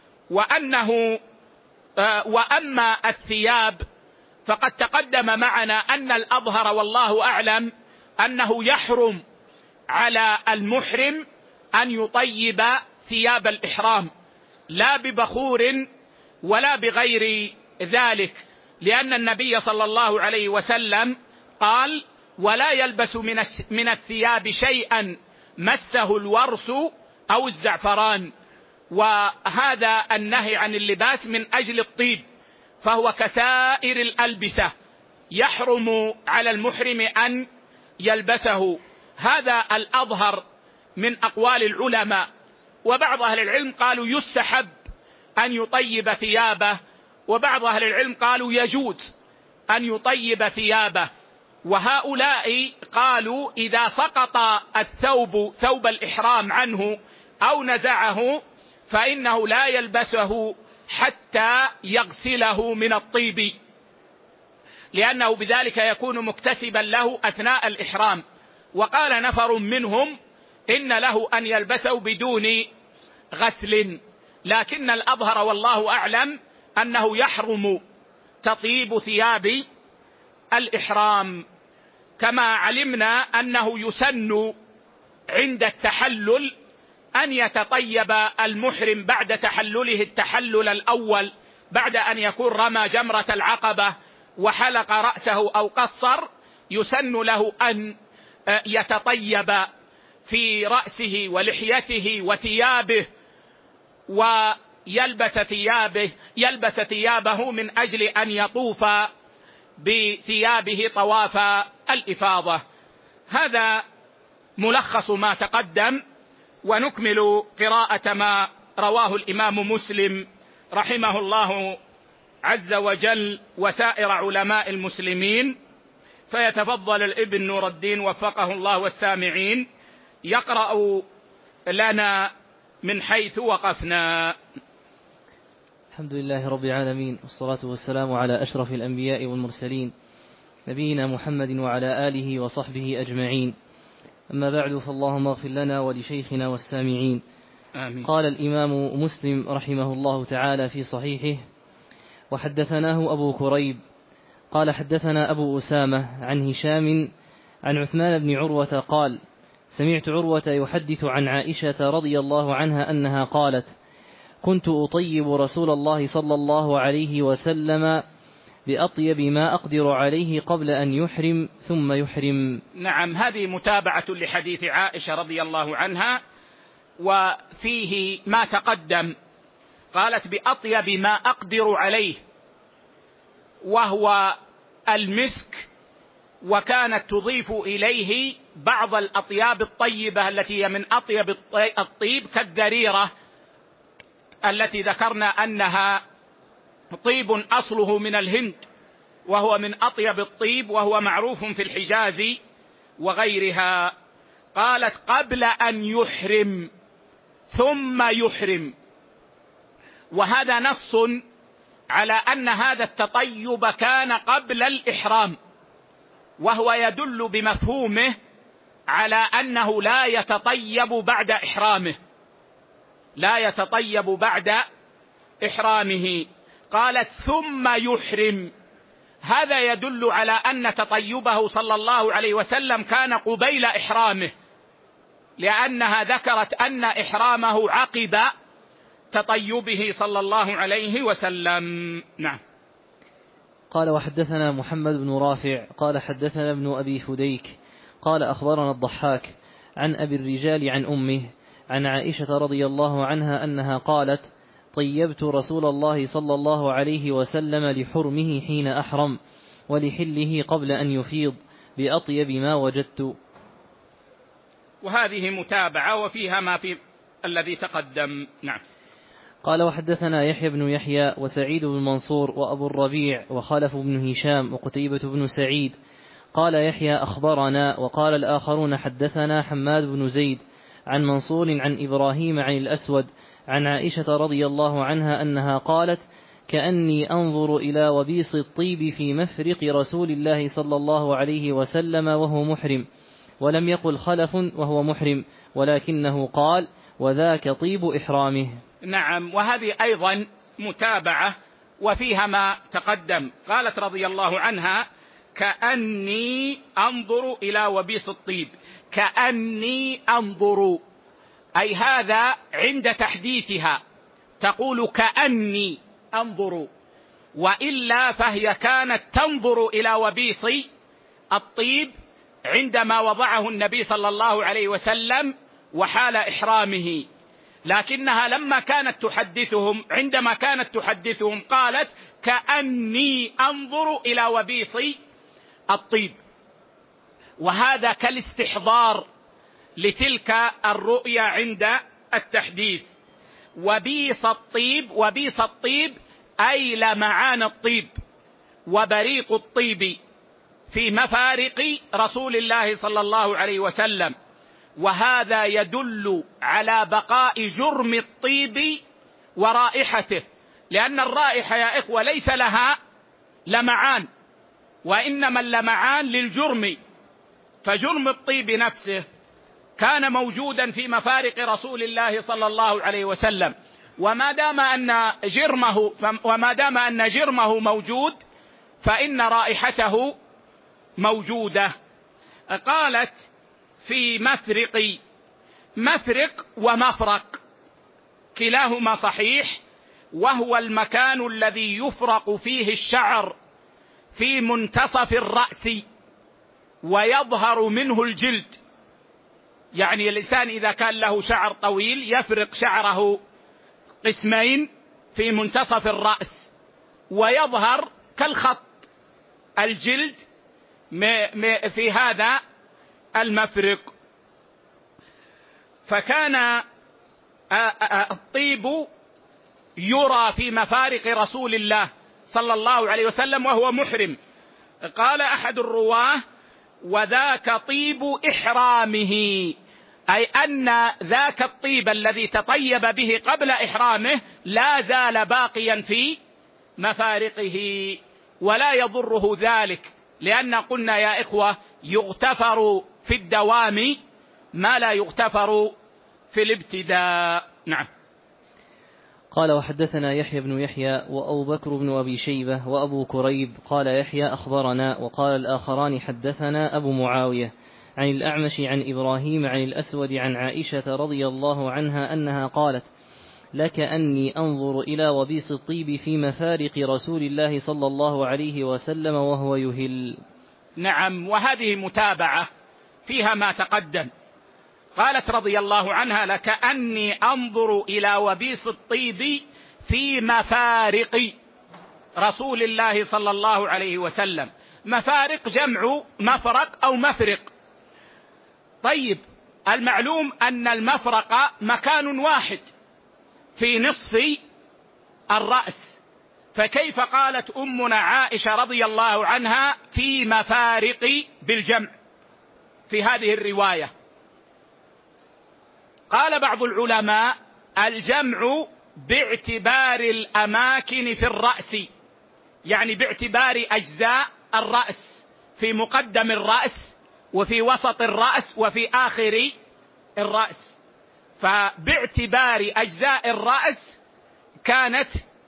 Speaker 1: وأما الثياب فقد تقدم معنا أن الأظهر والله أعلم أنه يحرم على المحرم أن يطيب ثياب الإحرام لا ببخور ولا بغير ذلك، لأن النبي صلى الله عليه وسلم قال: ولا يلبس من الثياب شيئا مسه الورس أو الزعفران. وهذا النهي عن اللباس من أجل الطيب، فهو كسائر الألبسة يحرم على المحرم أن يلبسه. هذا الأظهر من أقوال العلماء. وبعض أهل العلم قالوا يستحب أن يطيب ثيابه، وبعض أهل العلم قالوا يجوز أن يطيب ثيابه. وهؤلاء قالوا إذا سقط الثوب ثوب الإحرام عنه أو نزعه فإنه لا يلبسه حتى يغسله من الطيب، لأنه بذلك يكون مكتسبا له أثناء الإحرام. وقال نفر منهم إن له أن يلبسه بدون غسل، لكن الأظهر والله أعلم أنه يحرم تطيب ثياب الإحرام. كما علمنا أنه يسن عند التحلل أن يتطيب المحرم بعد تحلله التحلل الأول، بعد أن يكون رمى جمرة العقبة وحلق رأسه أو قصر، يسن له أن يتطيب في رأسه ولحيته وثيابه، ويلبس ثيابه من أجل أن يطوف بثيابه طواف الإفاضة. هذا ملخص ما تقدم، ونكمل قراءة ما رواه الإمام مسلم رحمه الله عز وجل وسائر علماء المسلمين. فيتفضل الابن نور الدين وفقه الله والسامعين يقرأ لنا من حيث وقفنا.
Speaker 2: الحمد لله رب العالمين، والصلاة والسلام على أشرف الأنبياء والمرسلين نبينا محمد وعلى آله وصحبه أجمعين. أما بعد، فاللهم اغفر لنا ولشيخنا والسامعين.
Speaker 1: آمين.
Speaker 2: قال الإمام مسلم رحمه الله تعالى في صحيحه: وحدثناه أبو كريب قال حدثنا أبو أسامة عن هشام عن عثمان بن عروة قال: سمعت عروة يحدث عن عائشة رضي الله عنها أنها قالت: كنت أطيب رسول الله صلى الله عليه وسلم بأطيب ما أقدر عليه قبل أن يحرم ثم يحرم.
Speaker 1: نعم، هذه متابعة لحديث عائشة رضي الله عنها، وفيه ما تقدم. قالت: بأطيب ما أقدر عليه، وهو المسك، وكانت تضيف إليه بعض الأطياب الطيبة التي هي من أطيب الطيب، كالذريرة التي ذكرنا أنها طيب أصله من الهند، وهو من أطيب الطيب، وهو معروف في الحجاز وغيرها. قالت: قبل أن يحرم ثم يحرم، وهذا نص على أن هذا التطيب كان قبل الإحرام، وهو يدل بمفهومه على أنه لا يتطيب بعد إحرامه، لا يتطيب بعد إحرامه. قالت: ثم يحرم، هذا يدل على أن تطيبه صلى الله عليه وسلم كان قبيل إحرامه، لأنها ذكرت أن إحرامه عقب تطيبه صلى الله عليه وسلم. نعم.
Speaker 2: قال: وحدثنا محمد بن رافع قال حدثنا ابن أبي فديك قال أخبرنا الضحاك عن أبي الرجال عن أمه عن عائشة رضي الله عنها أنها قالت: طيبت رسول الله صلى الله عليه وسلم لحرمه حين أحرم ولحله قبل أن يفيض بأطيب ما وجدت.
Speaker 1: وهذه متابعة وفيها ما في الذي تقدم. نعم.
Speaker 2: قال: وحدثنا يحيى بن يحيى وسعيد بن منصور وأبو الربيع وخلف بن هشام وقتيبة بن سعيد. قال يحيى: أخبرنا، وقال الآخرون حدثنا حماد بن زيد عن منصور عن إبراهيم عن الأسود عن عائشة رضي الله عنها أنها قالت: كأني أنظر إلى وبيص الطيب في مفرق رسول الله صلى الله عليه وسلم وهو محرم، ولم يقل خلف وهو محرم، ولكنه قال: وذاك طيب إحرامه.
Speaker 1: نعم، وهذه أيضا متابعة وفيها ما تقدم. قالت رضي الله عنها: كأني أنظر إلى وبيص الطيب، كأني أنظر، أي هذا عند تحديثها تقول كأني أنظر، وإلا فهي كانت تنظر إلى وبيص الطيب عندما وضعه النبي صلى الله عليه وسلم وحال إحرامه، لكنها لما كانت تحدثهم، عندما كانت تحدثهم قالت: كأني أنظر إلى وبيص الطيب، وهذا كالاستحضار لتلك الرؤيا عند التحديث. وبيص الطيب، وبيص الطيب أي لمعان الطيب وبريق الطيب في مفارق رسول الله صلى الله عليه وسلم، وهذا يدل على بقاء جرم الطيب ورائحته، لأن الرائحة يا إخوة ليس لها لمعان، وإنما اللمعان للجرم، فجرم الطيب نفسه كان موجودا في مفارق رسول الله صلى الله عليه وسلم، وما دام أن جرمه موجود فإن رائحته موجودة. قالت: في مفرق ومفرق كلاهما صحيح، وهو المكان الذي يفرق فيه الشعر في منتصف الرأس ويظهر منه الجلد، يعني الإنسان إذا كان له شعر طويل يفرق شعره قسمين في منتصف الرأس ويظهر كالخط الجلد في هذا المفرق. فكان الطيب يرى في مفارق رسول الله صلى الله عليه وسلم وهو محرم. قال أحد الرواه: وذاك طيب إحرامه، أي أن ذاك الطيب الذي تطيب به قبل إحرامه لا زال باقيا في مفارقه ولا يضره ذلك، لأن قلنا يا إخوة يغتفر في الدوام ما لا يغتفر في الابتداء. نعم.
Speaker 2: قال وحدثنا يحيى بن يحيى وأبو بكر بن أبي شيبة وأبو كريب قال يحيى أخبرنا، وقال الآخران حدثنا أبو معاوية عن الأعمش عن إبراهيم عن الأسود عن عائشة رضي الله عنها أنها قالت لكأني أنظر إلى وبيص الطيب في مفارق رسول الله صلى الله عليه وسلم وهو يهل.
Speaker 1: نعم، وهذه متابعة فيها ما تقدم. قالت رضي الله عنها لكأني أنظر إلى وبيص الطيب في مفارق رسول الله صلى الله عليه وسلم. مفارق جمع مفرق أو مفرق. طيب، المعلوم أن المفرق مكان واحد في نصف الرأس، فكيف قالت أمنا عائشة رضي الله عنها في مفارق بالجمع في هذه الرواية؟ قال بعض العلماء الجمع باعتبار الأماكن في الرأس، يعني باعتبار أجزاء الرأس، في مقدم الرأس وفي وسط الرأس وفي آخر الرأس. فباعتبار أجزاء الرأس كانت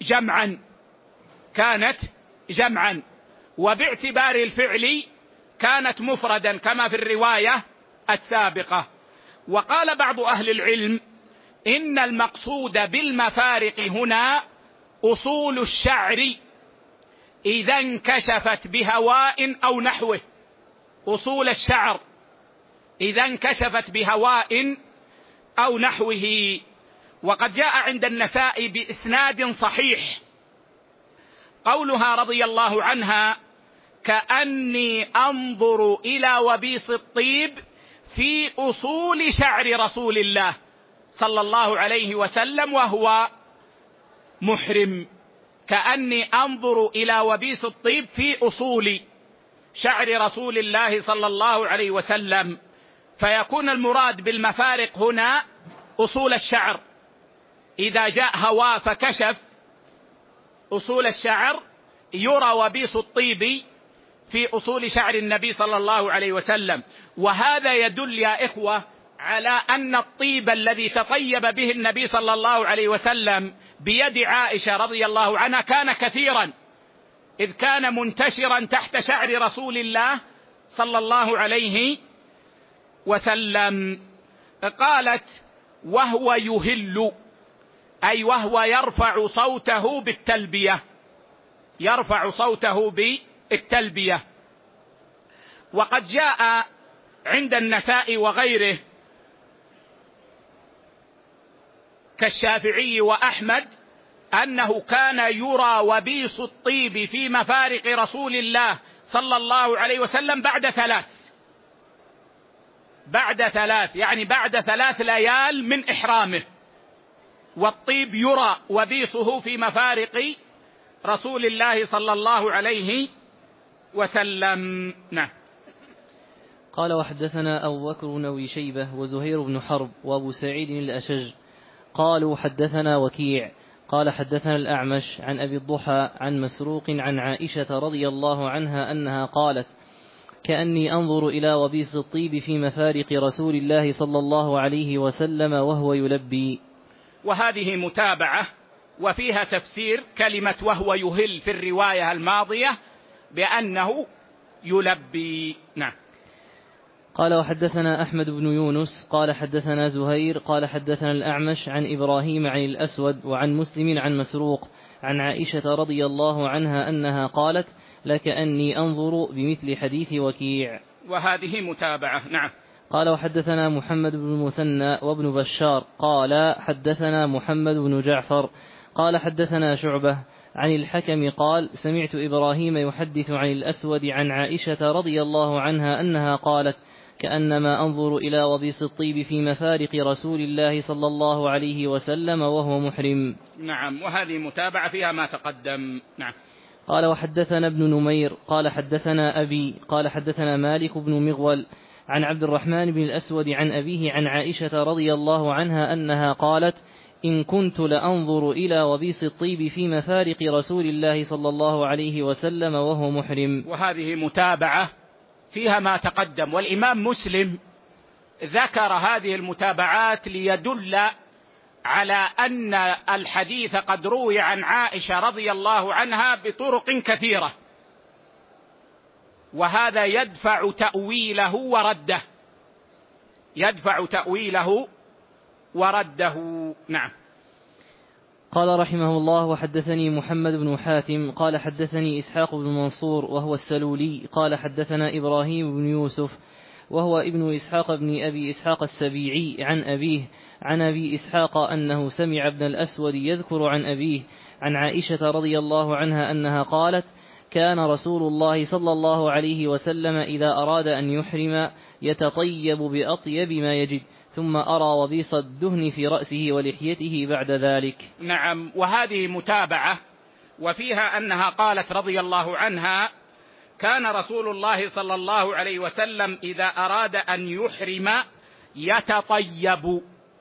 Speaker 1: جمعا، وباعتبار الفعل كانت مفردا كما في الرواية السابقة. وقال بعض أهل العلم إن المقصود بالمفارق هنا أصول الشعر إذا انكشفت بهواء أو نحوه، أصول الشعر إذا انكشفت بهواء أو نحوه. وقد جاء عند النسائي بإسناد صحيح قولها رضي الله عنها كأني أنظر إلى وبيص الطيب في أصول شعر رسول الله صلى الله عليه وسلم وهو محرم. كأني أنظر إلى وبيص الطيب في أصول شعر رسول الله صلى الله عليه وسلم، فيكون المراد بالمفارق هنا أصول الشعر. إذا جاء هواء فكشف أصول الشعر يرى وبيص الطيب في أصول شعر النبي صلى الله عليه وسلم. وهذا يدل يا إخوة على أن الطيب الذي تطيب به النبي صلى الله عليه وسلم بيد عائشة رضي الله عنها كان كثيرا، إذ كان منتشرا تحت شعر رسول الله صلى الله عليه وسلم. قالت وهو يهل، أي وهو يرفع صوته بالتلبية، يرفع صوته بالتلبية. وقد جاء عند النسائي وغيره كالشافعي وأحمد أنه كان يرى وبيص الطيب في مفارق رسول الله صلى الله عليه وسلم بعد ثلاث، يعني بعد 3 ليال من إحرامه، والطيب يرى وبيصه في مفارق رسول الله صلى الله عليه وسلم. نعم.
Speaker 2: قال وحدثنا أبو بكر بن أبي شيبة وزهير بن حرب وأبو سعيد الأشج قالوا حدثنا وكيع قال حدثنا الأعمش عن أبي الضحى عن مسروق عن عائشة رضي الله عنها أنها قالت كأني أنظر إلى وبيص الطيب في مفارق رسول الله صلى الله عليه وسلم وهو يلبي.
Speaker 1: وهذه متابعة وفيها تفسير كلمة وهو يهل في الرواية الماضية بأنه يلبي. نعم.
Speaker 2: قال وحدثنا أحمد بن يونس قال حدثنا زهير قال حدثنا الأعمش عن إبراهيم عن الأسود وعن مسلم عن مسروق عن عائشة رضي الله عنها أنها قالت لكأني أنظر بمثل حديث وكيع.
Speaker 1: وهذه متابعة. نعم.
Speaker 2: قال وحدثنا محمد بن المثنى وابن بشار قال حدثنا محمد بن جعفر قال حدثنا شعبة عن الحكم قال سمعت إبراهيم يحدث عن الأسود عن عائشة رضي الله عنها أنها قالت كأنما أنظر إلى وبيص الطيب في مفارق رسول الله صلى الله عليه وسلم وهو محرم.
Speaker 1: نعم. وهذه متابعة فيها ما تقدم. نعم.
Speaker 2: قال وحدثنا ابن نمير قال حدثنا أبي قال حدثنا مالك بن مغول عن عبد الرحمن بن الأسود عن أبيه عن عائشة رضي الله عنها أنها قالت إن كنت لأنظر إلى وبيص الطيب في مفارق رسول الله صلى الله عليه وسلم وهو محرم.
Speaker 1: وهذه متابعة فيها ما تقدم. والإمام مسلم ذكر هذه المتابعات ليدل على أن الحديث قد روي عن عائشة رضي الله عنها بطرق كثيرة، وهذا يدفع تأويله ورده. نعم.
Speaker 2: قال رحمه الله: وحدثني محمد بن حاتم قال حدثني إسحاق بن منصور وهو السلولي قال حدثنا إبراهيم بن يوسف وهو ابن إسحاق بن أبي إسحاق السبيعي عن أبي إسحاق أنه سمع ابن الأسود يذكر عن أبيه عن عائشة رضي الله عنها أنها قالت: كان رسول الله صلى الله عليه وسلم إذا أراد أن يحرم يتطيب بأطيب ما يجد، ثم أرى وبيص الدهن في رأسه ولحيته بعد ذلك.
Speaker 1: نعم. وهذه متابعة، وفيها أنها قالت رضي الله عنها: كان رسول الله صلى الله عليه وسلم إذا أراد أن يحرم يتطيب.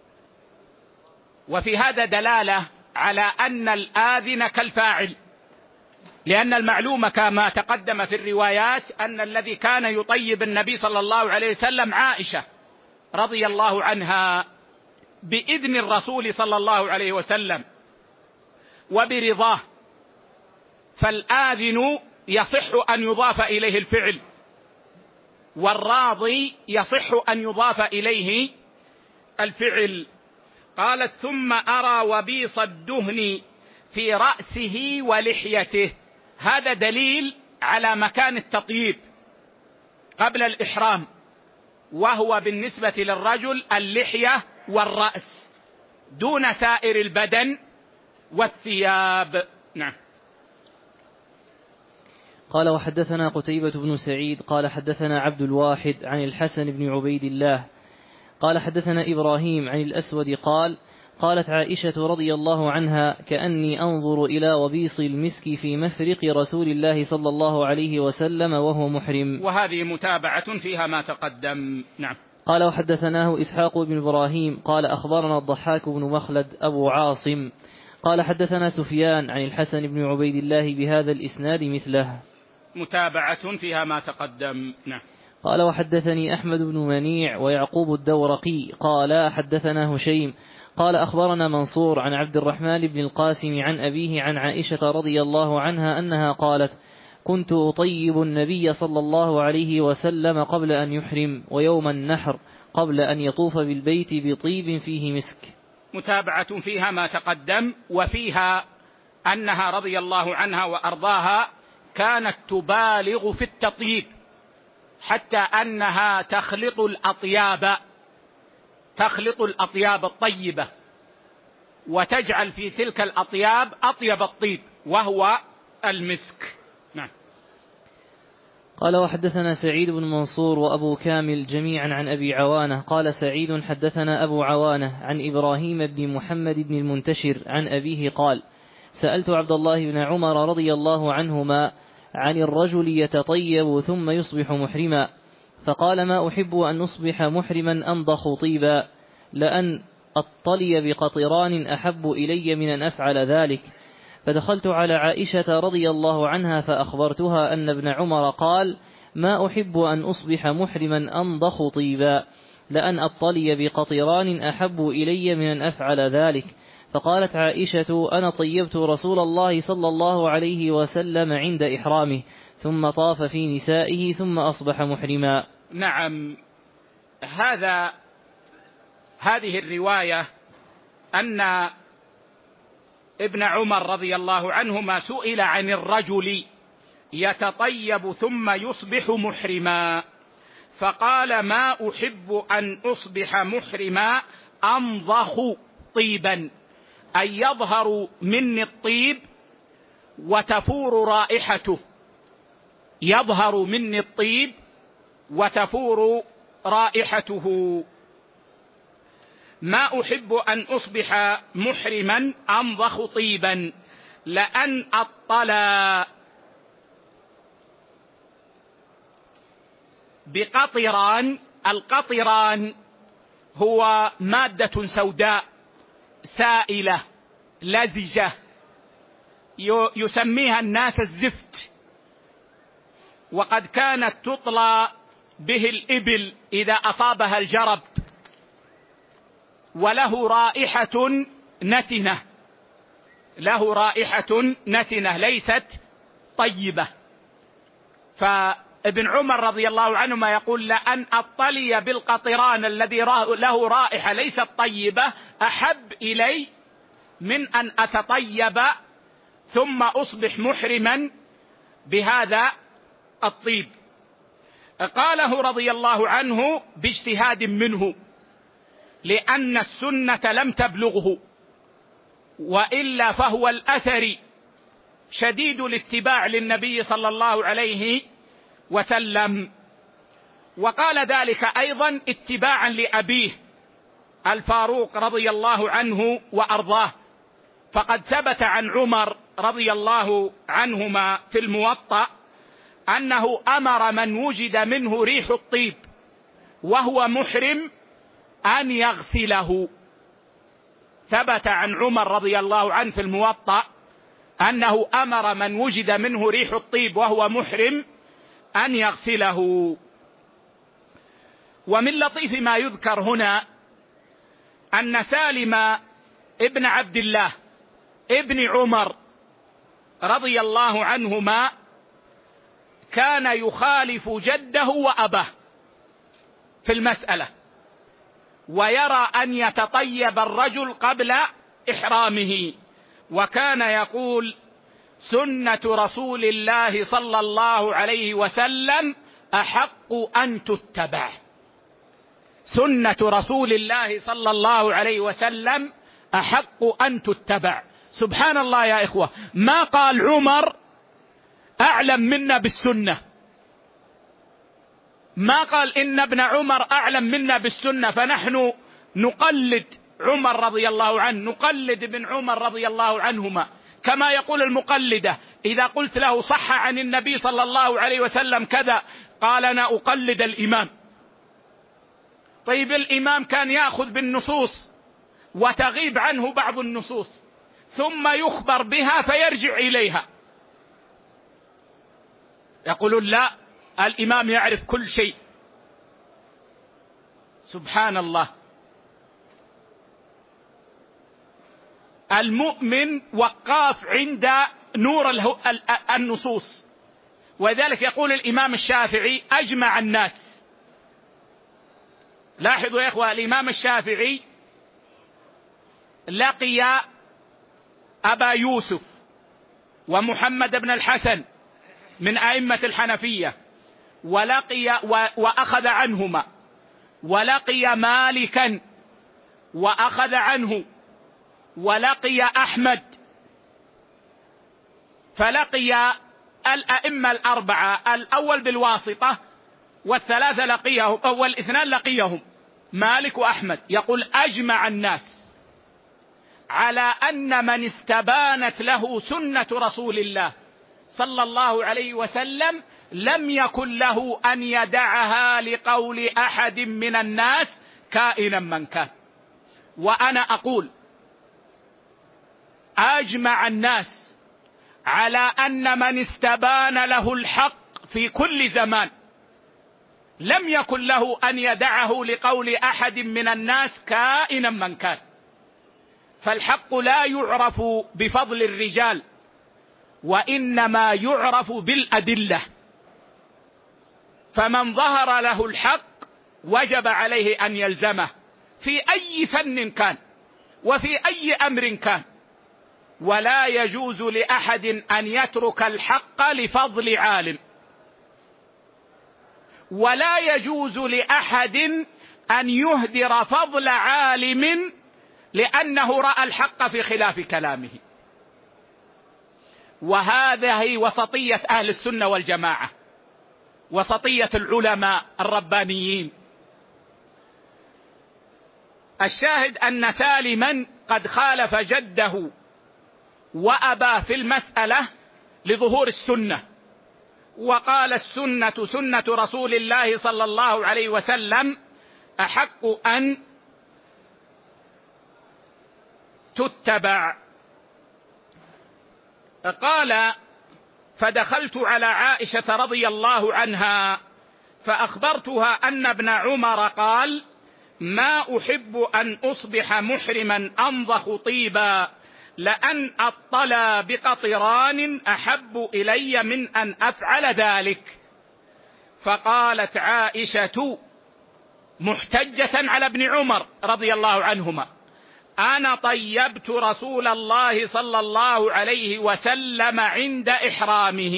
Speaker 1: وفي هذا دلالة على أن الآذن كالفاعل، لأن المعلومة كما تقدم في الروايات أن الذي كان يطيب النبي صلى الله عليه وسلم عائشة رضي الله عنها بإذن الرسول صلى الله عليه وسلم وبرضاه، فالآذن يصح أن يضاف إليه الفعل، والراضي يصح أن يضاف إليه الفعل. قالت: ثم أرى وبيص الدهن في رأسه ولحيته. هذا دليل على مكان التطيب قبل الإحرام، وهو بالنسبة للرجل اللحية والرأس دون سائر البدن والثياب. نعم.
Speaker 2: قال: وحدثنا قتيبة بن سعيد قال حدثنا عبد الواحد عن الحسن بن عبيد الله قال حدثنا إبراهيم عن الأسود قالت عائشة رضي الله عنها: كأني أنظر إلى وبيص المسك في مفرق رسول الله صلى الله عليه وسلم وهو محرم.
Speaker 1: وهذه متابعة فيها ما تقدم. نعم.
Speaker 2: قال: وحدثناه إسحاق بن إبراهيم قال أخبرنا الضحاك بن مخلد أبو عاصم قال حدثنا سفيان عن الحسن بن عبيد الله بهذا الإسناد مثله.
Speaker 1: متابعة فيها ما تقدم. نعم.
Speaker 2: قال: وحدثني أحمد بن منيع ويعقوب الدورقي قال حدثنا هشيم قال أخبرنا منصور عن عبد الرحمن بن القاسم عن أبيه عن عائشة رضي الله عنها أنها قالت: كنت أطيب النبي صلى الله عليه وسلم قبل أن يحرم، ويوم النحر قبل أن يطوف بالبيت بطيب فيه مسك.
Speaker 1: متابعة فيها ما تقدم، وفيها أنها رضي الله عنها وأرضاها كانت تبالغ في التطيب، حتى أنها تخلط الأطياب الطيبة وتجعل في تلك الأطياب أطيب الطيب وهو المسك. نعم.
Speaker 2: قال: وحدثنا سعيد بن منصور وأبو كامل جميعا عن أبي عوانة قال سعيد حدثنا أبو عوانة عن إبراهيم بن محمد بن المنتشر عن أبيه قال: سألت عبد الله بن عمر رضي الله عنهما عن الرجل يتطيب ثم يصبح محرما، فقال: ما أحب أن أصبح محرما أنضخ طيبا، لأن أطلي بقطران أحب إلي من أن أفعل ذلك. فدخلت على عائشة رضي الله عنها فأخبرتها أن ابن عمر قال: ما أحب أن أصبح محرما أنضخ طيبا، لأن أطلي بقطران أحب إلي من أن أفعل ذلك. فقالت عائشة: أنا طيبت رسول الله صلى الله عليه وسلم عند إحرامه، ثم طاف في نسائه ثم أصبح محرما.
Speaker 1: نعم. هذه الرواية أن ابن عمر رضي الله عنهما سئل عن الرجل يتطيب ثم يصبح محرما، فقال: ما أحب أن أصبح محرما أنضخ طيبا، أي يظهر مني الطيب وتفور رائحته، يظهر مني الطيب وتفور رائحته. ما أحب أن أصبح محرما أنضخ طيبا، لأن أطلع بقطران. القطران هو مادة سوداء سائلة لزجة يسميها الناس الزفت، وقد كانت تطلى به الإبل إذا أصابها الجرب وله رائحة نتنة، له رائحة نتنة ليست طيبة. فابن عمر رضي الله عنهما يقول: لأن أطلي بالقطران الذي له رائحة ليست طيبة أحب إلي من أن أتطيب ثم أصبح محرما بهذا الطيب. قاله رضي الله عنه باجتهاد منه، لأن السنة لم تبلغه، وإلا فهو الأثر شديد الاتباع للنبي صلى الله عليه وسلم. وقال ذلك أيضا اتباعا لأبيه الفاروق رضي الله عنه وأرضاه، فقد ثبت عن عمر رضي الله عنهما في الموطأ أنه أمر من وجد منه ريح الطيب وهو محرم أن يغسله. ثبت عن عمر رضي الله عنه في الموطأ أنه أمر من وجد منه ريح الطيب وهو محرم أن يغسله. ومن لطيف ما يذكر هنا أن سالم ابن عبد الله ابن عمر رضي الله عنهما كان يخالف جده وأباه في المسألة، ويرى أن يتطيب الرجل قبل إحرامه، وكان يقول: سنة رسول الله صلى الله عليه وسلم أحق أن تتبع. سنة رسول الله صلى الله عليه وسلم أحق أن تتبع. سبحان الله يا إخوة، ما قال عمر أعلم منا بالسنة، ما قال إن ابن عمر أعلم منا بالسنة فنحن نقلد عمر رضي الله عنه، نقلد ابن عمر رضي الله عنهما، كما يقول المقلدة إذا قلت له صح عن النبي صلى الله عليه وسلم كذا قال: أنا أقلد الإمام. طيب الإمام كان يأخذ بالنصوص وتغيب عنه بعض النصوص ثم يخبر بها فيرجع إليها. يقولون: لا، الإمام يعرف كل شيء. سبحان الله. المؤمن وقاف عند نور النصوص، وذلك يقول الإمام الشافعي: أجمع الناس. لاحظوا يا إخوة، الإمام الشافعي لقي أبا يوسف ومحمد بن الحسن من أئمة الحنفية، وأخذ عنهما، ولقي مالكا وأخذ عنه، ولقي أحمد، فلقي الأئمة الأربعة، الأول بالواسطة والثلاثة لقيهم، أو الاثنان لقيهم مالك وأحمد. يقول: أجمع الناس على أن من استبانت له سنة رسول الله صلى الله عليه وسلم لم يكن له أن يدعها لقول أحد من الناس كائنا من كان. وأنا أقول: أجمع الناس على أن من استبان له الحق في كل زمان لم يكن له أن يدعه لقول أحد من الناس كائنا من كان. فالحق لا يعرف بفضل الرجال، وإنما يعرف بالأدلة. فمن ظهر له الحق وجب عليه أن يلزمه في أي فن كان وفي أي أمر كان، ولا يجوز لأحد أن يترك الحق لفضل عالم، ولا يجوز لأحد أن يهدر فضل عالم لأنه رأى الحق في خلاف كلامه. وهذه وسطية أهل السنة والجماعة، وسطية العلماء الربانيين. الشاهد أن سالما قد خالف جده وأباه في المسألة لظهور السنة، وقال: السنة سنة رسول الله صلى الله عليه وسلم أحق أن تتبع. قال: فدخلت على عائشة رضي الله عنها فأخبرتها أن ابن عمر قال: ما أحب أن أصبح محرما أنضخ طيبا، لأن أطلى بقطران أحب إلي من أن أفعل ذلك. فقالت عائشة محتجة على ابن عمر رضي الله عنهما: أنا طيبت رسول الله صلى الله عليه وسلم عند إحرامه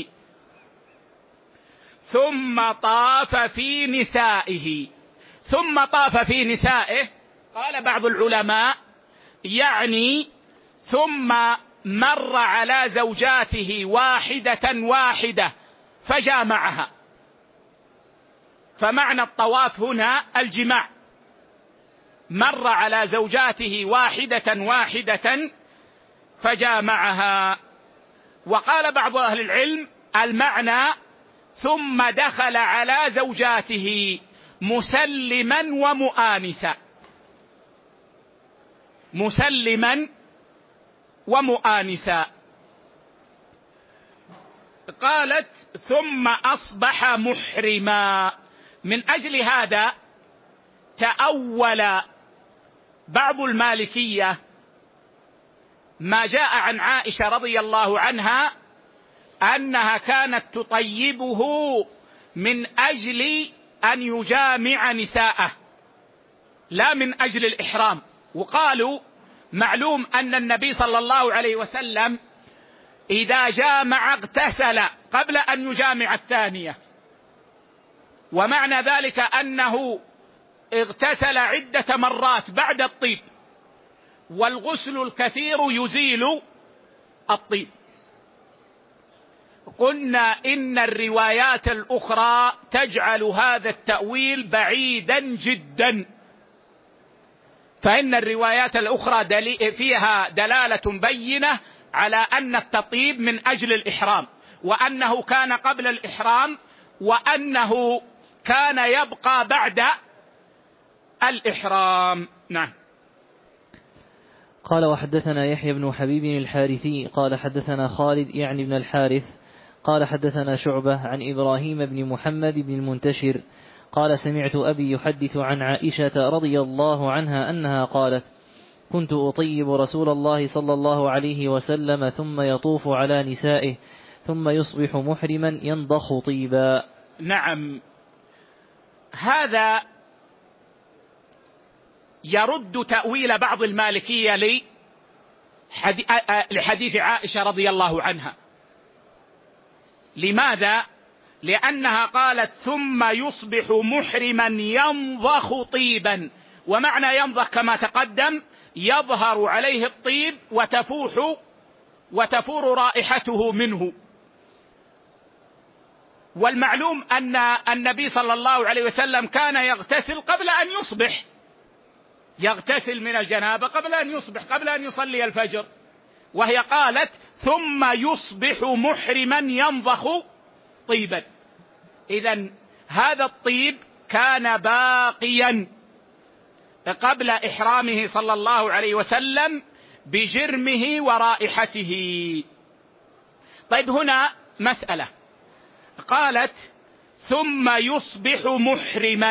Speaker 1: ثم طاف في نسائه. ثم طاف في نسائه، قال بعض العلماء يعني ثم مر على زوجاته واحدة واحدة فجامعها، فمعنى الطواف هنا الجماع، مر على زوجاته واحدة واحدة فجامعها. وقال بعض أهل العلم المعنى ثم دخل على زوجاته مسلما ومؤانسا، مسلما ومؤانسا. قالت ثم أصبح محرما. من أجل هذا تأول بعض المالكية ما جاء عن عائشة رضي الله عنها أنها كانت تطيبه من أجل أن يجامع نساءه لا من أجل الإحرام. وقالوا معلوم أن النبي صلى الله عليه وسلم إذا جامع اغتسل قبل أن يجامع الثانية، ومعنى ذلك أنه اغتسل عدة مرات بعد الطيب، والغسل الكثير يزيل الطيب. قلنا إن الروايات الأخرى تجعل هذا التأويل بعيدا جدا، فإن الروايات الأخرى فيها دلالة بينة على أن التطيب من أجل الإحرام، وأنه كان قبل الإحرام، وأنه كان يبقى بعد الإحرام. نعم.
Speaker 2: قال وحدثنا يحيى بن حبيب الحارثي قال حدثنا خالد يعني بن الحارث قال حدثنا شعبة عن إبراهيم بن محمد بن المنتشر قال سمعت أبي يحدث عن عائشة رضي الله عنها أنها قالت كنت أطيب رسول الله صلى الله عليه وسلم ثم يطوف على نسائه ثم يصبح محرما ينضخ طيبا.
Speaker 1: نعم، هذا يرد تأويل بعض المالكية لحديث عائشة رضي الله عنها. لماذا؟ لأنها قالت ثم يصبح محرما ينضخ طيبا، ومعنى ينضخ كما تقدم يظهر عليه الطيب وتفور رائحته منه. والمعلوم أن النبي صلى الله عليه وسلم كان يغتسل قبل أن يصبح، يغتسل من الجنابة قبل أن يصبح، قبل أن يصلي الفجر، وهي قالت ثم يصبح محرما ينضخ طيبا. إذن هذا الطيب كان باقيا قبل إحرامه صلى الله عليه وسلم بجرمه ورائحته. طيب هنا مسألة، قالت ثم يصبح محرما،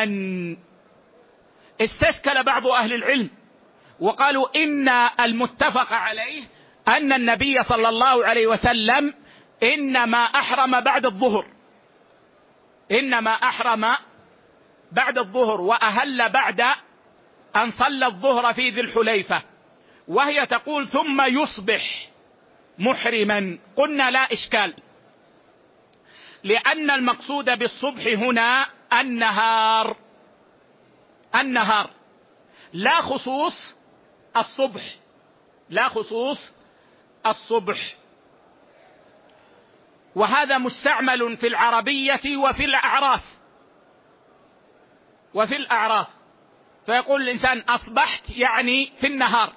Speaker 1: استشكل بعض أهل العلم وقالوا إن المتفق عليه أن النبي صلى الله عليه وسلم إنما أحرم بعد الظهر، إنما أحرم بعد الظهر وأهل بعد أن صلى الظهر في ذي الحليفة، وهي تقول ثم يصبح محرما. قلنا لا إشكال، لأن المقصود بالصبح هنا النهار، النهار لا خصوص الصبح، لا خصوص الصبح. وهذا مستعمل في العربية وفي الأعراف، وفي الأعراف فيقول الإنسان أصبحت يعني في النهار،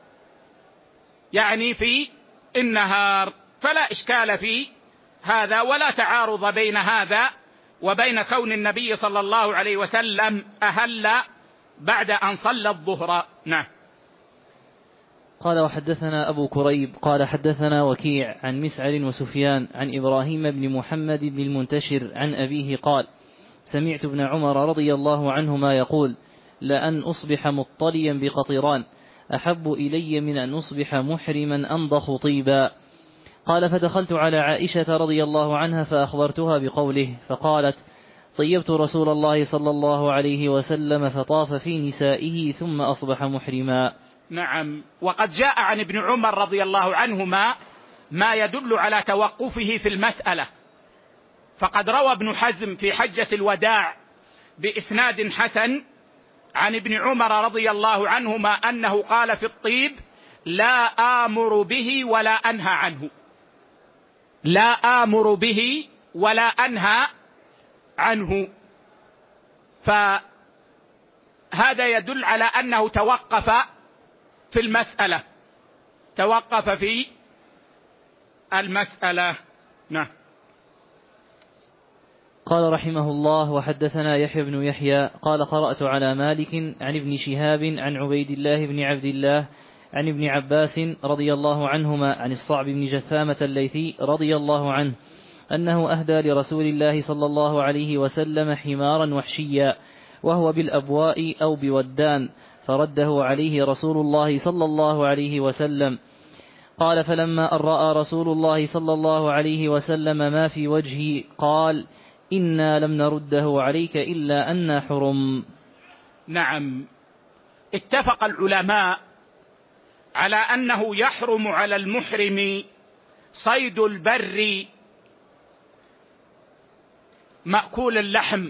Speaker 1: يعني في النهار، فلا إشكال في هذا ولا تعارض بين هذا وبين كون النبي صلى الله عليه وسلم أهل بعد أن صلى الظهر. نعم.
Speaker 2: قال وحدثنا أبو كريب قال حدثنا وكيع عن مسعر وسفيان عن إبراهيم بن محمد بن المنتشر عن أبيه قال سمعت ابن عمر رضي الله عنهما يقول لأن أصبح مطليا بقطران أحب إلي من أن أصبح محرما أنضخ طيبا. قال فدخلت على عائشة رضي الله عنها فأخبرتها بقوله، فقالت طيبت رسول الله صلى الله عليه وسلم فطاف في نسائه ثم أصبح محرما.
Speaker 1: نعم. وقد جاء عن ابن عمر رضي الله عنهما ما يدل على توقفه في المسألة، فقد روى ابن حزم في حجة الوداع بإسناد حسن عن ابن عمر رضي الله عنهما أنه قال في الطيب: لا آمر به ولا أنهى عنه، لا آمر به ولا أنهى عنه. فهذا يدل على أنه توقف في المسألة، توقف في المسألة. نعم.
Speaker 2: قال رحمه الله: وحدثنا يحيى بن يحيى قال قرأت على مالك عن ابن شهاب عن عبيد الله بن عبد الله عن ابن عباس رضي الله عنهما عن الصعب بن جثامة الليثي رضي الله عنه أنه أهدى لرسول الله صلى الله عليه وسلم حمارا وحشيا وهو بالأبواء أو بودان، فرده عليه رسول الله صلى الله عليه وسلم. قال فلما أن رأى رسول الله صلى الله عليه وسلم ما في وجهي قال: إنا لم نرده عليك إلا أن حرم.
Speaker 1: نعم. اتفق العلماء على أنه يحرم على المحرم صيد البر مأكول اللحم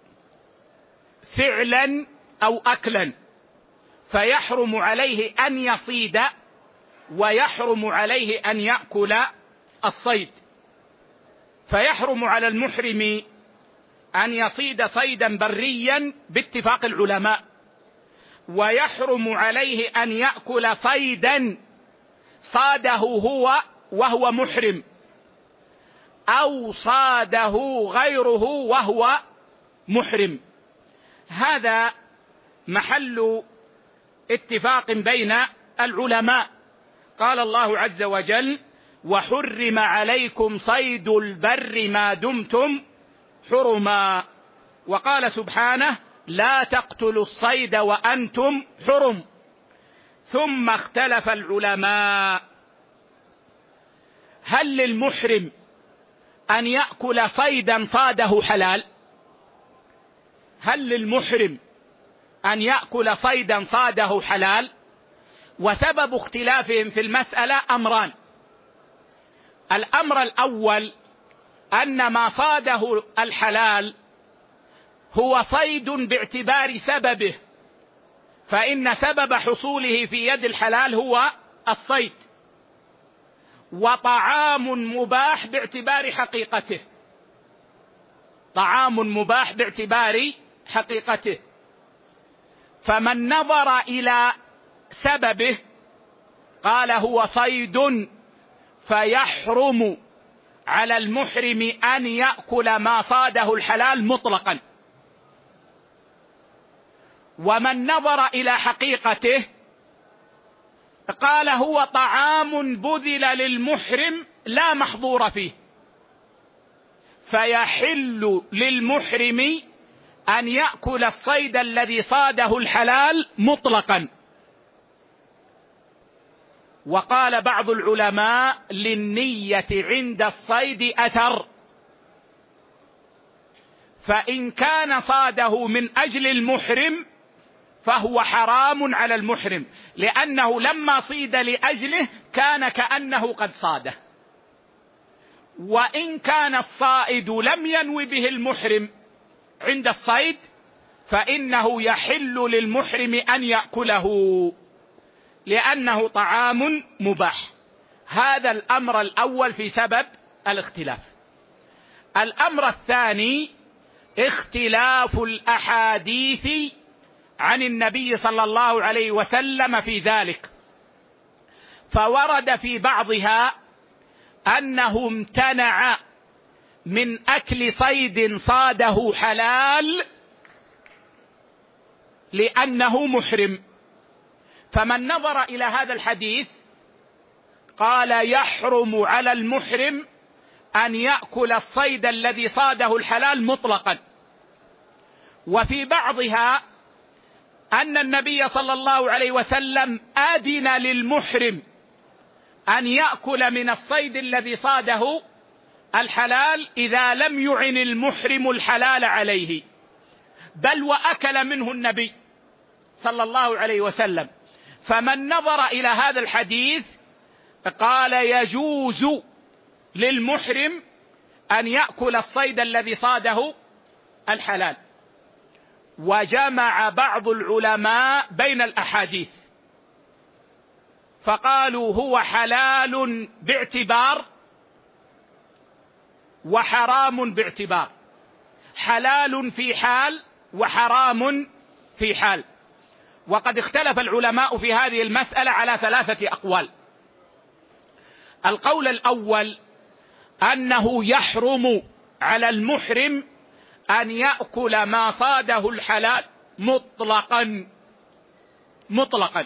Speaker 1: فعلا أو أكلا، فيحرم عليه أن يصيد ويحرم عليه أن يأكل الصيد. فيحرم على المحرم أن يصيد صيدا بريا باتفاق العلماء، ويحرم عليه أن يأكل صيدا صاده هو وهو محرم أو صاده غيره وهو محرم. هذا محل اتفاق بين العلماء. قال الله عز وجل: وحرم عليكم صيد البر ما دمتم حرما. وقال سبحانه: لا تقتلوا الصيد وأنتم حرم. ثم اختلف العلماء: هل للمحرم أن يأكل صيدا صاده حلال؟ هل للمحرم أن يأكل صيدا صاده حلال؟ وسبب اختلافهم في المسألة أمران. الأمر الأول أن ما صاده الحلال هو صيد باعتبار سببه، فإن سبب حصوله في يد الحلال هو الصيد، وطعام مباح باعتبار حقيقته، طعام مباح باعتبار حقيقته. فمن نظر إلى سببه قال هو صيد، فيحرم على المحرم أن يأكل ما صاده الحلال مطلقا. ومن نظر إلى حقيقته قال هو طعام بذل للمحرم لا محظور فيه، فيحل للمحرم أن يأكل الصيد الذي صاده الحلال مطلقا. وقال بعض العلماء: للنية عند الصيد أثر، فإن كان صاده من أجل المحرم فهو حرام على المحرم، لأنه لما صيد لأجله كان كأنه قد صاده. وإن كان الصائد لم ينو به المحرم عند الصيد فإنه يحل للمحرم أن يأكله، لأنه طعام مباح. هذا الأمر الأول في سبب الاختلاف. الأمر الثاني اختلاف الأحاديث عن النبي صلى الله عليه وسلم في ذلك، فورد في بعضها أنه امتنع من أكل صيد صاده حلال لأنه محرم. فمن نظر إلى هذا الحديث قال يحرم على المحرم أن يأكل الصيد الذي صاده الحلال مطلقا. وفي بعضها أن النبي صلى الله عليه وسلم أذن للمحرم أن يأكل من الصيد الذي صاده الحلال إذا لم يعن المحرم الحلال عليه، بل وأكل منه النبي صلى الله عليه وسلم. فمن نظر إلى هذا الحديث قال يجوز للمحرم أن يأكل الصيد الذي صاده الحلال. وجمع بعض العلماء بين الأحاديث فقالوا هو حلال باعتبار وحرام باعتبار، حلال في حال وحرام في حال. وقد اختلف العلماء في هذه المسألة على 3 أقوال. القول الأول أنه يحرم على المحرم أن يأكل ما صاده الحلال مطلقا،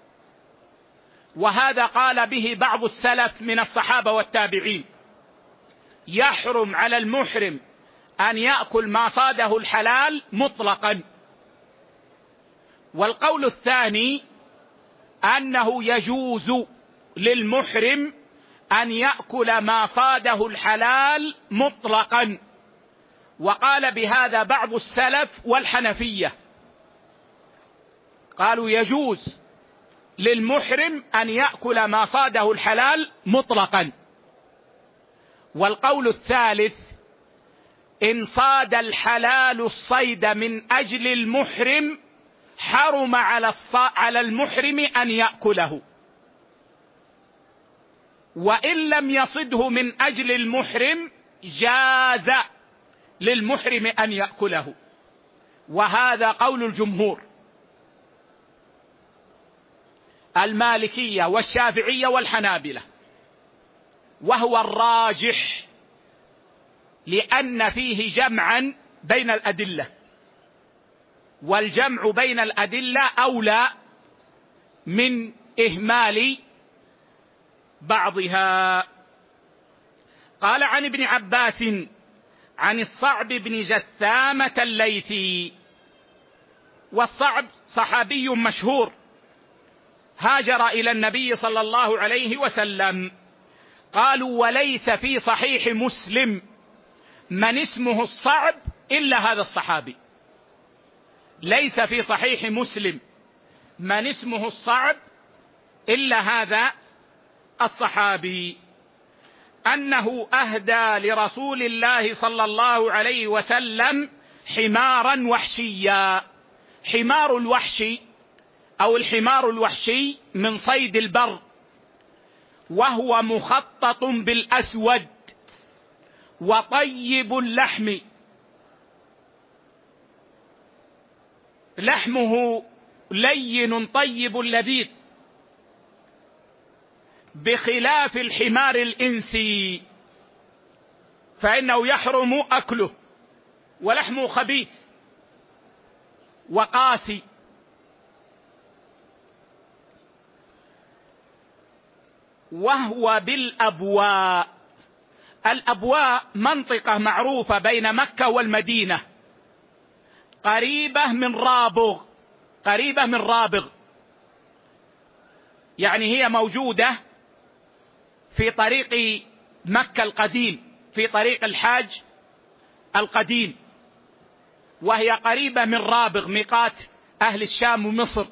Speaker 1: وهذا قال به بعض السلف من الصحابة والتابعين، يحرم على المحرم أن يأكل ما صاده الحلال مطلقا. والقول الثاني أنه يجوز للمحرم أن يأكل ما صاده الحلال مطلقا، وقال بهذا بعض السلف والحنفية، قالوا يجوز للمحرم أن يأكل ما صاده الحلال مطلقا. والقول الثالث إن صاد الحلال الصيد من أجل المحرم حرم على المحرم أن يأكله، وإن لم يصده من أجل المحرم جاز للمحرم أن يأكله، وهذا قول الجمهور المالكية والشافعية والحنابلة، وهو الراجح لأن فيه جمعا بين الأدلة، والجمع بين الأدلة أولى من إهمال بعضها. قال عن ابن عباس عن الصعب بن جثامة الليثي، والصعب صحابي مشهور هاجر إلى النبي صلى الله عليه وسلم. قالوا وليس في صحيح مسلم من اسمه الصعب إلا هذا الصحابي، ليس في صحيح مسلم من اسمه الصعب إلا هذا الصحابي، أنه أهدى لرسول الله صلى الله عليه وسلم حمارا وحشيا. حمار الوحشي أو الحمار الوحشي من صيد البر، وهو مخطط بالأسود وطيب اللحم، لحمه لين طيب لذيذ، بخلاف الحمار الإنسي فإنه يحرم أكله، ولحمه خبيث وقاسي. وهو بالأبواء. الأبواء منطقة معروفة بين مكة والمدينة، قريبة من رابغ، يعني هي موجودة في طريق مكة القديم، في طريق الحاج القديم، وهي قريبة من رابغ ميقات أهل الشام ومصر.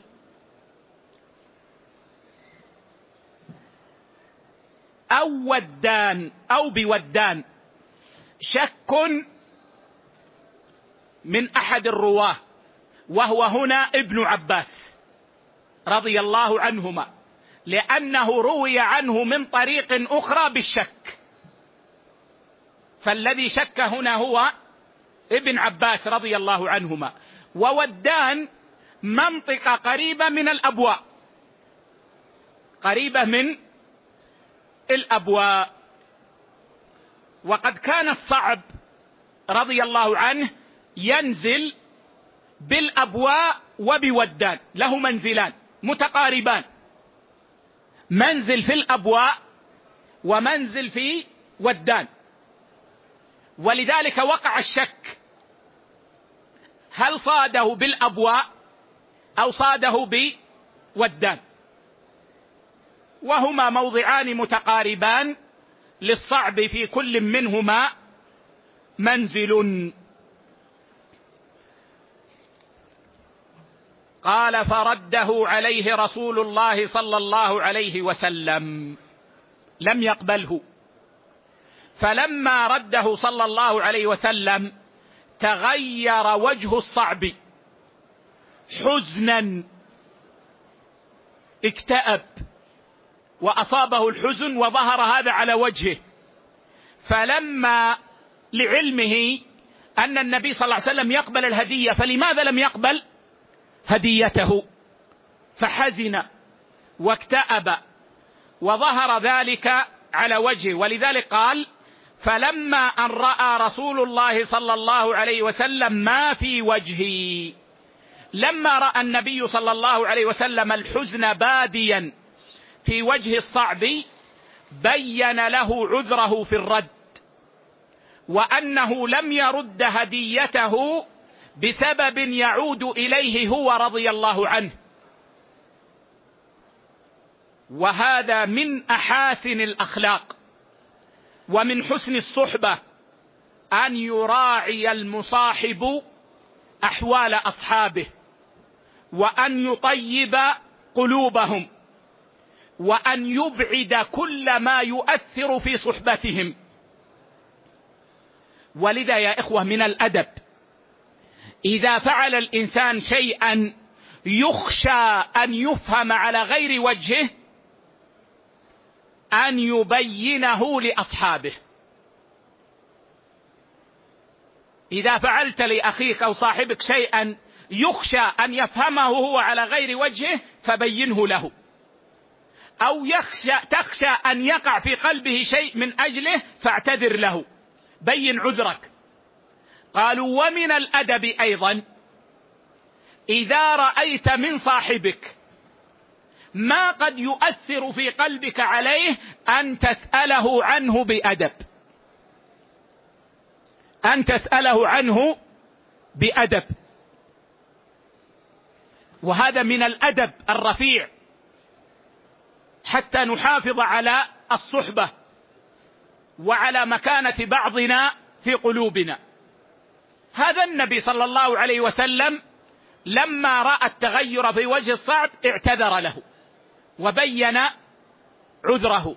Speaker 1: أو ودان أو بودان، شك من أحد الرواه، وهو هنا ابن عباس رضي الله عنهما، لأنه روي عنه من طريق أخرى بالشك، فالذي شك هنا هو ابن عباس رضي الله عنهما. وودان منطقة قريبة من الأبواء، قريبة من الأبواء. وقد كان الصعب رضي الله عنه ينزل بالأبواء وبودان، له منزلان متقاربان، منزل في الأبواء ومنزل في ودان، ولذلك وقع الشك هل صاده بالأبواء أو صاده بودان، وهما موضعان متقاربان للصعب في كل منهما منزل. قال فرده عليه رسول الله صلى الله عليه وسلم، لم يقبله. فلما رده صلى الله عليه وسلم تغير وجه الصعب حزنا، اكتئب وأصابه الحزن وظهر هذا على وجهه. فلما لعلمه أن النبي صلى الله عليه وسلم يقبل الهدية، فلماذا لم يقبل هديته؟ فحزن واكتئب وظهر ذلك على وجهه. ولذلك قال: فلما أن رأى رسول الله صلى الله عليه وسلم ما في وجهي، لما رأى النبي صلى الله عليه وسلم الحزن باديا في وجه الصعب بين له عذره في الرد، وأنه لم يرد هديته بسبب يعود إليه هو رضي الله عنه. وهذا من أحاسن الأخلاق ومن حسن الصحبة أن يراعي المصاحب أحوال أصحابه، وأن يطيب قلوبهم، وأن يبعد كل ما يؤثر في صحبتهم. ولذا يا إخوة من الأدب إذا فعل الإنسان شيئا يخشى أن يفهم على غير وجهه أن يبينه لأصحابه. إذا فعلت لأخيك أو صاحبك شيئا يخشى أن يفهمه هو على غير وجهه فبينه له، أو تخشى أن يقع في قلبه شيء من أجله فاعتذر له، بين عذرك. قالوا ومن الأدب أيضا إذا رأيت من صاحبك ما قد يؤثر في قلبك عليه أن تسأله عنه بأدب، أن تسأله عنه بأدب. وهذا من الأدب الرفيع حتى نحافظ على الصحبة وعلى مكانة بعضنا في قلوبنا. هذا النبي صلى الله عليه وسلم لما رأى التغير في وجه الصعب اعتذر له وبين عذره.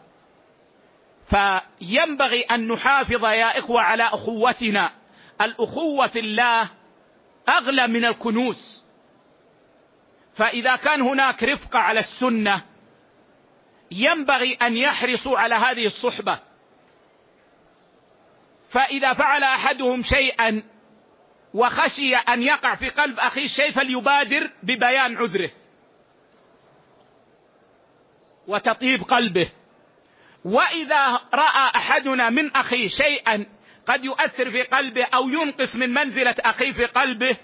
Speaker 1: فينبغي أن نحافظ يا إخوة على أخوتنا. الأخوة في الله أغلى من الكنوز، فإذا كان هناك رفقة على السنة ينبغي أن يحرصوا على هذه الصحبة. فإذا فعل أحدهم شيئا وخشي أن يقع في قلب أخيه شيء فليبادر ببيان عذره وتطيب قلبه. وإذا رأى أحدنا من أخيه شيئا قد يؤثر في قلبه أو ينقص من منزلة أخيه في قلبه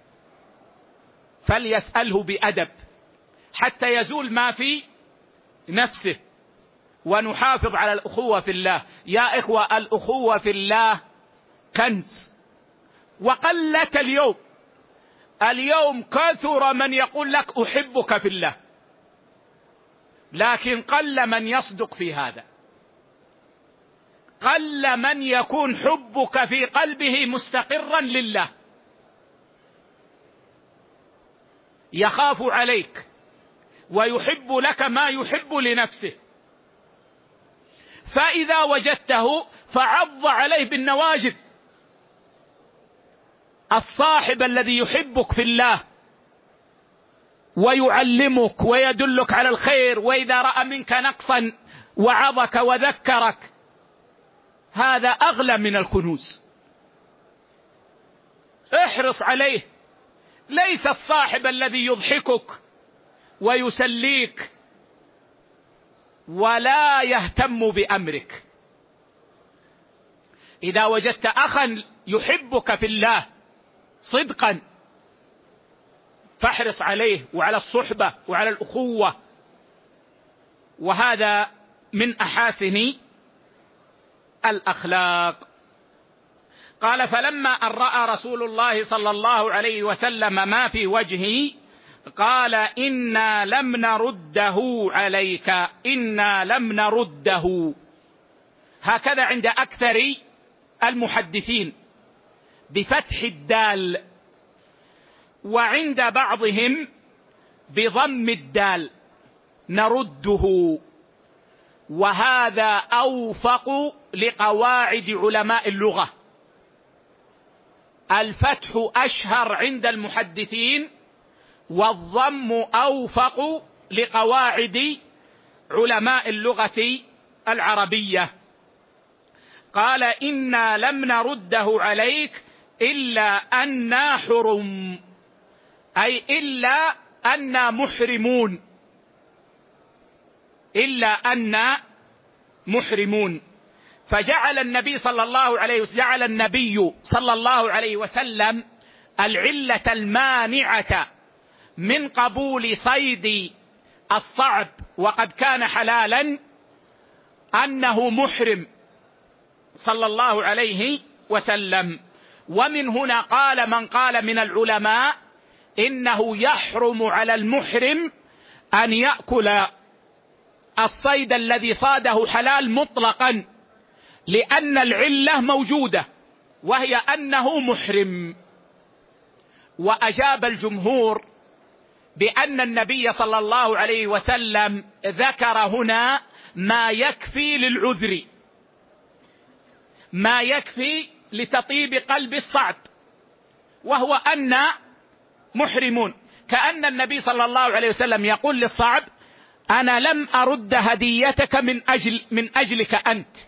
Speaker 1: فليسأله بأدب حتى يزول ما في نفسه. ونحافظ على الأخوة في الله. يا إخوة الأخوة في الله كنز، وقلت اليوم كثر من يقول لك أحبك في الله، لكن قل من يصدق في هذا، قل من يكون حبك في قلبه مستقرا لله، يخاف عليك ويحب لك ما يحب لنفسه. فإذا وجدته فعض عليه بالنواجذ. الصاحب الذي يحبك في الله ويعلمك ويدلك على الخير، وإذا رأى منك نقصا وعظك وذكرك، هذا أغلى من الكنوز. احرص عليه. ليس الصاحب الذي يضحكك ويسليك ولا يهتم بأمرك. إذا وجدت أخا يحبك في الله صدقا فاحرص عليه وعلى الصحبة وعلى الأخوة، وهذا من أحاسن الأخلاق. قال فلما أن رأى رسول الله صلى الله عليه وسلم ما في وجهه قال إنا لم نرده عليك، إنا لم نرده، هكذا عند أكثر المحدثين بفتح الدال، وعند بعضهم بضم الدال نرده، وهذا أوفق لقواعد علماء اللغة. الفتح أشهر عند المحدثين، والضم أوفق لقواعد علماء اللغة العربية. قال إنا لم نرده عليك إلا أننا حرم، أي إلا أننا محرمون، إلا أننا محرمون. فجعل النبي صلى الله عليه وسلم العلة المانعة من قبول صيد الصعب وقد كان حلالا أنه محرم صلى الله عليه وسلم. ومن هنا قال من قال من العلماء إنه يحرم على المحرم أن يأكل الصيد الذي صاده حلال مطلقا، لأن العلة موجودة وهي أنه محرم. وأجاب الجمهور بأن النبي صلى الله عليه وسلم ذكر هنا ما يكفي للعذر، ما يكفي لتطيب قلب الصعب، وهو أن محرمون. كأن النبي صلى الله عليه وسلم يقول للصعب أنا لم أرد هديتك من أجلك أنت،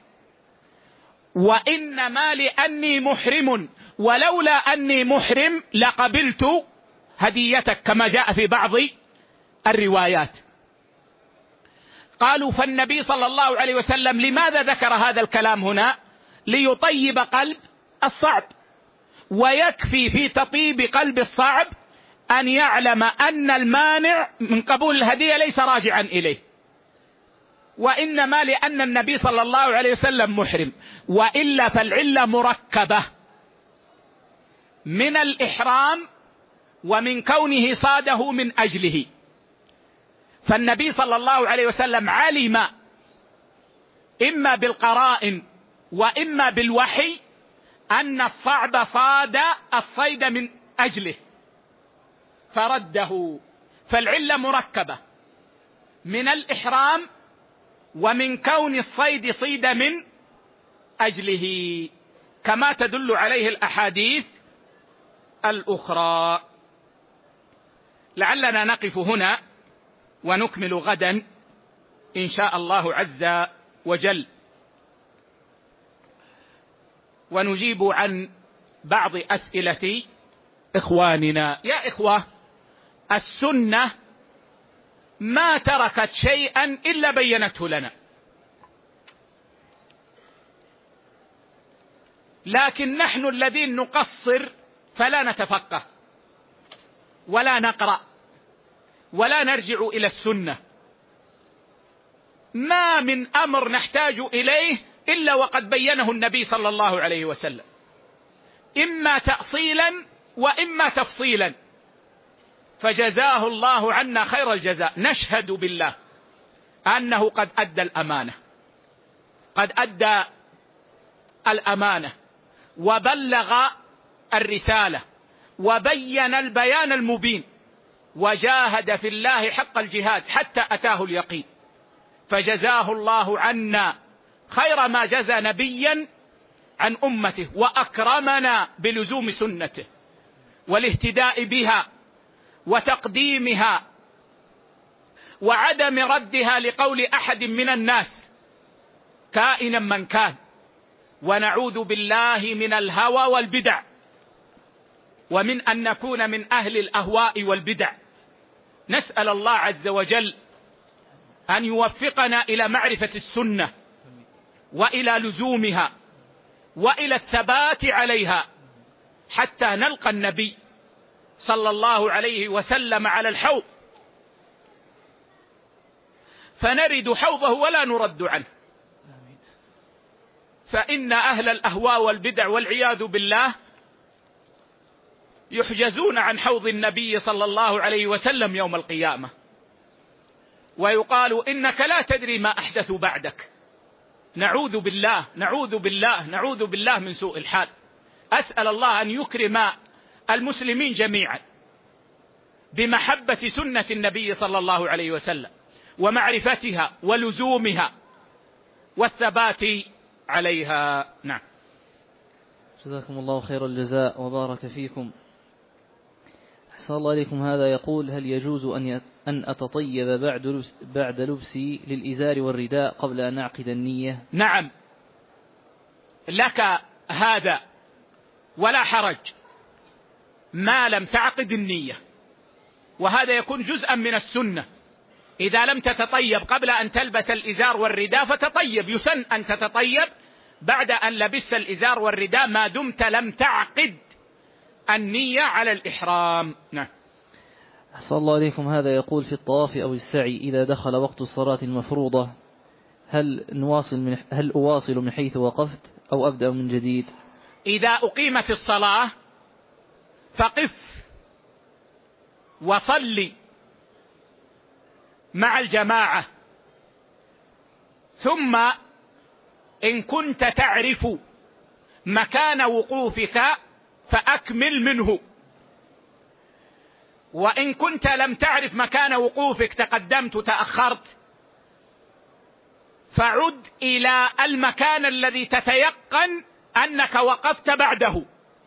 Speaker 1: وإنما لأني محرم، ولولا أني محرم لقبلت هديتك، كما جاء في بعض الروايات. قالوا فالنبي صلى الله عليه وسلم لماذا ذكر هذا الكلام هنا؟ ليطيب قلب الصعب، ويكفي في تطيب قلب الصعب أن يعلم أن المانع من قبول الهدية ليس راجعا إليه، وإنما لأن النبي صلى الله عليه وسلم محرم. وإلا فالعلة مركبة من الإحرام ومن كونه صاده من أجله. فالنبي صلى الله عليه وسلم علم إما بالقرائن وإما بالوحي أن الصعب صاد الصيد من أجله فرده. فالعلة مركبة من الإحرام ومن كون الصيد صيد من أجله، كما تدل عليه الأحاديث الأخرى. لعلنا نقف هنا ونكمل غدا إن شاء الله عز وجل، ونجيب عن بعض أسئلة إخواننا. يا إخوة، السنة ما تركت شيئا إلا بينته لنا، لكن نحن الذين نقصر فلا نتفقه ولا نقرأ ولا نرجع إلى السنة. ما من أمر نحتاج إليه إلا وقد بينه النبي صلى الله عليه وسلم، إما تأصيلا وإما تفصيلا، فجزاه الله عنا خير الجزاء. نشهد بالله أنه قد أدى الأمانة، قد أدى الأمانة وبلغ الرسالة وبين البيان المبين، وجاهد في الله حق الجهاد حتى أتاه اليقين، فجزاه الله عنا خير ما جزى نبيا عن أمته، وأكرمنا بلزوم سنته والاهتداء بها وتقديمها وعدم ردها لقول أحد من الناس كائنا من كان. ونعوذ بالله من الهوى والبدع، ومن أن نكون من أهل الأهواء والبدع. نسأل الله عز وجل أن يوفقنا إلى معرفة السنة وإلى لزومها وإلى الثبات عليها، حتى نلقى النبي صلى الله عليه وسلم على الحوض فنرد حوضه ولا نرد عنه. فإن أهل الأهواء والبدع والعياذ بالله يحجزون عن حوض النبي صلى الله عليه وسلم يوم القيامة، ويقال إنك لا تدري ما أحدثوا بعدك. نعوذ بالله نعوذ بالله نعوذ بالله من سوء الحال. أسأل الله أن يكرم المسلمين جميعا بمحبة سنة النبي صلى الله عليه وسلم ومعرفتها ولزومها والثبات عليها. نعم.
Speaker 2: جزاكم الله خير الجزاء وبارك فيكم. أحسن الله إليكم. هذا يقول: هل يجوز أن أتطيب بعد لبسي للإزار والرداء قبل أن أعقد النية؟
Speaker 1: نعم، لك هذا ولا حرج ما لم تعقد النية، وهذا يكون جزءا من السنة. إذا لم تتطيب قبل أن تلبس الإزار والرداء فتطيب، يسن أن تتطيب بعد أن لبست الإزار والرداء ما دمت لم تعقد النية على الإحرام. نعم.
Speaker 2: أحسن الله إليكم. هذا يقول: في الطواف أو السعي إذا دخل وقت الصلاة المفروضة هل أواصل من حيث وقفت أو أبدأ من جديد؟
Speaker 1: إذا أقيمت الصلاة فقف وصلي مع الجماعة، ثم إن كنت تعرف مكان وقوفك فأكمل منه، وإن كنت لم تعرف مكان وقوفك تقدمت تأخرت فعد إلى المكان الذي تتيقن أنك وقفت بعده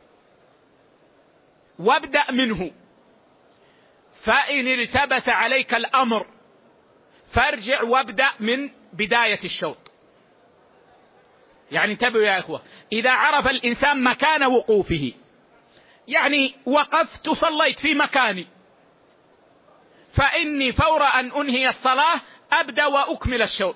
Speaker 1: وابدأ منه. فإن التبس عليك الأمر فارجع وابدأ من بداية الشوط. يعني انتبهوا يا إخوة، إذا عرف الإنسان مكان وقوفه، يعني وقفت صليت في مكاني، فإني فور أن أنهي الصلاة أبدأ وأكمل الشوط.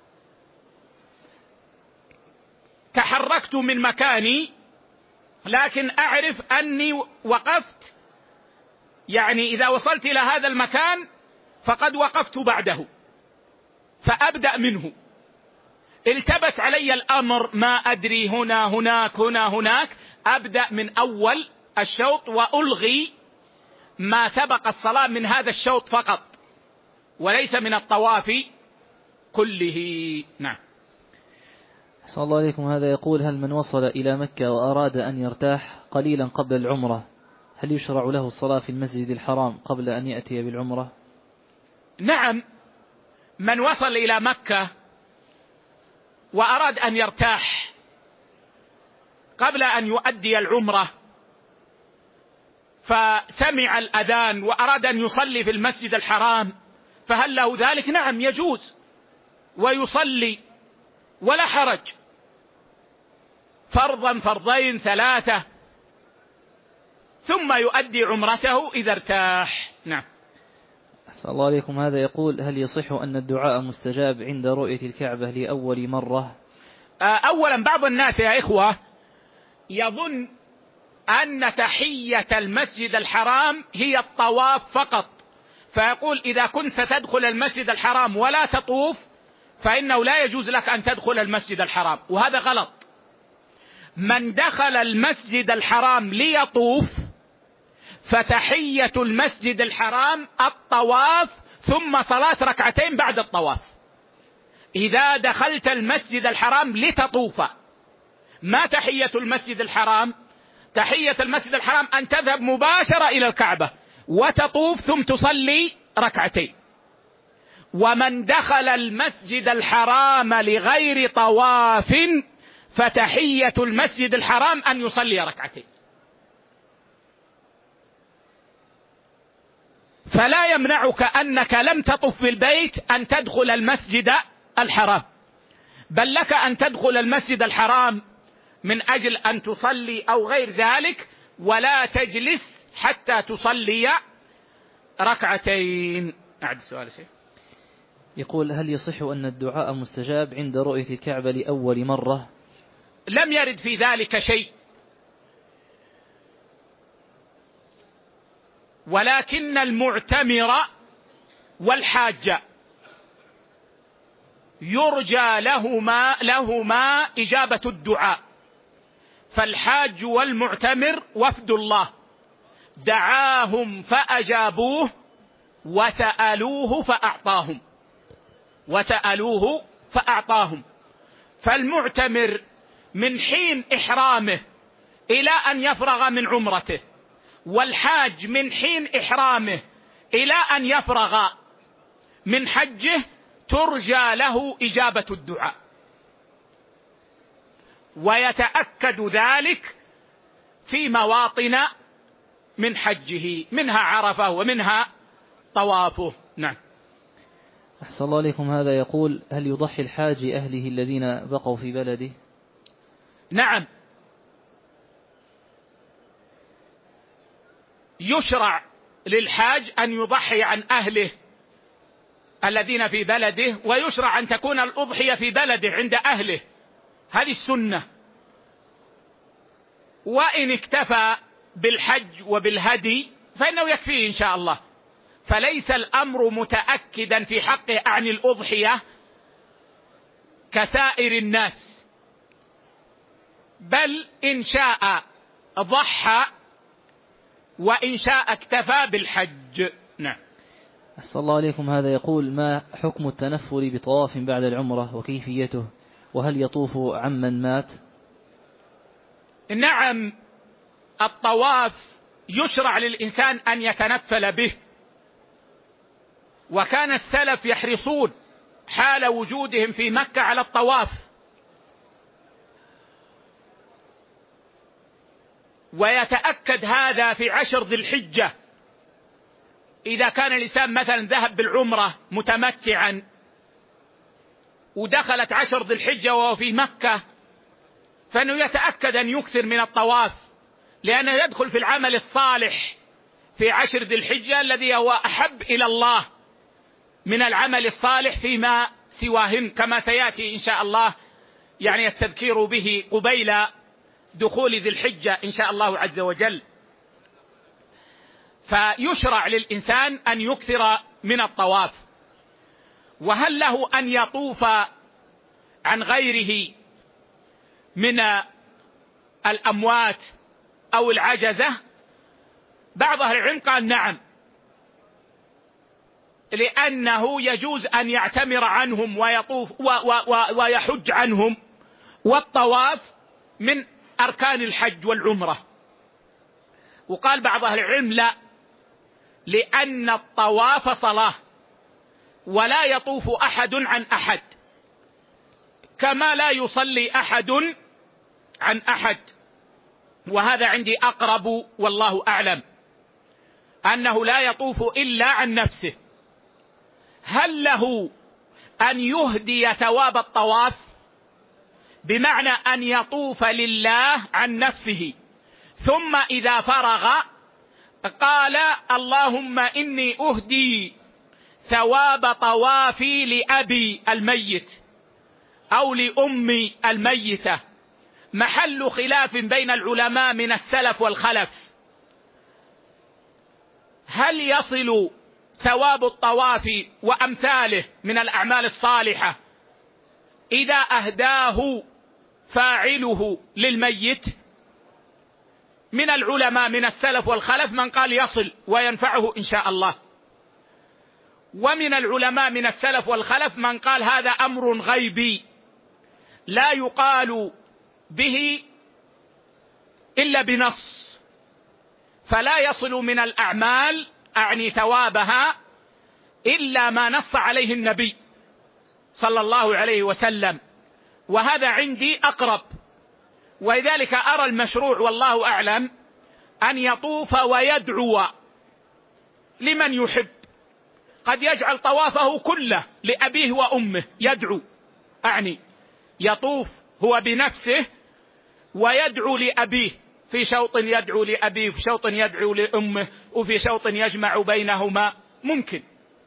Speaker 1: تحركت من مكاني لكن أعرف أني وقفت، يعني إذا وصلت إلى هذا المكان فقد وقفت بعده فأبدأ منه. التبس علي الأمر ما أدري هنا هناك هنا هناك، أبدأ من أول الشوط وألغي ما سبق الصلاة من هذا الشوط فقط وليس من الطواف كله. نعم.
Speaker 2: أحسن الله عليكم. هذا يقول: هل من وصل إلى مكة وأراد أن يرتاح قليلا قبل العمرة هل يشرع له الصلاة في المسجد الحرام قبل أن يأتي بالعمرة؟
Speaker 1: نعم، من وصل إلى مكة وأراد أن يرتاح قبل أن يؤدي العمرة فسمع الأذان وأراد أن يصلي في المسجد الحرام فهل له ذلك؟ نعم، يجوز ويصلي ولا حرج، فرضا فرضين ثلاثة، ثم يؤدي عمرته إذا ارتاح. نعم.
Speaker 2: أحسن الله عليكم. هذا يقول: هل يصح أن الدعاء مستجاب عند رؤية الكعبة لأول مرة؟
Speaker 1: أولا، بعض الناس يا إخوة يظن أن تحية المسجد الحرام هي الطواف فقط، فيقول إذا كنت ستدخل المسجد الحرام ولا تطوف فإنه لا يجوز لك أن تدخل المسجد الحرام، وهذا غلط. من دخل المسجد الحرام ليطوف فتحية المسجد الحرام الطواف ثم صلاة ركعتين بعد الطواف. إذا دخلت المسجد الحرام لتطوف، ما تحية المسجد الحرام؟ تحية المسجد الحرام أن تذهب مباشرة إلى الكعبة وتطوف ثم تصلي ركعتين. ومن دخل المسجد الحرام لغير طواف فتحية المسجد الحرام أن يصلي ركعتين. فلا يمنعك أنك لم تطف بالبيت أن تدخل المسجد الحرام، بل لك أن تدخل المسجد الحرام من أجل أن تصلي أو غير ذلك، ولا تجلس حتى تصلي ركعتين. أعد السؤال شيء.
Speaker 2: يقول: هل يصح أن الدعاء مستجاب عند رؤية الكعبة لأول مرة؟
Speaker 1: لم يرد في ذلك شيء، ولكن المعتمر والحاج يرجى لهما إجابة الدعاء، فالحاج والمعتمر وفد الله، دعاهم فأجابوه وسألوه فأعطاهم. فالمعتمر من حين إحرامه إلى أن يفرغ من عمرته، والحاج من حين إحرامه إلى أن يفرغ من حجه، ترجى له إجابة الدعاء، ويتأكد ذلك في مواطن من حجه، منها عرفة ومنها طوافه. نعم.
Speaker 2: أحسن الله عليكم. هذا يقول: هل يضحي الحاج أهله الذين بقوا في بلده؟
Speaker 1: نعم، يشرع للحاج أن يضحي عن أهله الذين في بلده، ويشرع أن تكون الأضحية في بلده عند أهله، هذه السنة. وإن اكتفى بالحج وبالهدي فإنه يكفيه إن شاء الله. فليس الأمر متأكدا في حقه عن الأضحية كسائر الناس، بل إن شاء ضحى وإن شاء اكتفى بالحج. نعم.
Speaker 2: أحسن الله عليكم. هذا يقول: ما حكم التنفل بطواف بعد العمرة وكيفيته، وهل يطوف عمن مات؟
Speaker 1: نعم، الطواف يشرع للإنسان أن يتنفل به، وكان السلف يحرصون حال وجودهم في مكة على الطواف، ويتأكد هذا في 10 ذي الحجة. إذا كان الإنسان مثلا ذهب بالعمرة متمتعا ودخلت 10 ذي الحجة وهو في مكة، فإنه يتأكد أن يكثر من الطواف، لأنه يدخل في العمل الصالح في 10 ذي الحجة الذي هو أحب إلى الله من العمل الصالح فيما سواهن، كما سيأتي إن شاء الله يعني التذكير به قبيل دخول ذي الحجة إن شاء الله عز وجل. فيشرع للإنسان أن يكثر من الطواف. وهل له أن يطوف عن غيره من الأموات أو العجزة؟ بعض أهل العلم قال نعم، لأنه يجوز أن يعتمر عنهم ويطوف ويحج عنهم، والطواف من أركان الحج والعمرة. وقال بعض أهل العلم لا، لأن الطواف صلاة ولا يطوف أحد عن أحد، كما لا يصلي أحد عن أحد. وهذا عندي أقرب والله أعلم، أنه لا يطوف إلا عن نفسه. هل له أن يهدي ثواب الطواف، بمعنى أن يطوف لله عن نفسه، ثم إذا فرغ قال اللهم إني أهدي ثواب طوافي لأبي الميت أو لأمي الميتة؟ محل خلاف بين العلماء من السلف والخلف، هل يصل ثواب الطواف وأمثاله من الأعمال الصالحة إذا أهداه فاعله للميت؟ من العلماء من السلف والخلف من قال يصل وينفعه إن شاء الله، ومن العلماء من السلف والخلف من قال هذا أمر غيبي لا يقال به إلا بنص، فلا يصل من الأعمال أعني ثوابها إلا ما نص عليه النبي صلى الله عليه وسلم. وهذا عندي أقرب، ولذلك أرى المشروع والله أعلم أن يطوف ويدعو لمن يحب، قد يجعل طوافه كله لأبيه وأمه يدعو، أعني يطوف هو بنفسه ويدعو لأبيه، في شوط يدعو لأبيه، في شوط يدعو لأمه، وفي شوط يجمع بينهما، ممكن.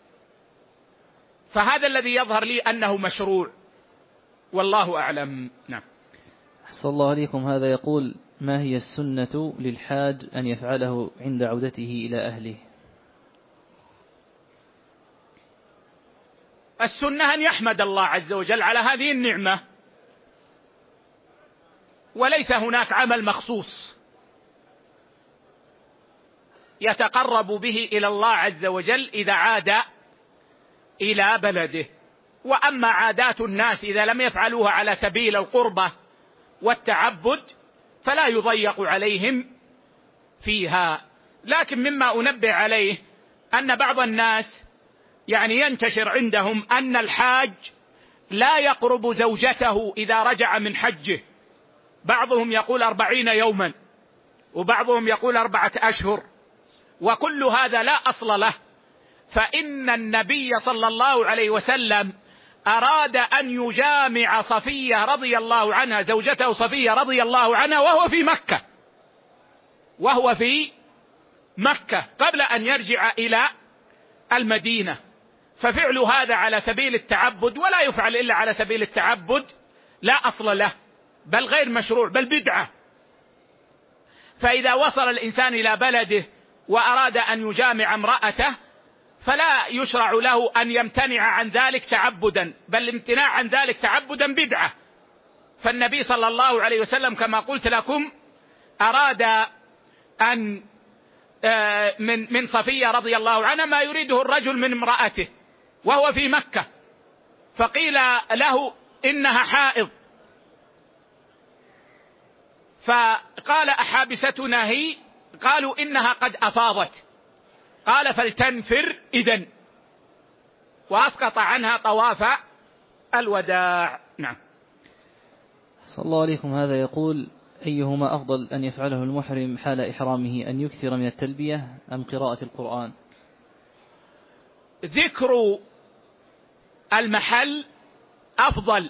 Speaker 1: فهذا الذي يظهر لي أنه مشروع والله أعلم. نعم.
Speaker 2: أحسن الله عليكم. هذا يقول: ما هي السنة للحاج أن يفعله عند عودته إلى أهله؟
Speaker 1: السنة أن يحمد الله عز وجل على هذه النعمة، وليس هناك عمل مخصوص. يتقرب به إلى الله عز وجل إذا عاد إلى بلده. وأما عادات الناس إذا لم يفعلوها على سبيل القربة والتعبد فلا يضيق عليهم فيها. لكن مما أنبه عليه أن بعض الناس ينتشر عندهم أن الحاج لا يقرب زوجته إذا رجع من حجه، بعضهم يقول 40 يوما وبعضهم يقول 4 أشهر، وكل هذا لا أصل له. فإن النبي صلى الله عليه وسلم أراد أن يجامع صفية رضي الله عنها، زوجته صفية رضي الله عنها، وهو في مكة قبل أن يرجع إلى المدينة. ففعل هذا على سبيل التعبد، ولا يفعل إلا على سبيل التعبد، لا أصل له، بل غير مشروع، بل بدعة. فإذا وصل الإنسان إلى بلده وأراد أن يجامع امرأته فلا يشرع له أن يمتنع عن ذلك تعبدا، بل الامتناع عن ذلك تعبدا بدعة. فالنبي صلى الله عليه وسلم كما قلت لكم أراد أن من صفية رضي الله عنها ما يريده الرجل من امرأته وهو في مكة، فقيل له إنها حائض، فقال أحابستنا هي؟ قالوا إنها قد أفاضت. قال فلتنفر إذن، وأسقط عنها طواف الوداع. نعم.
Speaker 2: صلى الله عليكم. هذا يقول: أيهما أفضل أن يفعله المحرم حال إحرامه، أن يكثر من التلبية أم قراءة القرآن؟
Speaker 1: ذكر المحل أفضل،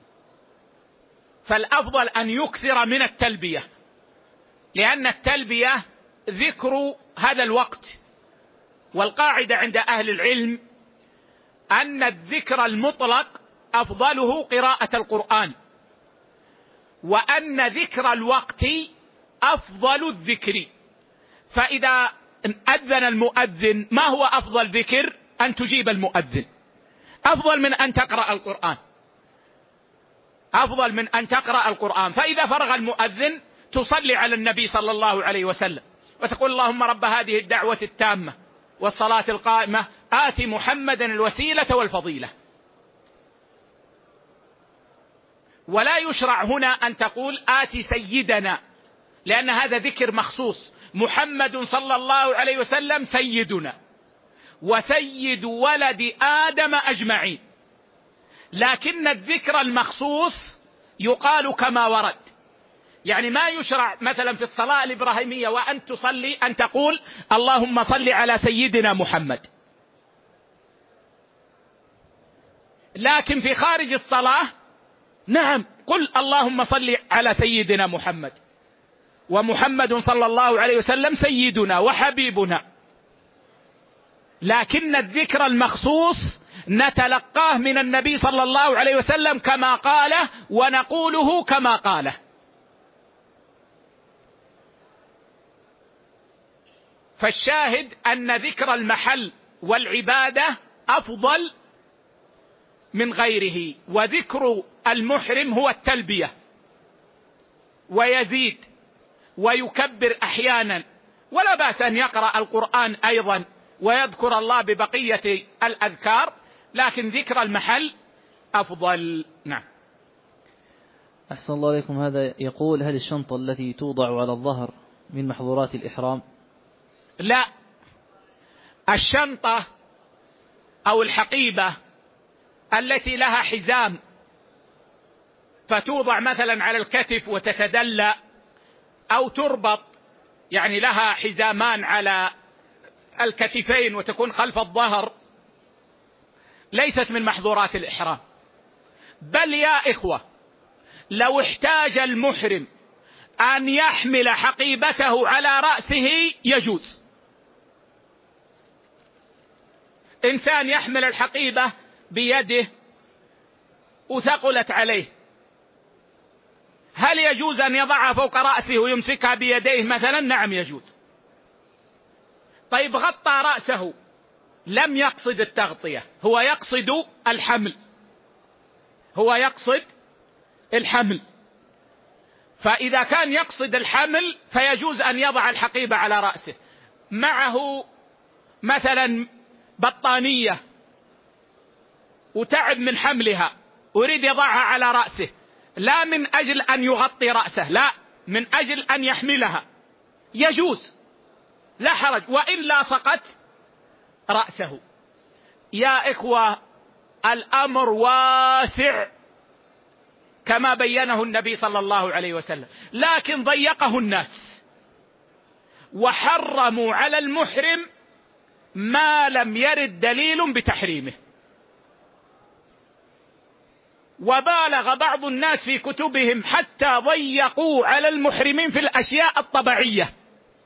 Speaker 1: فالأفضل أن يكثر من التلبية، لأن التلبية ذكر هذا الوقت. والقاعدة عند أهل العلم أن الذكر المطلق أفضله قراءة القرآن، وأن ذكر الوقت أفضل الذكر. فإذا أذن المؤذن ما هو أفضل ذكر؟ أن تجيب المؤذن، أفضل من أن تقرأ القرآن، أفضل من أن تقرأ القرآن. فإذا فرغ المؤذن تصلي على النبي صلى الله عليه وسلم وتقول: اللهم رب هذه الدعوة التامة والصلاة القائمة آت محمدا الوسيلة والفضيلة. ولا يشرع هنا أن تقول آت سيدنا، لأن هذا ذكر مخصوص. محمد صلى الله عليه وسلم سيدنا وسيد ولد آدم أجمعين، لكن الذكر المخصوص يقال كما ورد. ما يشرع مثلا في الصلاة الإبراهيمية وأن تصلي أن تقول اللهم صل على سيدنا محمد، لكن في خارج الصلاة نعم قل اللهم صل على سيدنا محمد، ومحمد صلى الله عليه وسلم سيدنا وحبيبنا. لكن الذكر المخصوص نتلقاه من النبي صلى الله عليه وسلم كما قاله ونقوله كما قاله. فالشاهد أن ذكر المحل والعبادة أفضل من غيره. وذكر المحرم هو التلبية، ويزيد ويكبر أحيانا، ولا بأس أن يقرأ القرآن أيضا ويذكر الله ببقية الأذكار، لكن ذكر المحل أفضل. نعم.
Speaker 2: أحسن الله عليكم. هذا يقول: هل الشنطة التي توضع على الظهر من محظورات الإحرام؟
Speaker 1: لا، الشنطة أو الحقيبة التي لها حزام فتوضع مثلا على الكتف وتتدلى، أو تربط لها حزامان على الكتفين وتكون خلف الظهر، ليست من محظورات الإحرام. بل يا إخوة، لو احتاج المحرم أن يحمل حقيبته على رأسه يجوز. إنسان يحمل الحقيبة بيده وثقلت عليه، هل يجوز أن يضعها فوق رأسه ويمسكها بيديه مثلا؟ نعم يجوز. طيب غطى رأسه، لم يقصد التغطية، هو يقصد الحمل، هو يقصد الحمل. فإذا كان يقصد الحمل فيجوز أن يضع الحقيبة على رأسه. معه مثلا بطانية وتعب من حملها، أريد يضعها على رأسه، لا من أجل أن يغطي رأسه، لا، من أجل أن يحملها، يجوز لا حرج، وإلا سقط رأسه. يا إخوة الأمر واسع كما بينه النبي صلى الله عليه وسلم، لكن ضيقه الناس وحرموا على المحرم ما لم يرد دليل بتحريمه. وبالغ بعض الناس في كتبهم حتى ضيقوا على المحرمين في الأشياء الطبيعية،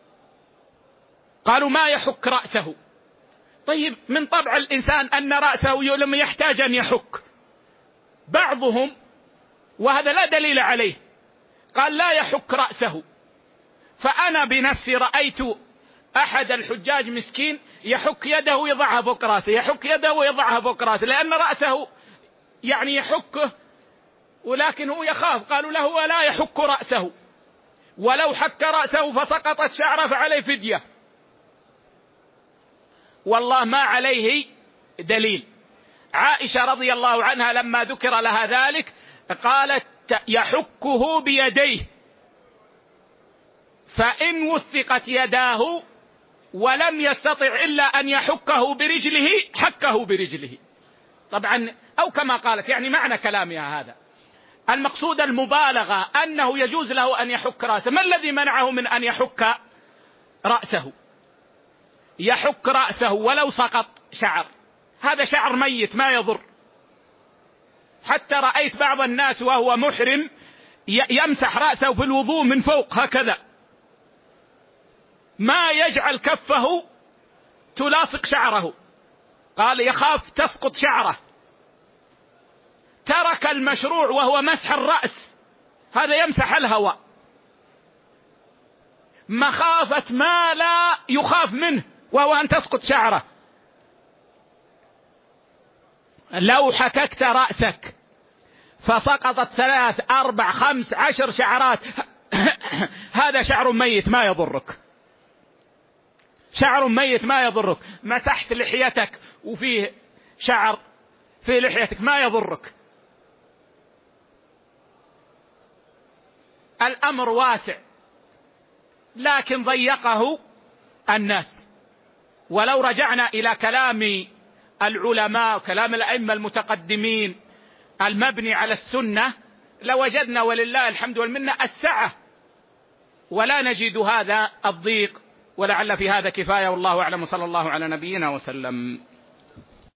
Speaker 1: قالوا ما يحك رأسه. طيب من طبع الإنسان أن رأسه لم يحتاج أن يحك. بعضهم وهذا لا دليل عليه قال لا يحك رأسه. فأنا بنفسي رأيت أحد الحجاج مسكين يحك يده ويضعها فوق رأسه، يحك يده ويضعها فوق رأسه، لأن رأسه يعني يحكه ولكن هو يخاف. قالوا له ولا يحك رأسه، ولو حك رأسه فسقطت شعره فعليه فدية. والله ما عليه دليل. عائشة رضي الله عنها لما ذكر لها ذلك قالت يحكه بيديه، فإن وثقت يداه ولم يستطع إلا أن يحكه برجله حكه برجله. طبعا أو كما قالت، يعني معنى كلامها هذا المقصود المبالغة أنه يجوز له أن يحك رأسه. ما الذي منعه من أن يحك رأسه؟ يحك رأسه ولو سقط شعر، هذا شعر ميت ما يضر. حتى رأيت بعض الناس وهو محرم يمسح رأسه في الوضوء من فوق هكذا، ما يجعل كفه تلاصق شعره، قال يخاف تسقط شعره. ترك المشروع وهو مسح الرأس، هذا يمسح الهواء مخافة ما لا يخاف منه وهو أن تسقط شعره. لو حككت رأسك فسقطت 3 4 5 10 شعرات هذا شعر ميت ما يضرك، شعر ميت ما يضرك. مسحت لحيتك وفيه شعر في لحيتك ما يضرك. الأمر واسع لكن ضيقه الناس. ولو رجعنا إلى كلام العلماء وكلام الأئمة المتقدمين المبني على السنة لوجدنا ولله الحمد والمنة السعة، ولا نجد هذا الضيق. ولعل في هذا كفاية، والله أعلم، صلى الله على نبينا وسلم.